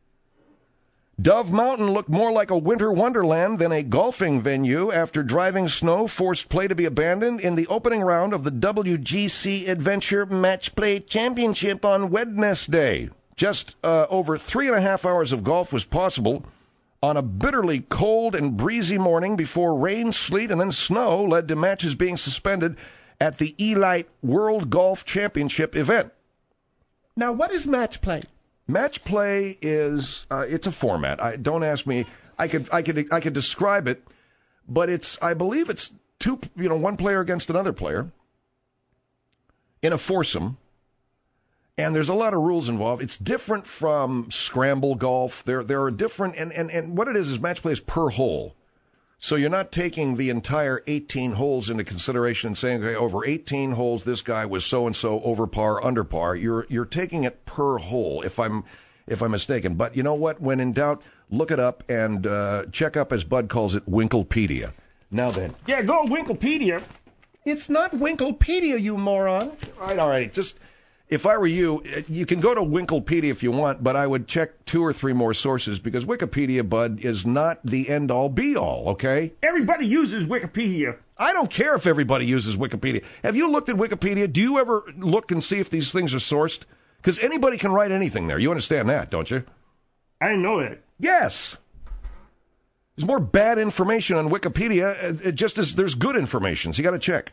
Dove Mountain looked more like a winter wonderland than a golfing venue after driving snow forced play to be abandoned in the opening round of the W G C Adventure Match Play Championship on Wednesday. Just uh, over three and a half hours of golf was possible on a bitterly cold and breezy morning before rain, sleet, and then snow led to matches being suspended at the Elite World Golf Championship event. Now, what is match play? Match play is uh, it's a format. I, don't ask me. I could I could I could describe it, but it's I believe it's two you know one player against another player in a foursome, and there's a lot of rules involved. It's different from scramble golf. There there are different and, and, and what it is is match play is per hole. So you're not taking the entire eighteen holes into consideration and saying, okay, over eighteen holes, this guy was so and so over par, under par. You're you're taking it per hole, if I'm if I'm mistaken. But you know what? When in doubt, look it up and uh, check up, as Bud calls it, Winklepedia. Now then, Yeah, go Winklepedia. It's not Winklepedia, you moron. all right, all right. Just if I were you, you can go to Winklepedia if you want, but I would check two or three more sources because Wikipedia, Bud, is not the end all be all. Okay. Everybody uses Wikipedia. I don't care if everybody uses Wikipedia. Have you looked at Wikipedia? Do you ever look and see if these things are sourced? Because anybody can write anything there. You understand that, don't you? I didn't know that. Yes. There's more bad information on Wikipedia, uh, just as there's good information, so you got to check.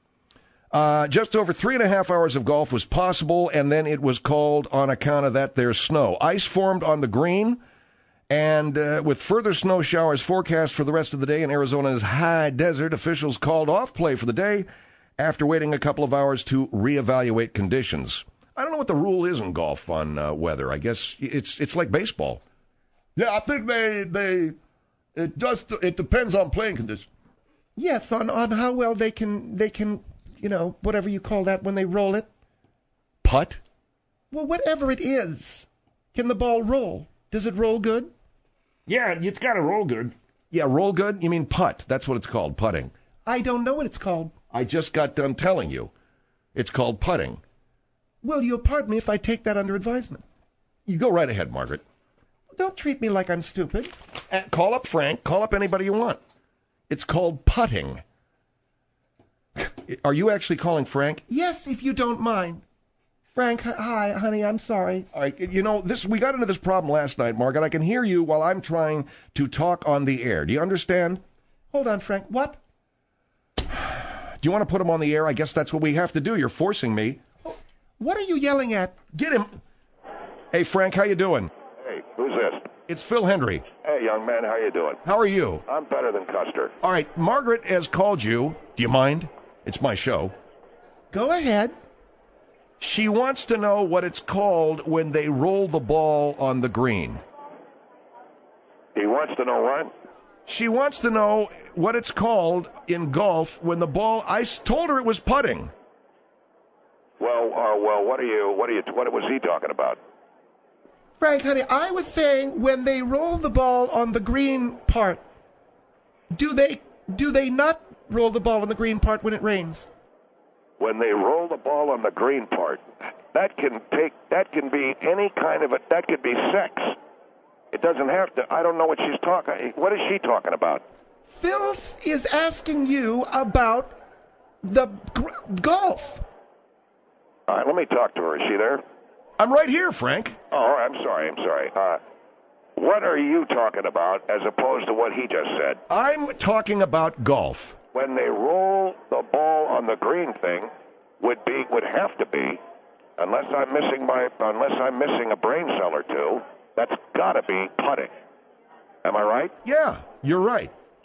Uh, just over three and a half hours of golf was possible, and then it was called on account of that there's snow. Ice formed on the green, and uh, with further snow showers forecast for the rest of the day in Arizona's high desert, officials called off play for the day after waiting a couple of hours to reevaluate conditions. I don't know what the rule is in golf on uh, weather. I guess it's it's like baseball. Yeah, I think they they it does it depends on playing conditions. Yes, on, on how well they can they can, you know, whatever you call that when they roll it. Putt? Well, whatever it is. Can the ball roll? Does it roll good? Yeah, it's got to roll good. Yeah, roll good? You mean putt. That's what it's called, putting. I don't know what it's called. I just got done telling you. It's called putting. Well, you'll pardon me if I take that under advisement. You go right ahead, Margaret. Don't treat me like I'm stupid. Uh, call up Frank. Call up anybody you want. It's called putting. Are you actually calling Frank? Yes, if you don't mind. Frank, hi, honey, I'm sorry. All right, you know, this we got into this problem last night, Margaret. I can hear you while I'm trying to talk on the air. Do you understand? Hold on, Frank. What? Do you want to put him on the air? I guess that's what we have to do. You're forcing me. What are you yelling at? Get him. Hey, Frank, how you doing? Hey, who's this? It's Phil Hendry. Hey, young man, how you doing? How are you? I'm better than Custer. All right, Margaret has called you. Do you mind? It's my show. Go ahead. She wants to know what it's called when they roll the ball on the green. He wants to know what? She wants to know what it's called in golf when the ball... I told her it was putting. Well, uh, well, what are you? What are you? What was he talking about? Frank, honey, I was saying when they roll the ball on the green part, do they do they not roll the ball on the green part when it rains? When they roll the ball on the green part, that can take that can be any kind of a that could be sex. It doesn't have to. I don't know what she's talking. What is she talking about? Phil is asking you about the gr- golf. All right, let me talk to her. Is she there? I'm right here, Frank. Oh, I'm sorry. I'm sorry. Uh, what are you talking about as opposed to what he just said? I'm talking about golf. When they roll the ball on the green thing, would be would have to be, unless I'm missing my unless I'm missing a brain cell or two. That's got to be putting. Am I right? Yeah, you're right.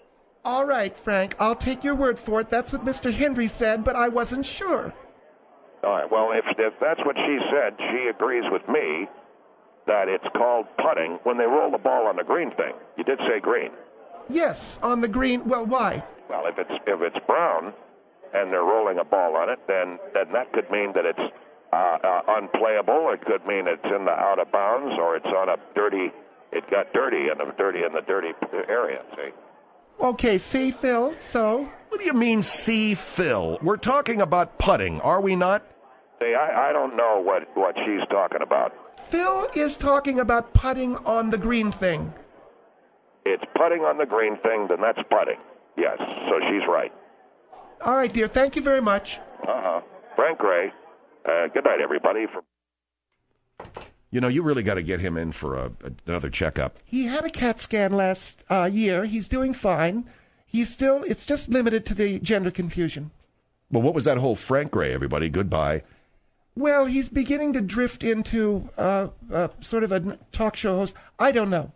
All right, Frank, I'll take your word for it. That's what Mister Hendry said, but I wasn't sure. All right, well, if, if that's what she said, she agrees with me that it's called putting when they roll the ball on the green thing. You did say green. Yes, on the green. Well, why? Well, if it's if it's brown and they're rolling a ball on it, then, then that could mean that it's uh, uh, unplayable. It could mean it's in the out of bounds, or it's on a dirty, it got dirty in the dirty in the dirty area, see? Okay, see, Phil, so? What do you mean, see, Phil? We're talking about putting, are we not? See, I, I don't know what, what she's talking about. Phil is talking about putting on the green thing. It's putting on the green thing, then that's putting. Yes, so she's right. All right, dear, thank you very much. Uh-huh. Frank Gray. Uh, good night, everybody. For- You know, you really got to get him in for a, a, another checkup. He had a CAT scan last uh, year. He's doing fine. He's still, it's just limited to the gender confusion. Well, what was that whole Frank Gray, everybody? Goodbye. Well, he's beginning to drift into uh, uh, sort of a talk show host. I don't know.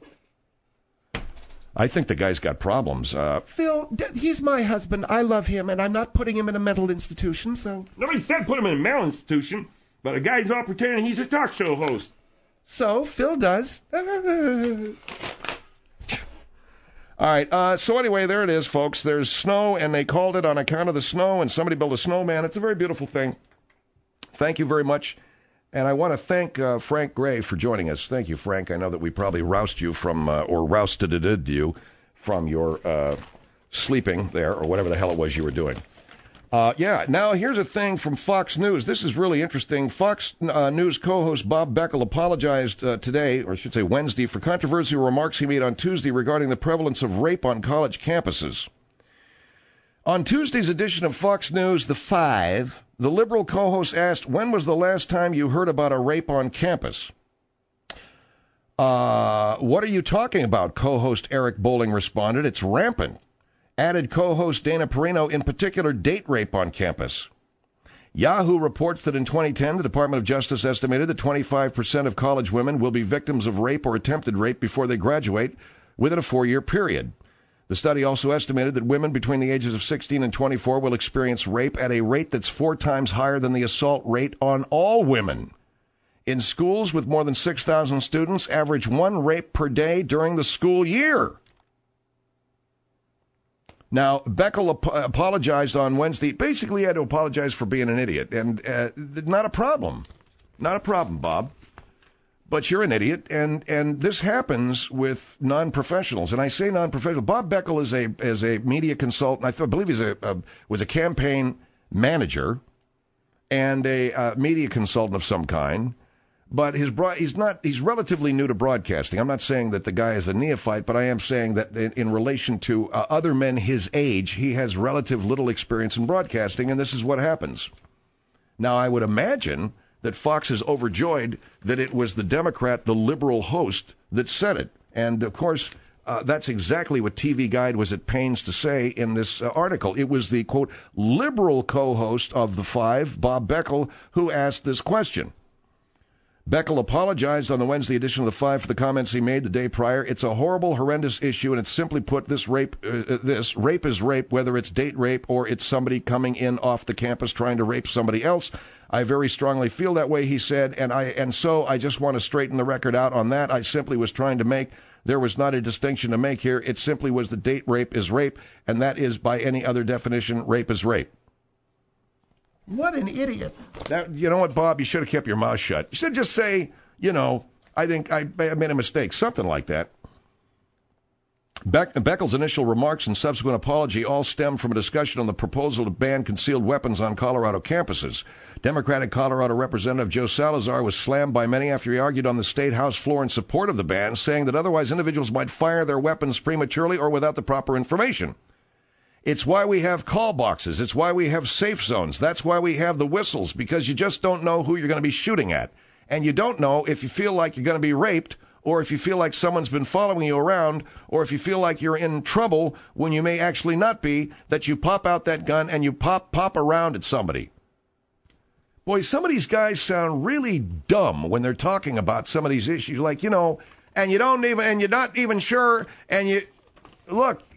I think the guy's got problems. Uh, Phil, d- he's my husband. I love him, and I'm not putting him in a mental institution, so... Nobody said put him in a mental institution, but the guy's all pretending he's a talk show host. So, Phil does. All right, uh, so anyway, there it is, folks. There's snow, and they called it on account of the snow, and somebody built a snowman. It's a very beautiful thing. Thank you very much. And I want to thank uh, Frank Gray for joining us. Thank you, Frank. I know that we probably roused you from, uh, or rousted you from your uh, sleeping there, or whatever the hell it was you were doing. Uh, yeah, now here's a thing from Fox News. This is really interesting. Fox uh, News co-host Bob Beckel apologized uh, today, or I should say Wednesday, for controversial remarks he made on Tuesday regarding the prevalence of rape on college campuses. On Tuesday's edition of Fox News, The Five, the liberal co-host asked, when was the last time you heard about a rape on campus? Uh, what are you talking about? Co-host Eric Bolling responded. It's rampant. Added co-host Dana Perino, in particular, date rape on campus. Yahoo reports that in twenty ten, the Department of Justice estimated that twenty-five percent of college women will be victims of rape or attempted rape before they graduate within a four-year period. The study also estimated that women between the ages of sixteen and twenty-four will experience rape at a rate that's four times higher than the assault rate on all women. In schools with more than six thousand students, average one rape per day during the school year. Now, Beckel ap- apologized on Wednesday. Basically, he had to apologize for being an idiot. And uh, not a problem. Not a problem, Bob. But you're an idiot, and, and this happens with non-professionals. And I say non-professional. Bob Beckel is a is a media consultant. I, th- I believe he's a, a was a campaign manager and a uh, media consultant of some kind. But his broad, he's not he's relatively new to broadcasting. I'm not saying that the guy is a neophyte, but I am saying that in, in relation to uh, other men his age, he has relative little experience in broadcasting, and this is what happens. Now, I would imagine that Fox is overjoyed that it was the Democrat, the liberal host, that said it. And, of course, uh, that's exactly what T V Guide was at pains to say in this uh, article. It was the, quote, liberal co-host of The Five, Bob Beckel, who asked this question. Beckel apologized on the Wednesday edition of The Five for the comments he made the day prior. It's a horrible, horrendous issue, and it's simply put, this rape, uh, this rape is rape, whether it's date rape or it's somebody coming in off the campus trying to rape somebody else. I very strongly feel that way, he said, and I and so I just want to straighten the record out on that. I simply was trying to make, there was not a distinction to make here. It simply was that date rape is rape, and that is, by any other definition, rape is rape. What an idiot. That, you know what, Bob? You should have kept your mouth shut. You should just say, you know, I think I, I made a mistake. Something like that. Beck, Beckel's initial remarks and subsequent apology all stem from a discussion on the proposal to ban concealed weapons on Colorado campuses. Democratic Colorado Representative Joe Salazar was slammed by many after he argued on the state house floor in support of the ban, saying that otherwise individuals might fire their weapons prematurely or without the proper information. It's why we have call boxes. It's why we have safe zones. That's why we have the whistles, because you just don't know who you're going to be shooting at. And you don't know if you feel like you're going to be raped, or if you feel like someone's been following you around, or if you feel like you're in trouble when you may actually not be, that you pop out that gun and you pop pop around at somebody. Boy, some of these guys sound really dumb when they're talking about some of these issues. Like, you know, and you don't even, and you're not even sure, and you, look,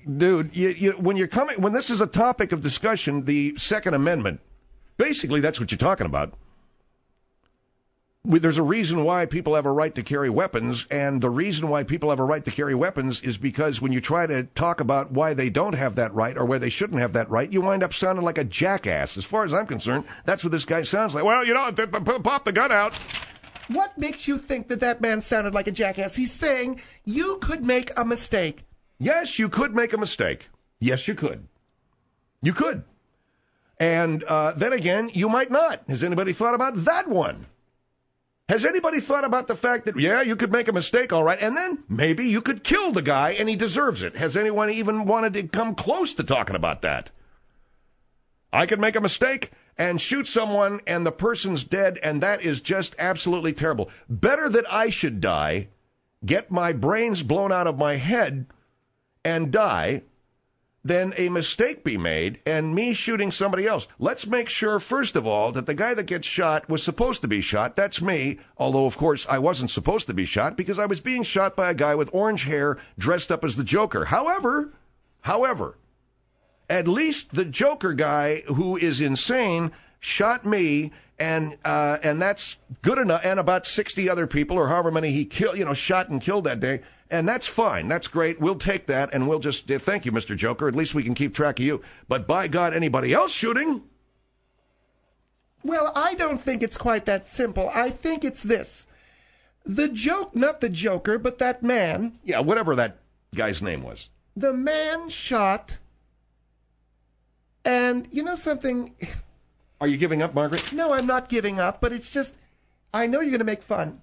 Dude, you, you, when you're coming, when this is a topic of discussion, the Second Amendment, basically that's what you're talking about. There's a reason why people have a right to carry weapons, and the reason why people have a right to carry weapons is because when you try to talk about why they don't have that right or why they shouldn't have that right, you wind up sounding like a jackass. As far as I'm concerned, that's what this guy sounds like. Well, you know, pop the gun out. What makes you think that that man sounded like a jackass? He's saying you could make a mistake. Yes, you could make a mistake. Yes, you could. You could. And uh, then again, you might not. Has anybody thought about that one? Has anybody thought about the fact that, yeah, you could make a mistake, all right, and then maybe you could kill the guy and he deserves it? Has anyone even wanted to come close to talking about that? I could make a mistake and shoot someone and the person's dead, and that is just absolutely terrible. Better that I should die, get my brains blown out of my head, and die, than a mistake be made and me shooting somebody else. Let's make sure, first of all, that the guy that gets shot was supposed to be shot. That's me, although, of course, I wasn't supposed to be shot because I was being shot by a guy with orange hair dressed up as the Joker. However, however, at least the Joker guy, who is insane, shot me, and uh, and that's good enough, and about sixty other people, or however many he killed, you know, shot and killed that day. And that's fine. That's great. We'll take that, and we'll just uh, thank you, Mister Joker. At least we can keep track of you. But by God, anybody else shooting? Well, I don't think it's quite that simple. I think it's this. The joke, not the Joker, but that man. Yeah, whatever that guy's name was. The man shot, and you know something? Are you giving up, Margaret? No, I'm not giving up, but it's just, I know you're going to make fun.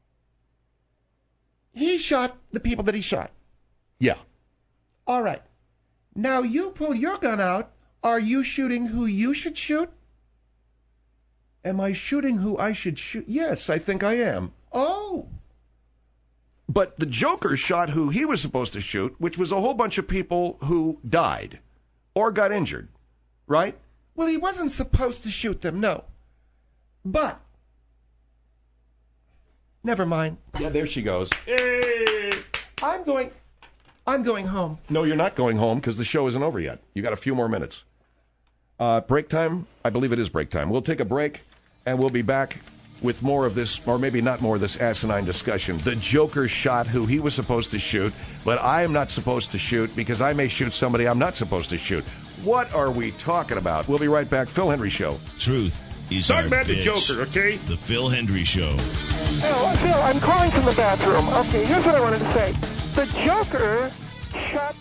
He shot the people that he shot. Yeah. All right. Now you pull your gun out. Are you shooting who you should shoot? Am I shooting who I should shoot? Yes, I think I am. Oh. But the Joker shot who he was supposed to shoot, which was a whole bunch of people who died or got injured, right? Well, he wasn't supposed to shoot them, no. But never mind. Yeah, there she goes. Hey! I'm going I'm going home. No, you're not going home because the show isn't over yet. You got a few more minutes. Uh, break time? I believe it is break time. We'll take a break, and we'll be back with more of this, or maybe not more of this asinine discussion. The Joker shot who he was supposed to shoot, but I am not supposed to shoot because I may shoot somebody I'm not supposed to shoot. What are we talking about? We'll be right back. Phil Hendry Show. Truth is Talk our about the bitch. Joker, okay? The Phil Hendry Show. Oh, Phil, I'm calling from the bathroom. Okay, here's what I wanted to say. The Joker shot...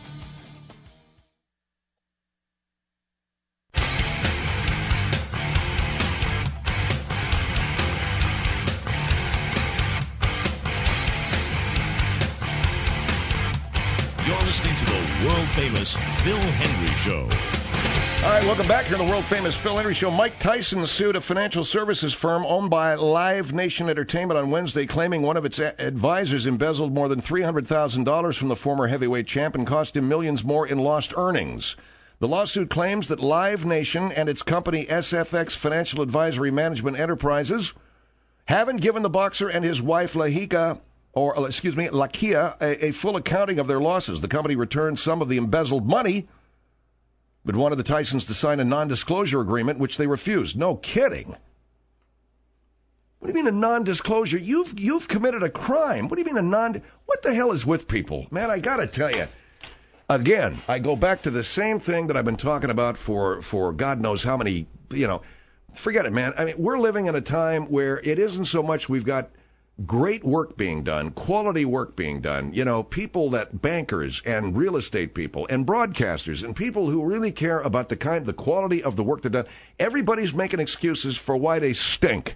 You're listening to the world-famous Phil Hendry Show. All right, welcome back here to the world-famous Phil Hendry Show. Mike Tyson sued a financial services firm owned by Live Nation Entertainment on Wednesday, claiming one of its a- advisors embezzled more than three hundred thousand dollars from the former heavyweight champ and cost him millions more in lost earnings. The lawsuit claims that Live Nation and its company S F X Financial Advisory Management Enterprises haven't given the boxer and his wife Lahika, or excuse me, Lakia, a, a full accounting of their losses. The company returned some of the embezzled money, but wanted the Tysons to sign a non-disclosure agreement, which they refused. No kidding. What do you mean a non-disclosure? You've you've committed a crime. What do you mean a non... What the hell is with people? Man, I got to tell you. Again, I go back to the same thing that I've been talking about for, for God knows how many, you know, forget it, man. I mean, we're living in a time where it isn't so much we've got great work being done, quality work being done, you know, people that bankers and real estate people and broadcasters and people who really care about the kind, the quality of the work they've done. Everybody's making excuses for why they stink.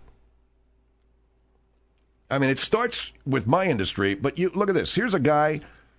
I mean, it starts with my industry, but you look at this. Here's a guy,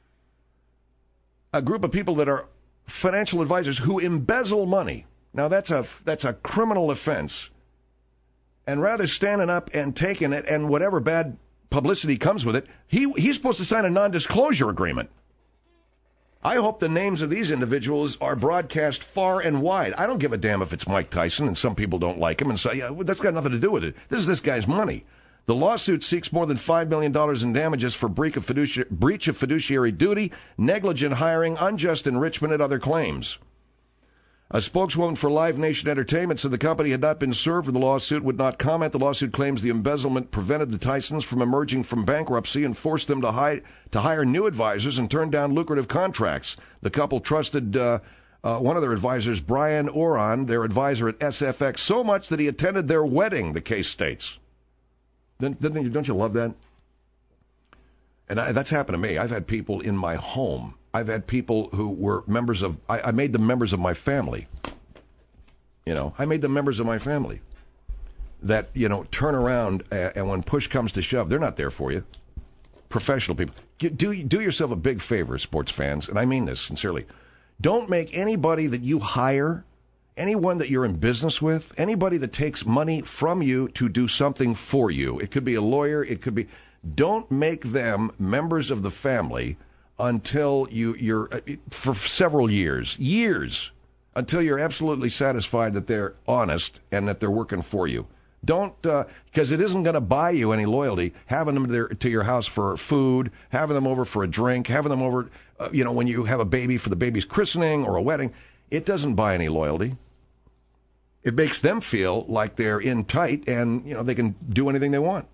a group of people that are financial advisors who embezzle money. Now, that's a that's a criminal offense. And rather standing up and taking it and whatever bad publicity comes with it, he he's supposed to sign a non-disclosure agreement. I hope the names of these individuals are broadcast far and wide. I don't give a damn if it's Mike Tyson and some people don't like him and say, yeah, that's got nothing to do with it. This is this guy's money. The lawsuit seeks more than five million dollars in damages for breach of, fiduci- breach of fiduciary duty, negligent hiring, unjust enrichment, and other claims. A spokeswoman for Live Nation Entertainment said the company had not been served with the lawsuit, would not comment. The lawsuit claims the embezzlement prevented the Tysons from emerging from bankruptcy and forced them to, hi- to hire new advisors and turn down lucrative contracts. The couple trusted uh, uh, one of their advisors, Brian Oran, their advisor at S F X, so much that he attended their wedding, the case states. Don't, don't you love that? And I, that's happened to me. I've had people in my home. I've had people who were members of, I, I made them members of my family. You know, I made them members of my family that, you know, turn around and, and when push comes to shove, they're not there for you. Professional people. Do, do yourself a big favor, sports fans, and I mean this sincerely. Don't make anybody that you hire, anyone that you're in business with, anybody that takes money from you to do something for you. It could be a lawyer. It could be, don't make them members of the family until you, you're, uh, for several years, years, until you're absolutely satisfied that they're honest and that they're working for you. Don't, because uh, it isn't going to buy you any loyalty, having them to, their, to your house for food, having them over for a drink, having them over, uh, you know, when you have a baby for the baby's christening or a wedding. It doesn't buy any loyalty. It makes them feel like they're in tight and, you know, they can do anything they want.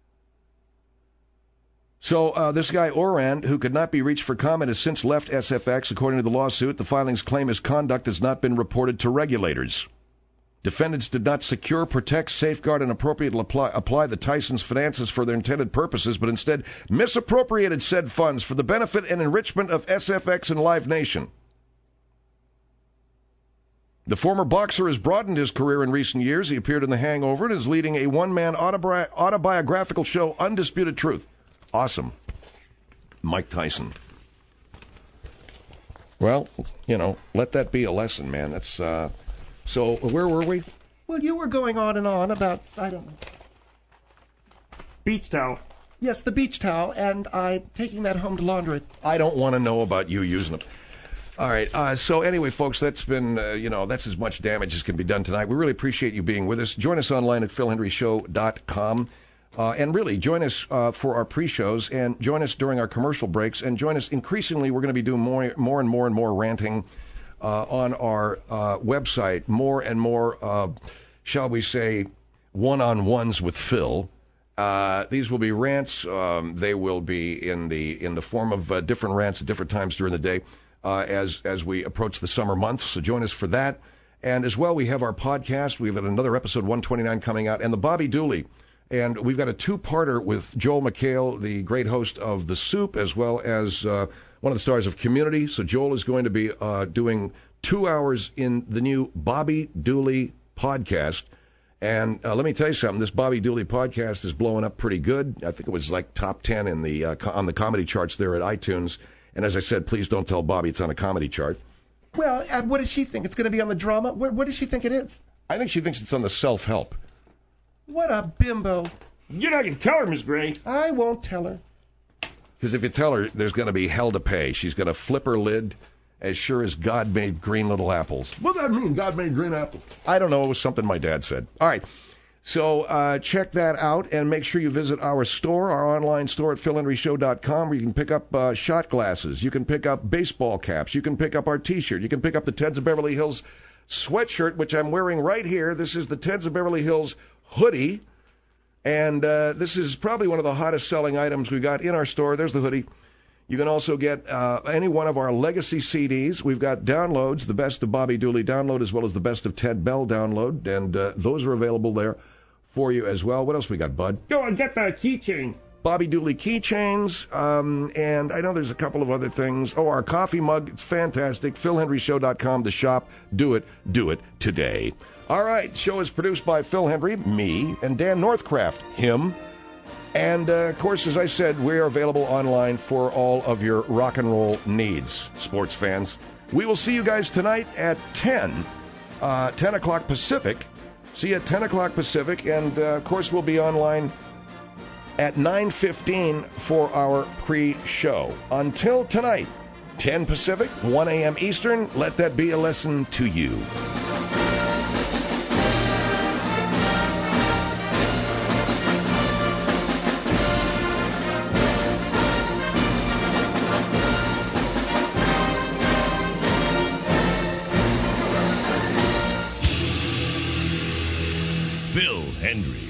So uh, this guy, Oran, who could not be reached for comment, has since left S F X. According to the lawsuit, the filings claim his conduct has not been reported to regulators. Defendants did not secure, protect, safeguard, and appropriately apply, apply the Tysons' finances for their intended purposes, but instead misappropriated said funds for the benefit and enrichment of S F X and Live Nation. The former boxer has broadened his career in recent years. He appeared in The Hangover and is leading a one-man autobi- autobiographical show, Undisputed Truth. Awesome. Mike Tyson. Well, you know, let that be a lesson, man. That's, uh, so where were we? Well, you were going on and on about, I don't know. Beach towel. Yes, the beach towel, and I'm taking that home to launder it. I don't want to know about you using them. All right. Uh, so anyway, folks, that's been, uh, you know, that's as much damage as can be done tonight. We really appreciate you being with us. Join us online at phil henry show dot com. Uh, and really, join us uh, for our pre-shows, and join us during our commercial breaks, and join us increasingly. We're going to be doing more, more and more and more ranting uh, on our uh, website, more and more, uh, shall we say, one-on-ones with Phil. Uh, these will be rants. Um, they will be in the in the form of uh, different rants at different times during the day uh, as as we approach the summer months. So join us for that. And as well, we have our podcast. We've got another episode one twenty-nine coming out, and the Bobby Dooley. And we've got a two-parter with Joel McHale, the great host of The Soup, as well as uh, one of the stars of Community. So Joel is going to be uh, doing two hours in the new Bobby Dooley podcast. And uh, let me tell you something, this Bobby Dooley podcast is blowing up pretty good. I think it was like top ten in the uh, co- on the comedy charts there at iTunes. And as I said, please don't tell Bobby it's on a comedy chart. Well, uh, what does she think? It's going to be on the drama? What, what does she think it is? I think she thinks it's on the self-help. What a bimbo. You're not going to tell her, Miss Gray. I won't tell her. Because if you tell her, there's going to be hell to pay. She's going to flip her lid as sure as God made green little apples. What does that mean, God made green apples? I don't know. It was something my dad said. All right. So uh, check that out, and make sure you visit our store, our online store at phil henry show dot com, where you can pick up uh, shot glasses. You can pick up baseball caps. You can pick up our T-shirt. You can pick up the Teds of Beverly Hills sweatshirt, which I'm wearing right here. This is the Teds of Beverly Hills hoodie, and uh, this is probably one of the hottest selling items we got in our store. There's the hoodie. You can also get uh, any one of our legacy C Ds. We've got downloads, the Best of Bobby Dooley download, as well as the Best of Ted Bell download, and uh, those are available there for you as well. What else we got, Bud? Go and get the keychain. Bobby Dooley keychains, um, and I know there's a couple of other things. Oh, our coffee mug, it's fantastic. phil henry show dot com to shop. Do it, do it today. All right, show is produced by Phil Henry, me, and Dan Northcraft, him. And, uh, of course, as I said, we are available online for all of your rock and roll needs, sports fans. We will see you guys tonight at ten, uh, ten o'clock Pacific. See you at ten o'clock Pacific, and, uh, of course, we'll be online at nine fifteen for our pre-show. Until tonight, ten Pacific, one a.m. Eastern, let that be a lesson to you. Hendry.